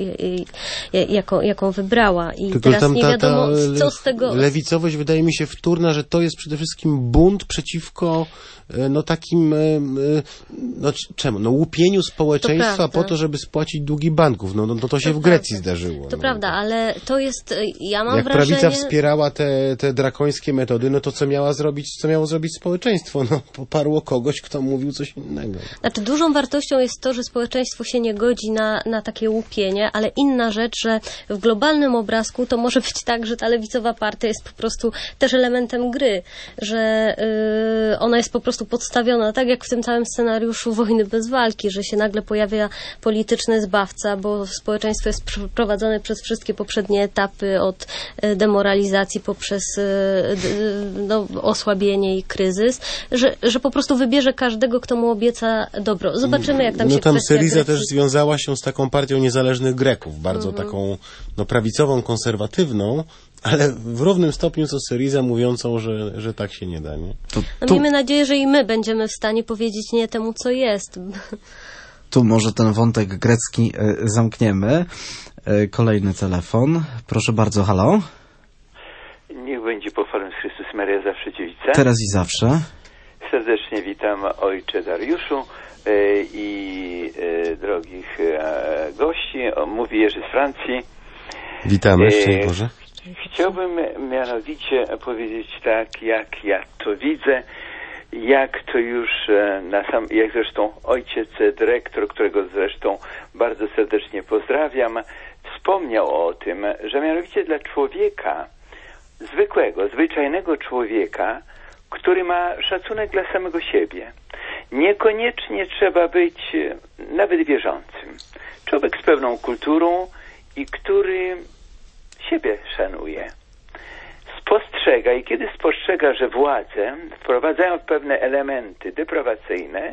jaką wybrała. I tylko teraz tam nie wiadomo, co z tego... Lewicowość wydaje mi się wtórna, że to jest przede wszystkim bunt przeciwko takim łupieniu społeczeństwa po to, żeby spłacić długi banków. To się w Grecji zdarzyło. To prawda, ale to jest, ja mam jak wrażenie... prawica wspierała te drakońskie metody, no to co miało zrobić społeczeństwo? Poparło kogoś, kto mówił coś innego. Znaczy, dużą wartością jest to, że społeczeństwo się nie godzi na takie łupienie, ale inna rzecz, że w globalnym obrazku to może być tak, że ta lewicowa partia jest po prostu też elementem gry, że ona jest po prostu podstawiona, tak jak w tym całym scenariuszu Wojny bez walki, że się nagle pojawia polityczny zbawca, bo społeczeństwo jest prowadzone przez wszystkie poprzednie etapy, od demoralizacji poprzez osłabienie i kryzys, że po prostu wybierze każdego, kto mu obieca dobro. Zobaczymy, jak tam się tam kwestia Syriza Grecji... też związała się z taką partią niezależnych Greków, bardzo taką prawicową, konserwatywną, ale w równym stopniu co Syriza, mówiącą, że tak się nie da, nie? Miejmy nadzieję, że i my będziemy w stanie powiedzieć nie temu, co jest. Tu może ten wątek grecki zamkniemy. Kolejny telefon. Proszę bardzo, halo. Niech będzie pochwalony Chrystus Maria, zawsze dziewica. Teraz i zawsze. Serdecznie witam ojcze Dariuszu i drogich gości. Mówi Jerzy z Francji. Witamy, szczęść Boże. Chciałbym mianowicie powiedzieć tak, jak ja to widzę, jak to już jak zresztą ojciec dyrektor, którego zresztą bardzo serdecznie pozdrawiam, wspomniał o tym, że mianowicie dla człowieka, zwykłego, zwyczajnego człowieka, który ma szacunek dla samego siebie, niekoniecznie trzeba być nawet wierzącym. Człowiek z pewną kulturą i który siebie szanuje. Spostrzega i kiedy spostrzega, że władze wprowadzają pewne elementy deprawacyjne,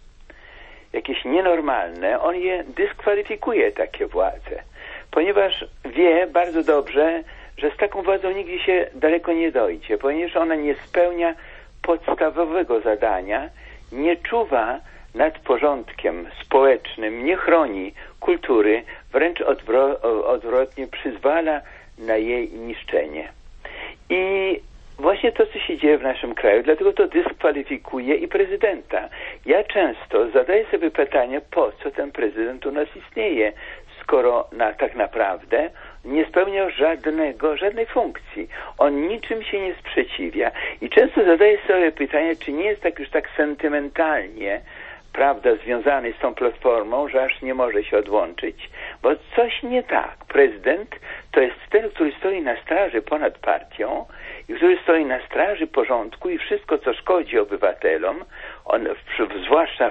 jakieś nienormalne, on je dyskwalifikuje, takie władze, ponieważ wie bardzo dobrze, że z taką władzą nigdzie się daleko nie dojdzie, ponieważ ona nie spełnia podstawowego zadania, nie czuwa nad porządkiem społecznym, nie chroni kultury, wręcz odwrotnie przyzwala na jej niszczenie. I właśnie to, co się dzieje w naszym kraju, dlatego to dyskwalifikuje i prezydenta. Ja często zadaję sobie pytanie, po co ten prezydent u nas istnieje, skoro tak naprawdę nie spełniał żadnej funkcji. On niczym się nie sprzeciwia. I często zadaję sobie pytanie, czy nie jest już tak sentymentalnie, prawda, związany z tą platformą, że aż nie może się odłączyć, bo coś nie tak. Prezydent to jest ten, który stoi na straży ponad partią i który stoi na straży porządku i wszystko, co szkodzi obywatelom, on zwłaszcza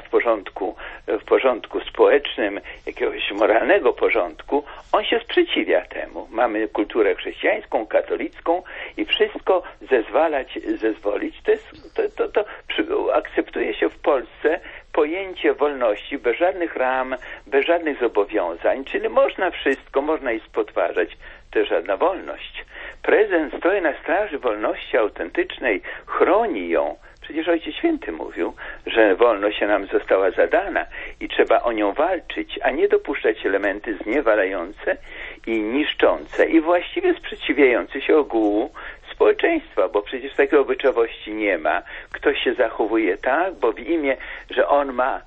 w porządku społecznym, jakiegoś moralnego porządku, on się sprzeciwia temu. Mamy kulturę chrześcijańską, katolicką i wszystko zezwolić, to akceptuje się w Polsce pojęcie wolności bez żadnych ram, bez żadnych zobowiązań, czyli można wszystko, można i podważać, to jest żadna wolność. Prezydent stoi na straży wolności autentycznej, chroni ją. Przecież Ojciec Święty mówił, że wolność się nam została zadana i trzeba o nią walczyć, a nie dopuszczać elementy zniewalające i niszczące i właściwie sprzeciwiające się ogółu społeczeństwa, bo przecież takiej obyczajowości nie ma. Ktoś się zachowuje tak, bo w imię, że on ma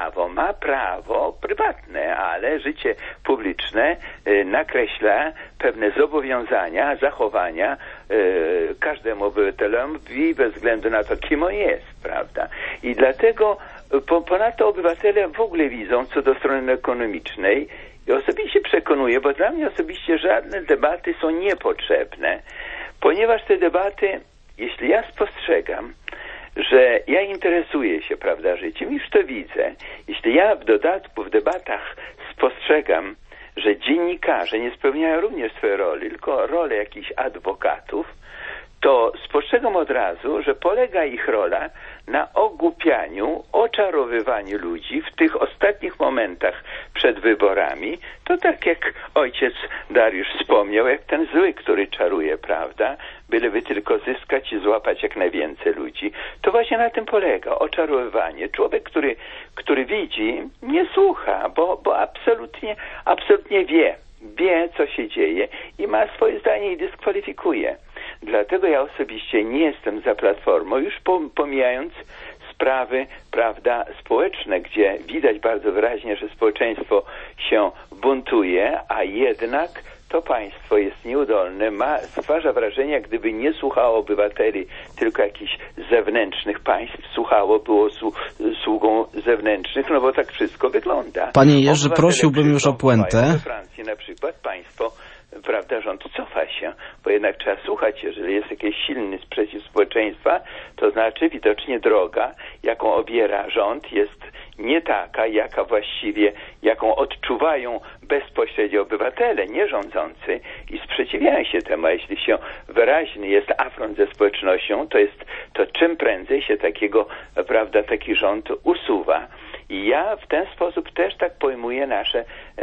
prawo prywatne, ale życie publiczne nakreśla pewne zobowiązania, zachowania każdemu obywatelowi bez względu na to, kim on jest, prawda? I dlatego ponadto obywatele w ogóle widzą, co do strony ekonomicznej, I osobiście przekonuję, bo dla mnie osobiście żadne debaty są niepotrzebne, ponieważ te debaty, jeśli ja spostrzegam, że ja interesuję się, prawda, życiem, już to widzę. Jeśli ja w dodatku w debatach spostrzegam, że dziennikarze nie spełniają również swojej roli, tylko rolę jakichś adwokatów, to spostrzegam od razu, że polega ich rola na ogłupianiu, oczarowywaniu ludzi w tych ostatnich momentach przed wyborami. To tak jak ojciec Dariusz wspomniał, jak ten zły, który czaruje, prawda? Byleby tylko zyskać i złapać jak najwięcej ludzi. To właśnie na tym polega, oczarowywanie. Człowiek, który widzi, nie słucha, bo absolutnie wie, co się dzieje i ma swoje zdanie i dyskwalifikuje. Dlatego ja osobiście nie jestem za Platformą, już pomijając sprawy, prawda, społeczne, gdzie widać bardzo wyraźnie, że społeczeństwo się buntuje, a jednak to państwo jest nieudolne, stwarza wrażenie, jak gdyby nie słuchało obywateli, tylko jakichś zewnętrznych państw słuchało, było sługą zewnętrznych, no bo tak wszystko wygląda. Panie Jerzy, prosiłbym już o puentę. We Francji na przykład państwo, prawda, rząd cofa się, bo jednak trzeba słuchać, jeżeli jest jakiś silny sprzeciw społeczeństwa, to znaczy widocznie droga, jaką obiera rząd, jest nie taka, jaką odczuwają bezpośrednio obywatele, nie rządzący i sprzeciwiają się temu, a jeśli się wyraźny jest afront ze społecznością, to czym prędzej się taki rząd usuwa. I ja w ten sposób też tak pojmuję nasze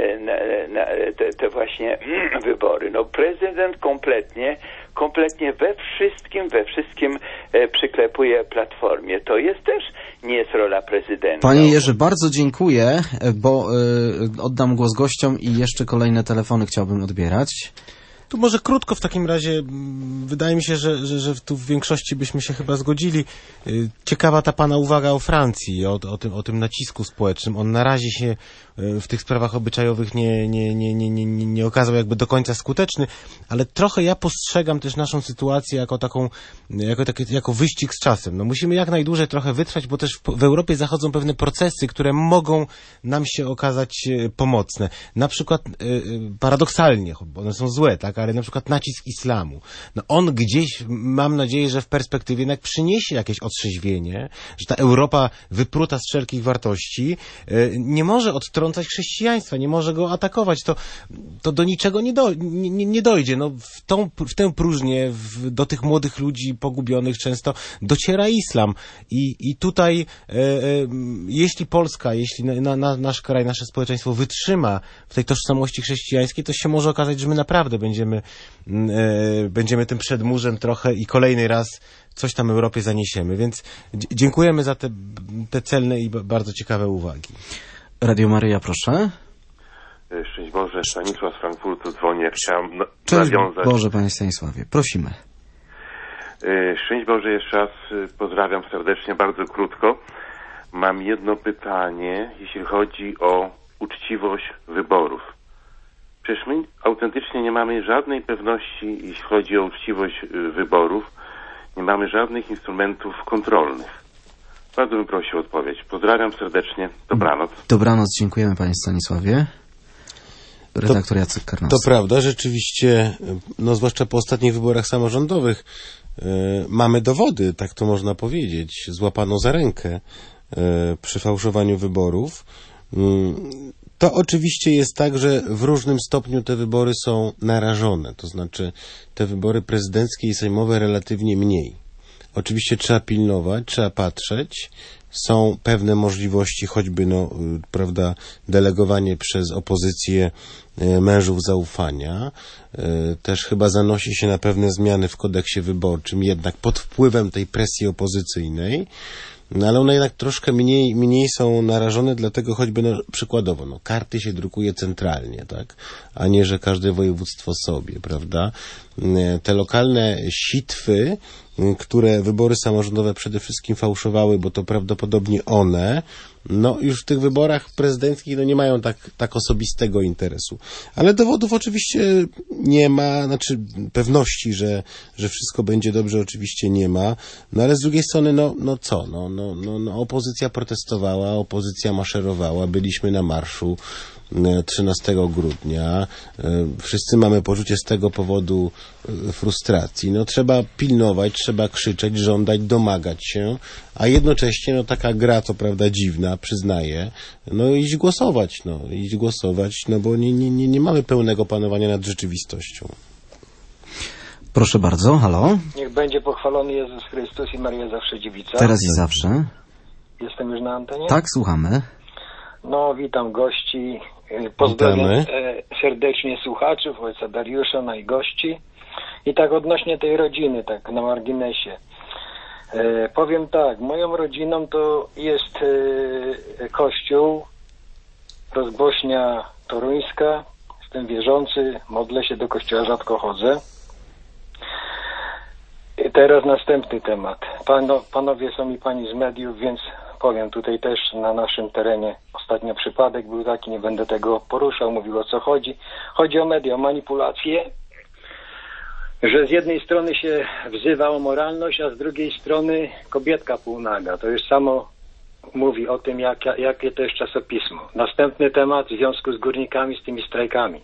te właśnie wybory. No prezydent kompletnie we wszystkim przyklepuje Platformie. To jest też nie jest rola prezydenta. Panie Jerzy, bardzo dziękuję, bo oddam głos gościom i jeszcze kolejne telefony chciałbym odbierać. Tu może krótko w takim razie, wydaje mi się, że tu w większości byśmy się chyba zgodzili. Ciekawa ta pana uwaga o Francji, o tym nacisku społecznym. On na razie się w tych sprawach obyczajowych nie okazał jakby do końca skuteczny, ale trochę ja postrzegam też naszą sytuację jako wyścig z czasem. No musimy jak najdłużej trochę wytrwać, bo też w Europie zachodzą pewne procesy, które mogą nam się okazać pomocne. Na przykład paradoksalnie, bo one są złe, tak, ale na przykład nacisk islamu. No on gdzieś, mam nadzieję, że w perspektywie jednak przyniesie jakieś otrzeźwienie, że ta Europa wypruta z wszelkich wartości nie może odtrącać chrześcijaństwa, nie może go atakować. To do niczego nie dojdzie. No, w tę próżnię do tych młodych ludzi pogubionych często dociera islam. I tutaj jeśli Polska, jeśli nasz kraj, nasze społeczeństwo wytrzyma w tej tożsamości chrześcijańskiej, to się może okazać, że my naprawdę będziemy tym przedmurzem trochę i kolejny raz coś tam Europie zaniesiemy. Więc dziękujemy za te celne i bardzo ciekawe uwagi. Radio Maryja, proszę. Szczęść Boże, Stanisław z Frankfurtu dzwonię. Chciałem Szczęść nawiązać... Boże, Panie Stanisławie, prosimy. Szczęść Boże, jeszcze raz pozdrawiam serdecznie, bardzo krótko. Mam jedno pytanie, jeśli chodzi o uczciwość wyborów. Przecież my autentycznie nie mamy żadnej pewności, jeśli chodzi o uczciwość wyborów. Nie mamy żadnych instrumentów kontrolnych. Bardzo bym prosił o odpowiedź. Pozdrawiam serdecznie. Dobranoc. Dobranoc, dziękujemy Panie Stanisławie. Redaktor Jacek Karnowski. To prawda, rzeczywiście, no zwłaszcza po ostatnich wyborach samorządowych mamy dowody, tak to można powiedzieć. Złapano za rękę przy fałszowaniu wyborów. To oczywiście jest tak, że w różnym stopniu te wybory są narażone. To znaczy te wybory prezydenckie i sejmowe relatywnie mniej. Oczywiście trzeba pilnować, trzeba patrzeć. Są pewne możliwości, choćby prawda, delegowanie przez opozycję mężów zaufania. Też chyba zanosi się na pewne zmiany w kodeksie wyborczym, jednak pod wpływem tej presji opozycyjnej. No ale one jednak troszkę mniej są narażone, dlatego choćby przykładowo, karty się drukuje centralnie, tak? A nie, że każde województwo sobie, prawda? Te lokalne sitwy, które wybory samorządowe przede wszystkim fałszowały, bo to prawdopodobnie one no już w tych wyborach prezydenckich nie mają tak osobistego interesu. Ale dowodów oczywiście nie ma, znaczy pewności, że wszystko będzie dobrze, oczywiście nie ma. No ale z drugiej strony, opozycja protestowała, opozycja maszerowała, byliśmy na marszu 13 grudnia. Wszyscy mamy poczucie z tego powodu frustracji. No trzeba pilnować, trzeba krzyczeć, żądać, domagać się, a jednocześnie taka gra, co prawda dziwna, przyznaję, iść głosować, bo nie mamy pełnego panowania nad rzeczywistością. Proszę bardzo, halo? Niech będzie pochwalony Jezus Chrystus i Maria zawsze dziewica. Teraz i zawsze. Jestem już na antenie? Tak, słuchamy. Witam gości. Pozdrawiam serdecznie słuchaczów, ojca Dariusza, i gości. I tak odnośnie tej rodziny, tak na marginesie. Powiem tak, moją rodziną to jest kościół Rozgłośnia Toruńska. Jestem wierzący, modlę się, do kościoła rzadko chodzę. I teraz następny temat. Panowie są i pani z mediów, więc powiem, tutaj też na naszym terenie ostatnio przypadek był taki, nie będę tego poruszał, mówił, o co chodzi. Chodzi o media, o manipulację, że z jednej strony się wzywa o moralność, a z drugiej strony kobietka półnaga. To już samo mówi o tym, jakie to jest czasopismo. Następny temat w związku z górnikami, z tymi strajkami.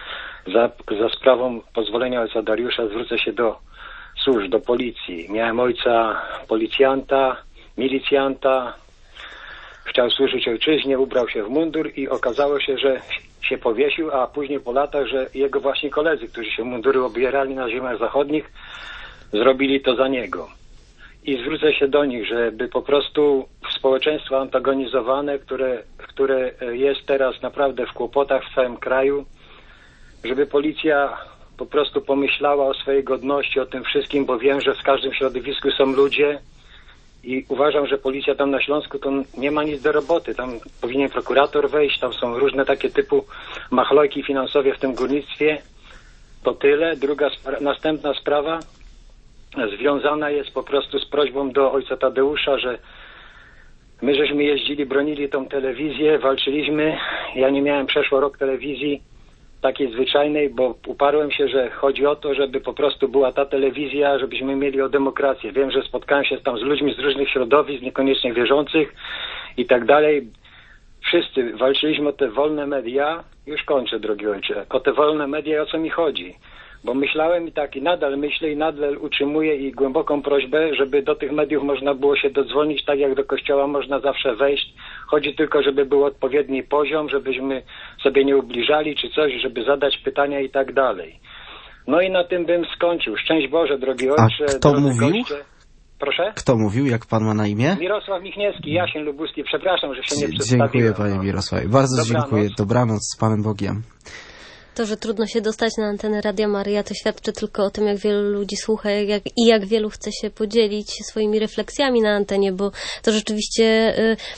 Za sprawą pozwolenia ojca Dariusza zwrócę się do służb, do policji. Miałem ojca policjanta, milicjanta, chciał służyć ojczyźnie, ubrał się w mundur i okazało się, że się powiesił, a później po latach, że jego właśnie koledzy, którzy się mundury obierali na ziemiach zachodnich, zrobili to za niego. I zwrócę się do nich, żeby po prostu społeczeństwo antagonizowane, które jest teraz naprawdę w kłopotach w całym kraju, żeby policja po prostu pomyślała o swojej godności, o tym wszystkim, bo wiem, że w każdym środowisku są ludzie i uważam, że policja tam na Śląsku to nie ma nic do roboty. Tam powinien prokurator wejść, tam są różne takie typu machlojki finansowe w tym górnictwie. To tyle. Następna sprawa związana jest po prostu z prośbą do ojca Tadeusza, że my żeśmy jeździli, bronili tą telewizję, walczyliśmy. Ja nie miałem przeszło rok telewizji takiej zwyczajnej, bo uparłem się, że chodzi o to, żeby po prostu była ta telewizja, żebyśmy mieli o demokrację. Wiem, że spotkałem się tam z ludźmi z różnych środowisk, niekoniecznie wierzących i tak dalej. Wszyscy walczyliśmy o te wolne media. Już kończę, drogi ojcze. O te wolne media, o co mi chodzi? Bo myślałem i nadal myślę i nadal utrzymuję i głęboką prośbę, żeby do tych mediów można było się dodzwonić, tak jak do kościoła można zawsze wejść. Chodzi tylko, żeby był odpowiedni poziom, żebyśmy sobie nie ubliżali czy coś, żeby zadać pytania i tak dalej. I na tym bym skończył. Szczęść Boże, drogi ojcze. A kto mówił? Goście. Proszę? Kto mówił? Jak pan ma na imię? Mirosław Michniewski, Jasień Lubuski. Przepraszam, że się nie przedstawiłem. Dziękuję, panie Mirosławie. Bardzo dziękuję. Dobranoc, z Panem Bogiem. To, że trudno się dostać na antenę Radia Maryja, to świadczy tylko o tym, jak wielu ludzi słucha i jak wielu chce się podzielić swoimi refleksjami na antenie, bo to rzeczywiście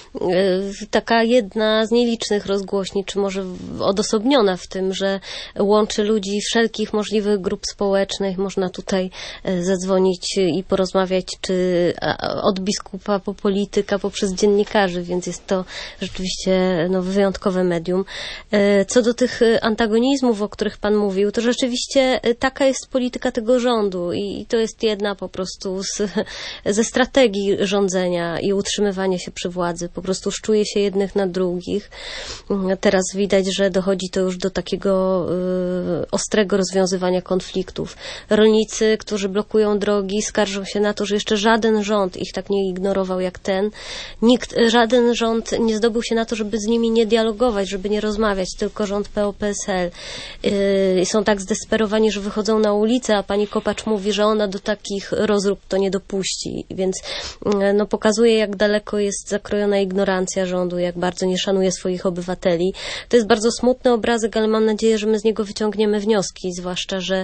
taka jedna z nielicznych rozgłośni, czy może odosobniona w tym, że łączy ludzi wszelkich możliwych grup społecznych. Można tutaj zadzwonić i porozmawiać, czy od biskupa po polityka, poprzez dziennikarzy, więc jest to rzeczywiście wyjątkowe medium. Co do tych antagonizmów, o których pan mówił, to rzeczywiście taka jest polityka tego rządu i to jest jedna po prostu ze strategii rządzenia i utrzymywania się przy władzy. Po prostu szczuje się jednych na drugich. Teraz widać, że dochodzi to już do takiego ostrego rozwiązywania konfliktów. Rolnicy, którzy blokują drogi, skarżą się na to, że jeszcze żaden rząd ich tak nie ignorował jak ten. Żaden rząd nie zdobył się na to, żeby z nimi nie dialogować, żeby nie rozmawiać, tylko rząd PO-PSL. Są tak zdesperowani, że wychodzą na ulicę, a pani Kopacz mówi, że ona do takich rozrób to nie dopuści. Więc pokazuje, jak daleko jest zakrojona ignorancja rządu, jak bardzo nie szanuje swoich obywateli. To jest bardzo smutny obrazek, ale mam nadzieję, że my z niego wyciągniemy wnioski, zwłaszcza, że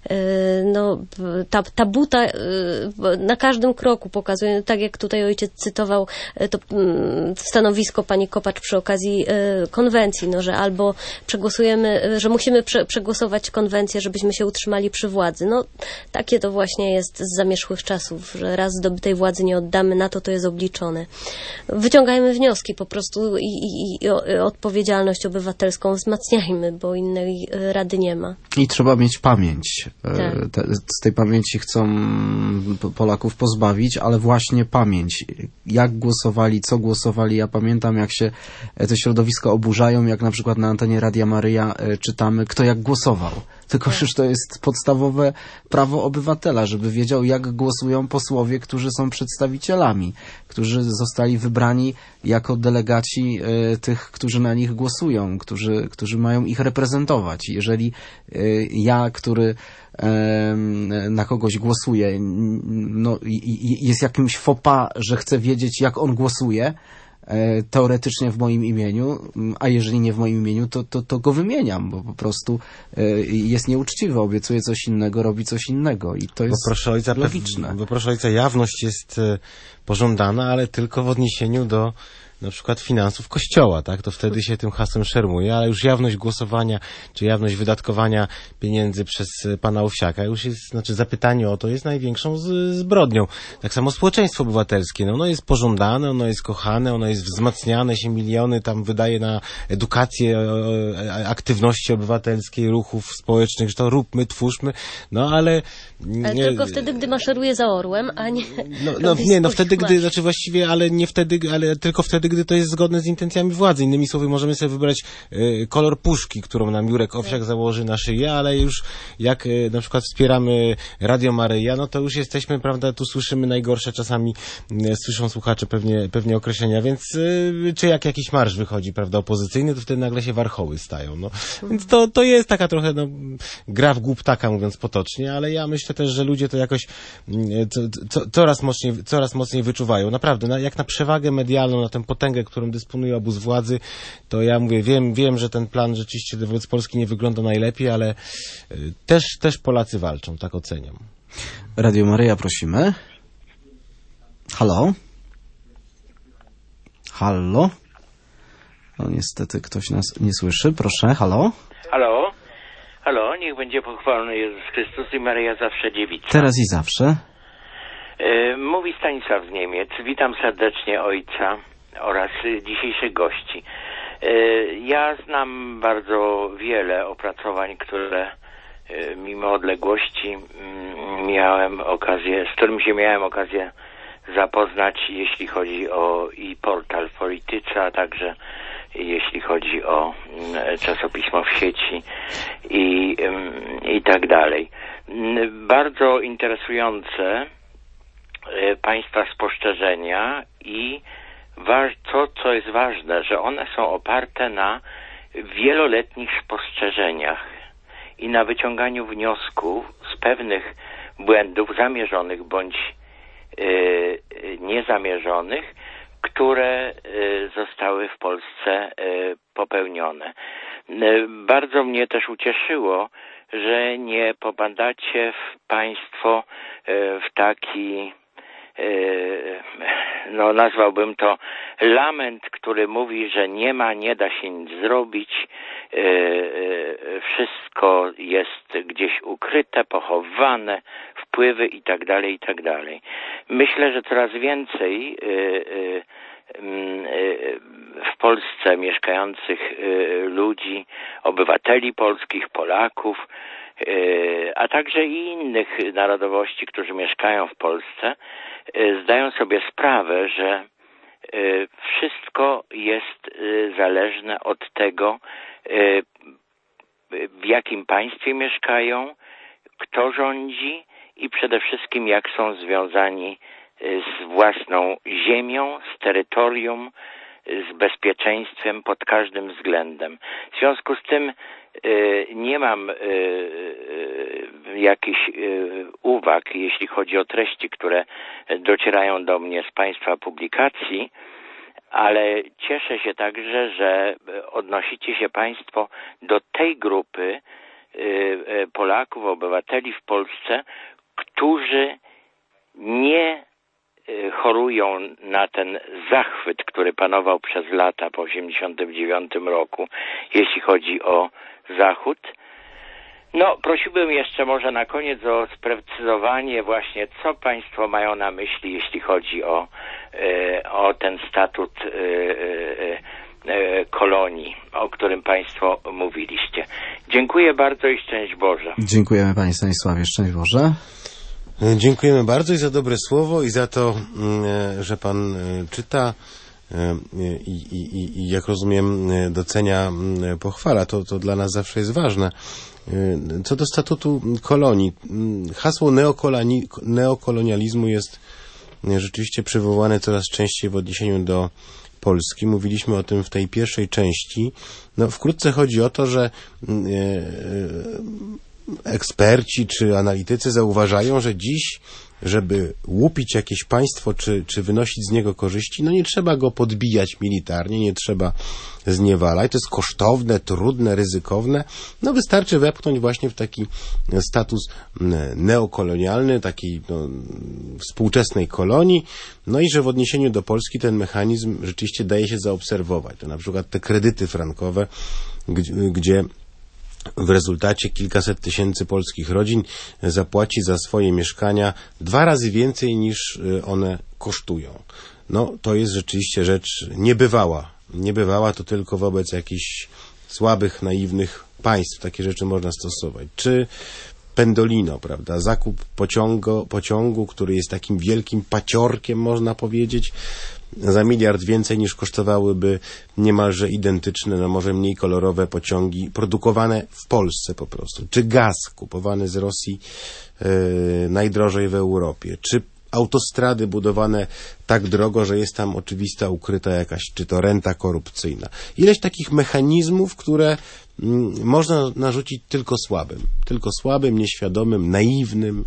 ta buta na każdym kroku pokazuje, tak jak tutaj ojciec cytował to stanowisko pani Kopacz przy okazji konwencji, że albo przegłosujemy, że że musimy przegłosować konwencję, żebyśmy się utrzymali przy władzy. No, takie to właśnie jest z zamierzchłych czasów, że raz zdobytej władzy nie oddamy, na to jest obliczone. Wyciągajmy wnioski po prostu i odpowiedzialność obywatelską wzmacniajmy, bo innej rady nie ma. I trzeba mieć pamięć. Tak. Z tej pamięci chcą Polaków pozbawić, ale właśnie pamięć. Jak głosowali, co głosowali. Ja pamiętam, jak się te środowiska oburzają, jak na przykład na antenie Radia Maryja czytamy, kto jak głosował. Tylko już to jest podstawowe prawo obywatela, żeby wiedział, jak głosują posłowie, którzy są przedstawicielami, którzy zostali wybrani jako delegaci tych, którzy na nich głosują, którzy mają ich reprezentować. Jeżeli ja, który na kogoś głosuje, no, jest jakimś faux pas, że chcę wiedzieć, jak on głosuje, teoretycznie w moim imieniu, a jeżeli nie w moim imieniu, to go wymieniam, bo po prostu jest nieuczciwy, obiecuje coś innego, robi coś innego i to jest logiczne. Bo proszę ojca, jawność jest pożądana, ale tylko w odniesieniu do na przykład finansów Kościoła, tak? To wtedy się tym hasłem szermuje, ale już jawność głosowania, czy jawność wydatkowania pieniędzy przez pana Owsiaka już jest, znaczy zapytanie o to jest największą zbrodnią. Tak samo społeczeństwo obywatelskie, no ono jest pożądane, ono jest kochane, ono jest wzmacniane, się miliony tam wydaje na edukację aktywności obywatelskiej, ruchów społecznych, że to róbmy, twórzmy, no ale tylko wtedy, gdy maszeruje za orłem, a nie... wtedy, gdy, znaczy właściwie, ale nie wtedy, ale tylko wtedy, gdy to jest zgodne z intencjami władzy. Innymi słowy, możemy sobie wybrać kolor puszki, którą nam Jurek Owsiak założy na szyję, ale już jak na przykład wspieramy Radio Maryja, no to już jesteśmy, prawda, tu słyszymy najgorsze czasami, słyszą słuchacze pewnie określenia, więc czy jak jakiś marsz wychodzi, prawda, opozycyjny, to wtedy nagle się warchoły stają, no. Więc to jest taka trochę, no, gra w głuptaka, mówiąc potocznie, ale ja myślę też, że ludzie to jakoś coraz mocniej wyczuwają. Naprawdę, jak na przewagę medialną, na tę potęgę, którą dysponuje obóz władzy, to ja mówię, wiem, że ten plan rzeczywiście wobec Polski nie wygląda najlepiej, ale też Polacy walczą, tak oceniam. Radio Maryja, prosimy. Halo? Halo? No niestety ktoś nas nie słyszy. Proszę, halo? Halo? Halo, niech będzie pochwalony Jezus Chrystus i Maryja zawsze dziewica. Teraz i zawsze. Mówi Stanisław z Niemiec. Witam serdecznie ojca oraz dzisiejszych gości. Ja znam bardzo wiele opracowań, które mimo odległości z którym się miałem okazję zapoznać, jeśli chodzi o i portal w Polityce, a także jeśli chodzi o czasopismo w sieci i tak dalej. Bardzo interesujące państwa spostrzeżenia i co jest ważne, że one są oparte na wieloletnich spostrzeżeniach i na wyciąganiu wniosków z pewnych błędów zamierzonych bądź niezamierzonych, które zostały w Polsce popełnione. Bardzo mnie też ucieszyło, że nie popadacie państwo w taki, no nazwałbym to lament, który mówi, że nie da się nic zrobić, wszystko jest gdzieś ukryte, pochowane, wpływy i tak dalej. Myślę, że coraz więcej w Polsce mieszkających ludzi, obywateli polskich, Polaków, a także i innych narodowości, którzy mieszkają w Polsce, zdają sobie sprawę, że wszystko jest zależne od tego, w jakim państwie mieszkają, kto rządzi i przede wszystkim jak są związani z własną ziemią, z terytorium, z bezpieczeństwem pod każdym względem. W związku z tym nie mam jakichś uwag, jeśli chodzi o treści, które docierają do mnie z państwa publikacji, ale cieszę się także, że odnosicie się państwo do tej grupy Polaków, obywateli w Polsce, którzy nie chorują na ten zachwyt, który panował przez lata po 1989 roku, jeśli chodzi o Zachód. No, prosiłbym jeszcze może na koniec o sprecyzowanie właśnie, co państwo mają na myśli, jeśli chodzi o ten statut kolonii, o którym państwo mówiliście. Dziękuję bardzo i szczęść Boże. Dziękujemy panie Stanisławie, szczęść Boże. Dziękujemy bardzo i za dobre słowo i za to, że pan czyta i jak rozumiem docenia, pochwala. To dla nas zawsze jest ważne. Co do statutu kolonii, hasło neokolonializmu jest rzeczywiście przywołane coraz częściej w odniesieniu do Polski. Mówiliśmy o tym w tej pierwszej części. No, wkrótce chodzi o to, że eksperci czy analitycy zauważają, że dziś, żeby łupić jakieś państwo czy wynosić z niego korzyści, no nie trzeba go podbijać militarnie, nie trzeba zniewalać. To jest kosztowne, trudne, ryzykowne. No wystarczy wepchnąć właśnie w taki status neokolonialny, takiej współczesnej kolonii. No i że w odniesieniu do Polski ten mechanizm rzeczywiście daje się zaobserwować. To na przykład te kredyty frankowe, gdzie w rezultacie kilkaset tysięcy polskich rodzin zapłaci za swoje mieszkania 2 razy więcej niż one kosztują. No, to jest rzeczywiście rzecz niebywała. Niebywała to tylko wobec jakichś słabych, naiwnych państw. Takie rzeczy można stosować. Czy Pendolino, prawda? Zakup pociągu, który jest takim wielkim paciorkiem, można powiedzieć, za 1 miliard więcej niż kosztowałyby niemalże identyczne, no może mniej kolorowe pociągi produkowane w Polsce po prostu. Czy gaz kupowany z Rosji najdrożej w Europie. Czy autostrady budowane tak drogo, że jest tam oczywista, ukryta jakaś, czy to renta korupcyjna. Ileś takich mechanizmów, które można narzucić tylko słabym, nieświadomym, naiwnym,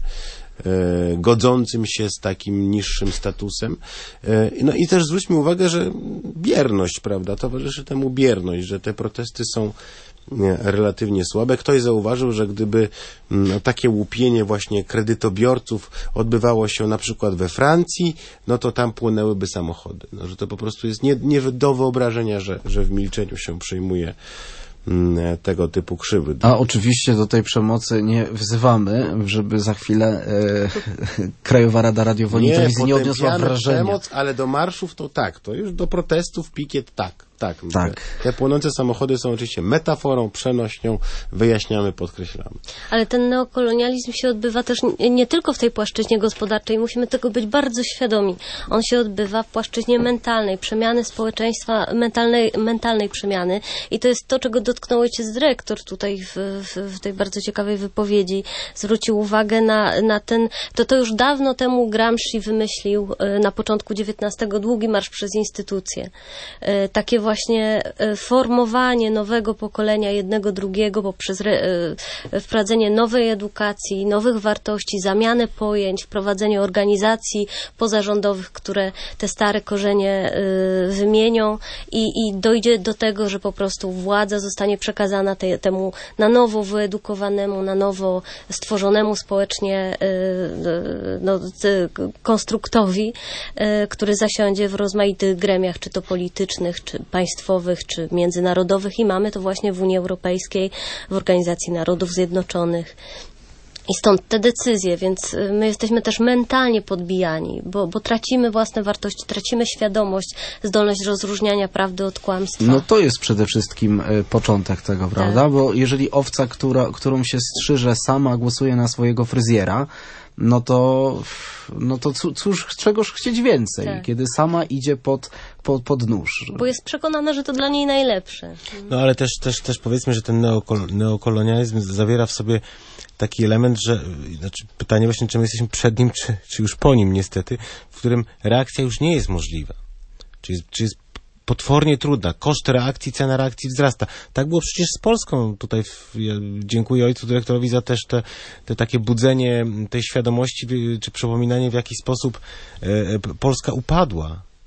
godzącym się z takim niższym statusem. No i też zwróćmy uwagę, że bierność, prawda, towarzyszy temu bierność, że te protesty są relatywnie słabe. Ktoś zauważył, że gdyby takie łupienie właśnie kredytobiorców odbywało się na przykład we Francji, no to tam płynęłyby samochody. No, że to po prostu jest nie do wyobrażenia, że w milczeniu się przyjmuje tego typu krzywdy. A oczywiście do tej przemocy nie wzywamy, żeby za chwilę Krajowa Rada Radiofonii i Telewizji nie odniosła wrażenia. Przemoc, ale do marszów to tak, to już do protestów, pikiet tak. Te płonące samochody są oczywiście metaforą, przenośnią, wyjaśniamy, podkreślamy. Ale ten neokolonializm się odbywa też nie tylko w tej płaszczyźnie gospodarczej, musimy tego być bardzo świadomi. On się odbywa w płaszczyźnie mentalnej, przemiany społeczeństwa, mentalnej przemiany i to jest to, czego dotknął ojciec dyrektor tutaj w tej bardzo ciekawej wypowiedzi. Zwrócił uwagę na ten, to już dawno temu Gramsci wymyślił na początku XIX długi marsz przez instytucje. Takie właśnie formowanie nowego pokolenia, jednego, drugiego, poprzez wprowadzenie nowej edukacji, nowych wartości, zamianę pojęć, wprowadzenie organizacji pozarządowych, które te stare korzenie wymienią i dojdzie do tego, że po prostu władza zostanie przekazana temu na nowo wyedukowanemu, na nowo stworzonemu społecznie konstruktowi, który zasiądzie w rozmaitych gremiach, czy to politycznych, czy państwowych, czy międzynarodowych i mamy to właśnie w Unii Europejskiej, w Organizacji Narodów Zjednoczonych. I stąd te decyzje, więc my jesteśmy też mentalnie podbijani, bo tracimy własne wartości, tracimy świadomość, zdolność rozróżniania prawdy od kłamstwa. No to jest przede wszystkim początek tego, prawda? Tak. Bo jeżeli owca, którą się strzyże, sama głosuje na swojego fryzjera, no to cóż, czegoż chcieć więcej, tak, kiedy sama idzie pod nóż. Bo jest przekonana, że to dla niej najlepsze. No ale też powiedzmy, że ten neokolonializm zawiera w sobie taki element, że pytanie właśnie, czy my jesteśmy przed nim, czy już po nim niestety, w którym reakcja już nie jest możliwa. Czy jest potwornie trudna. Koszt reakcji, cena reakcji wzrasta. Tak było przecież z Polską. Tutaj dziękuję ojcu dyrektorowi za też te takie budzenie tej świadomości, czy przypominanie, w jaki sposób Polska upadła.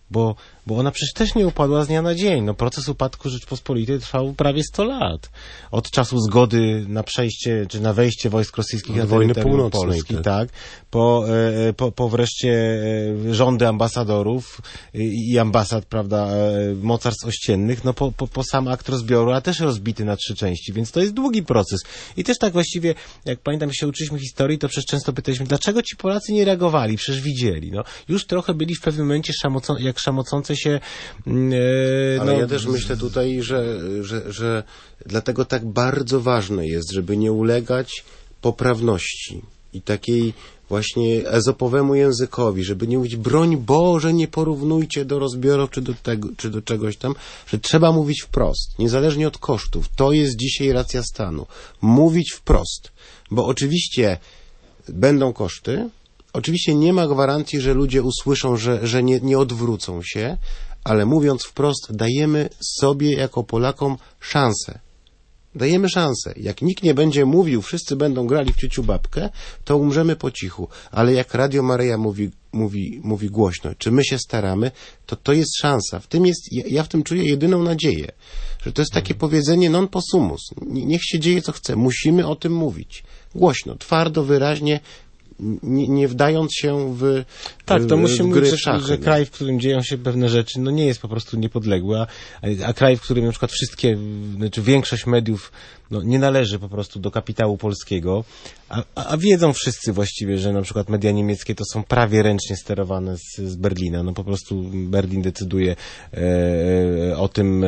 bo ona przecież też nie upadła z dnia na dzień. No, proces upadku Rzeczpospolitej trwał prawie 100 lat. Od czasu zgody na przejście, czy na wejście wojsk rosyjskich na wojny terytorium północnej, Polski, tak. Po wreszcie rządy ambasadorów i ambasad, prawda, mocarstw ościennych, no po sam akt rozbioru, a też rozbity na 3 części, więc to jest długi proces. I też tak właściwie, jak pamiętam, się uczyliśmy historii, to przecież często pytaliśmy, dlaczego ci Polacy nie reagowali? Przecież widzieli, no. Już trochę byli w pewnym momencie szamocące się... Ale ja też myślę tutaj, że dlatego tak bardzo ważne jest, żeby nie ulegać poprawności i takiej właśnie ezopowemu językowi, żeby nie mówić, broń Boże, nie porównujcie do rozbiorów czy do tego, czy do czegoś tam, że trzeba mówić wprost, niezależnie od kosztów. To jest dzisiaj racja stanu. Mówić wprost, bo oczywiście będą koszty, oczywiście nie ma gwarancji, że ludzie usłyszą, że nie odwrócą się, ale mówiąc wprost, dajemy sobie jako Polakom szansę. Dajemy szansę. Jak nikt nie będzie mówił, wszyscy będą grali w ciuciu babkę, to umrzemy po cichu. Ale jak Radio Maryja mówi głośno, czy my się staramy, to jest szansa. Ja w tym czuję jedyną nadzieję, że to jest takie powiedzenie non possumus. Niech się dzieje co chce. Musimy o tym mówić. Głośno, twardo, wyraźnie, nie wdając się w tak, to musimy mówić, że no. kraj, w którym dzieją się pewne rzeczy, no nie jest po prostu niepodległy, a kraj, w którym na przykład większość mediów nie należy po prostu do kapitału polskiego, a wiedzą wszyscy właściwie, że na przykład media niemieckie to są prawie ręcznie sterowane z Berlina. No po prostu Berlin decyduje o tym,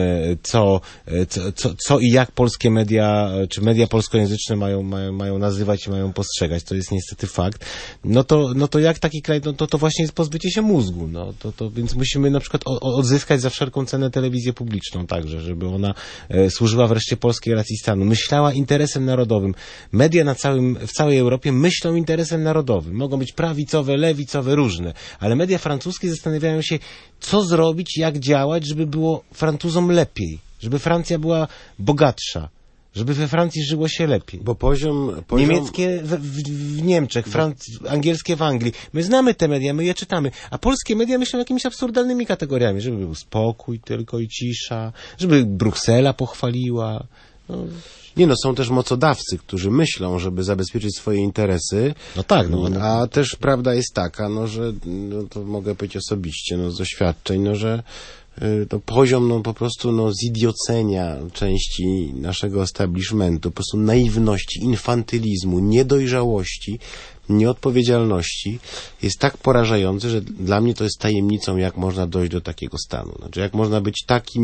co i jak polskie media, czy media polskojęzyczne mają nazywać i mają postrzegać. To jest niestety fakt. No to jak taki kraj, to właśnie jest pozbycie się mózgu. Więc musimy na przykład odzyskać za wszelką cenę telewizję publiczną także, żeby ona służyła wreszcie polskiej racji stanu. Myślała interesem narodowym. Media w całej Europie myślą interesem narodowym. Mogą być prawicowe, lewicowe, różne. Ale media francuskie zastanawiają się, co zrobić, jak działać, żeby było Francuzom lepiej. Żeby Francja była bogatsza. Żeby we Francji żyło się lepiej. Bo poziom... Niemieckie w Niemczech, angielskie w Anglii. My znamy te media, my je czytamy. A polskie media myślą jakimiś absurdalnymi kategoriami. Żeby był spokój tylko i cisza. Żeby Bruksela pochwaliła. Są też mocodawcy, którzy myślą, żeby zabezpieczyć swoje interesy. No tak, a też prawda jest taka, że to mogę powiedzieć osobiście, z doświadczeń, że poziom po prostu zidiocenia części naszego establishmentu, po prostu naiwności, infantylizmu, niedojrzałości, nieodpowiedzialności jest tak porażający, że dla mnie to jest tajemnicą, jak można dojść do takiego stanu. Znaczy, jak można być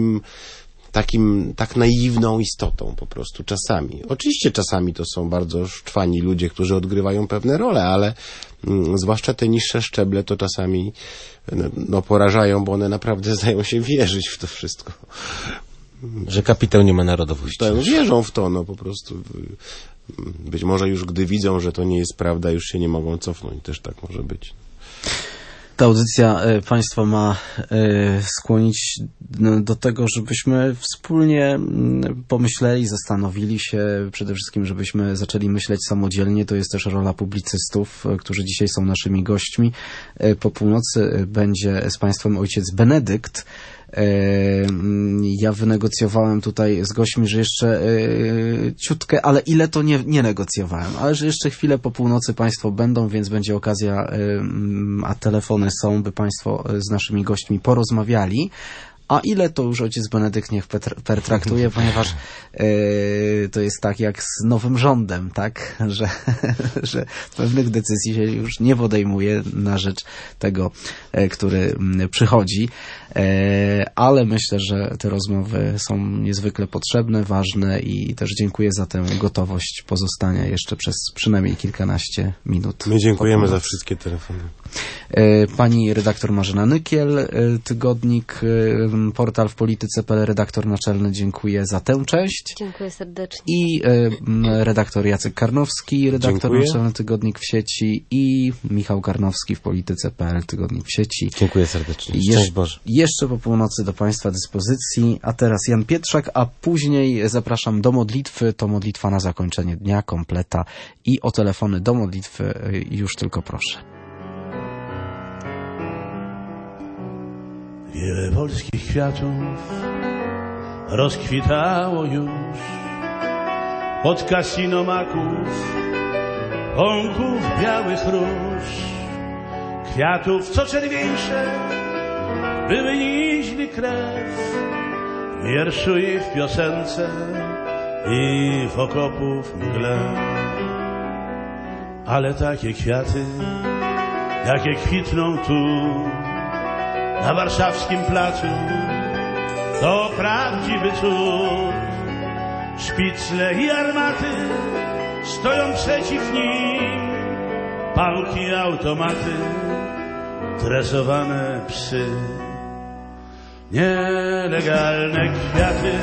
tak naiwną istotą po prostu czasami. Oczywiście czasami to są bardzo szczwani ludzie, którzy odgrywają pewne role, ale zwłaszcza te niższe szczeble to czasami porażają, bo one naprawdę zdają się wierzyć w to wszystko. Że kapitał nie ma narodowości. Tak, wierzą w to, po prostu. Być może już gdy widzą, że to nie jest prawda, już się nie mogą cofnąć. Też tak może być. Ta audycja Państwa ma skłonić do tego, żebyśmy wspólnie pomyśleli, zastanowili się, przede wszystkim, żebyśmy zaczęli myśleć samodzielnie. To jest też rola publicystów, którzy dzisiaj są naszymi gośćmi. Po północy będzie z Państwem ojciec Benedykt. Ja wynegocjowałem tutaj z gośćmi, że jeszcze ciutkę, ale ile to nie negocjowałem, ale że jeszcze chwilę po północy Państwo będą, więc będzie okazja, a telefony są, by Państwo z naszymi gośćmi porozmawiali. A ile to już ojciec Benedykt niech pertraktuje, ponieważ to jest tak jak z nowym rządem, tak, że pewnych decyzji się już nie podejmuje na rzecz tego, który przychodzi. Ale myślę, że te rozmowy są niezwykle potrzebne, ważne i też dziękuję za tę gotowość pozostania jeszcze przez przynajmniej kilkanaście minut. My dziękujemy za wszystkie telefony. Pani redaktor Marzena Nykiel, tygodnik, portal w polityce.pl, redaktor naczelny, dziękuję za tę część. Dziękuję serdecznie. I redaktor Jacek Karnowski, redaktor naczelny, tygodnik w sieci, i Michał Karnowski w polityce.pl, tygodnik w sieci. Dziękuję serdecznie. Szczęść Boże. Jeszcze po północy do Państwa dyspozycji, a teraz Jan Pietrzak, a później zapraszam do modlitwy. To modlitwa na zakończenie dnia, kompleta, i o telefony do modlitwy już tylko proszę. Wiele polskich kwiatów rozkwitało już pod kasino maków, pąków białych róż, kwiatów co czerwieńsze były niźli krew, w wierszu i w piosence i w okopów mgle. Ale takie kwiaty, jakie kwitną tu na warszawskim placu, to prawdziwy cud. Szpicle i armaty stoją przeciw nim, pałki i automaty, tresowane psy. Nielegalne kwiaty,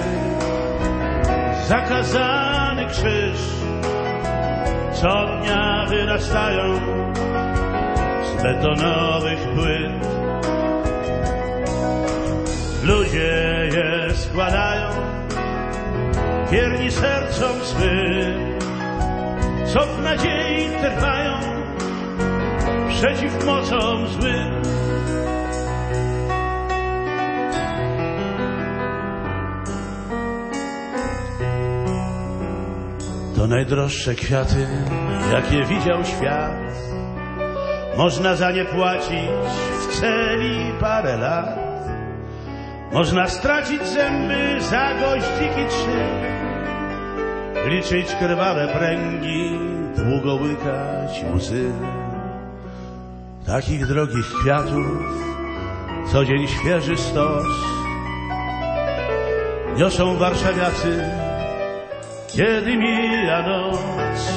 zakazany krzyż, co dnia wyrastają z betonowych płyt. Ludzie je składają, wierni sercom swym, co w nadziei trwają przeciw mocom złym. To najdroższe kwiaty, jakie widział świat. Można za nie płacić w celi parę lat. Można stracić zęby za goździki 3, liczyć krwawe pręgi, długo łykać łzy. Takich drogich kwiatów co dzień świeży stos niosą warszawiacy, kiedy mija noc.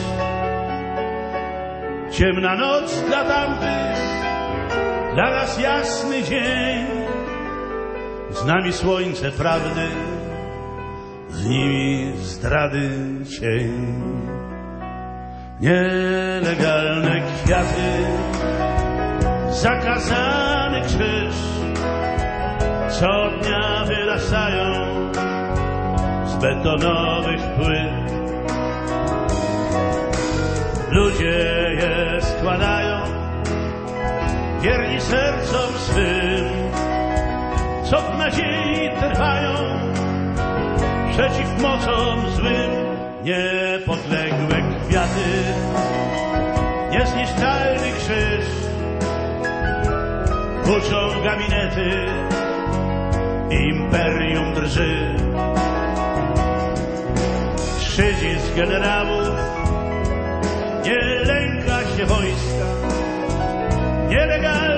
Ciemna noc dla tamtych, dla nas jasny dzień. Z nami słońce prawdy, z nimi zdrady cień. Nielegalne kwiaty, zakazany krzyż, co dnia wyrastają z betonowych płyt. Ludzie je składają, wierni sercom swym, co w nadziei trwają przeciw mocom złym. Niepodległe kwiaty, niezniszczalny krzyż, huczą gabinety, imperium drży. Trzydzisk generałów nie lęka się wojska, nielegalnie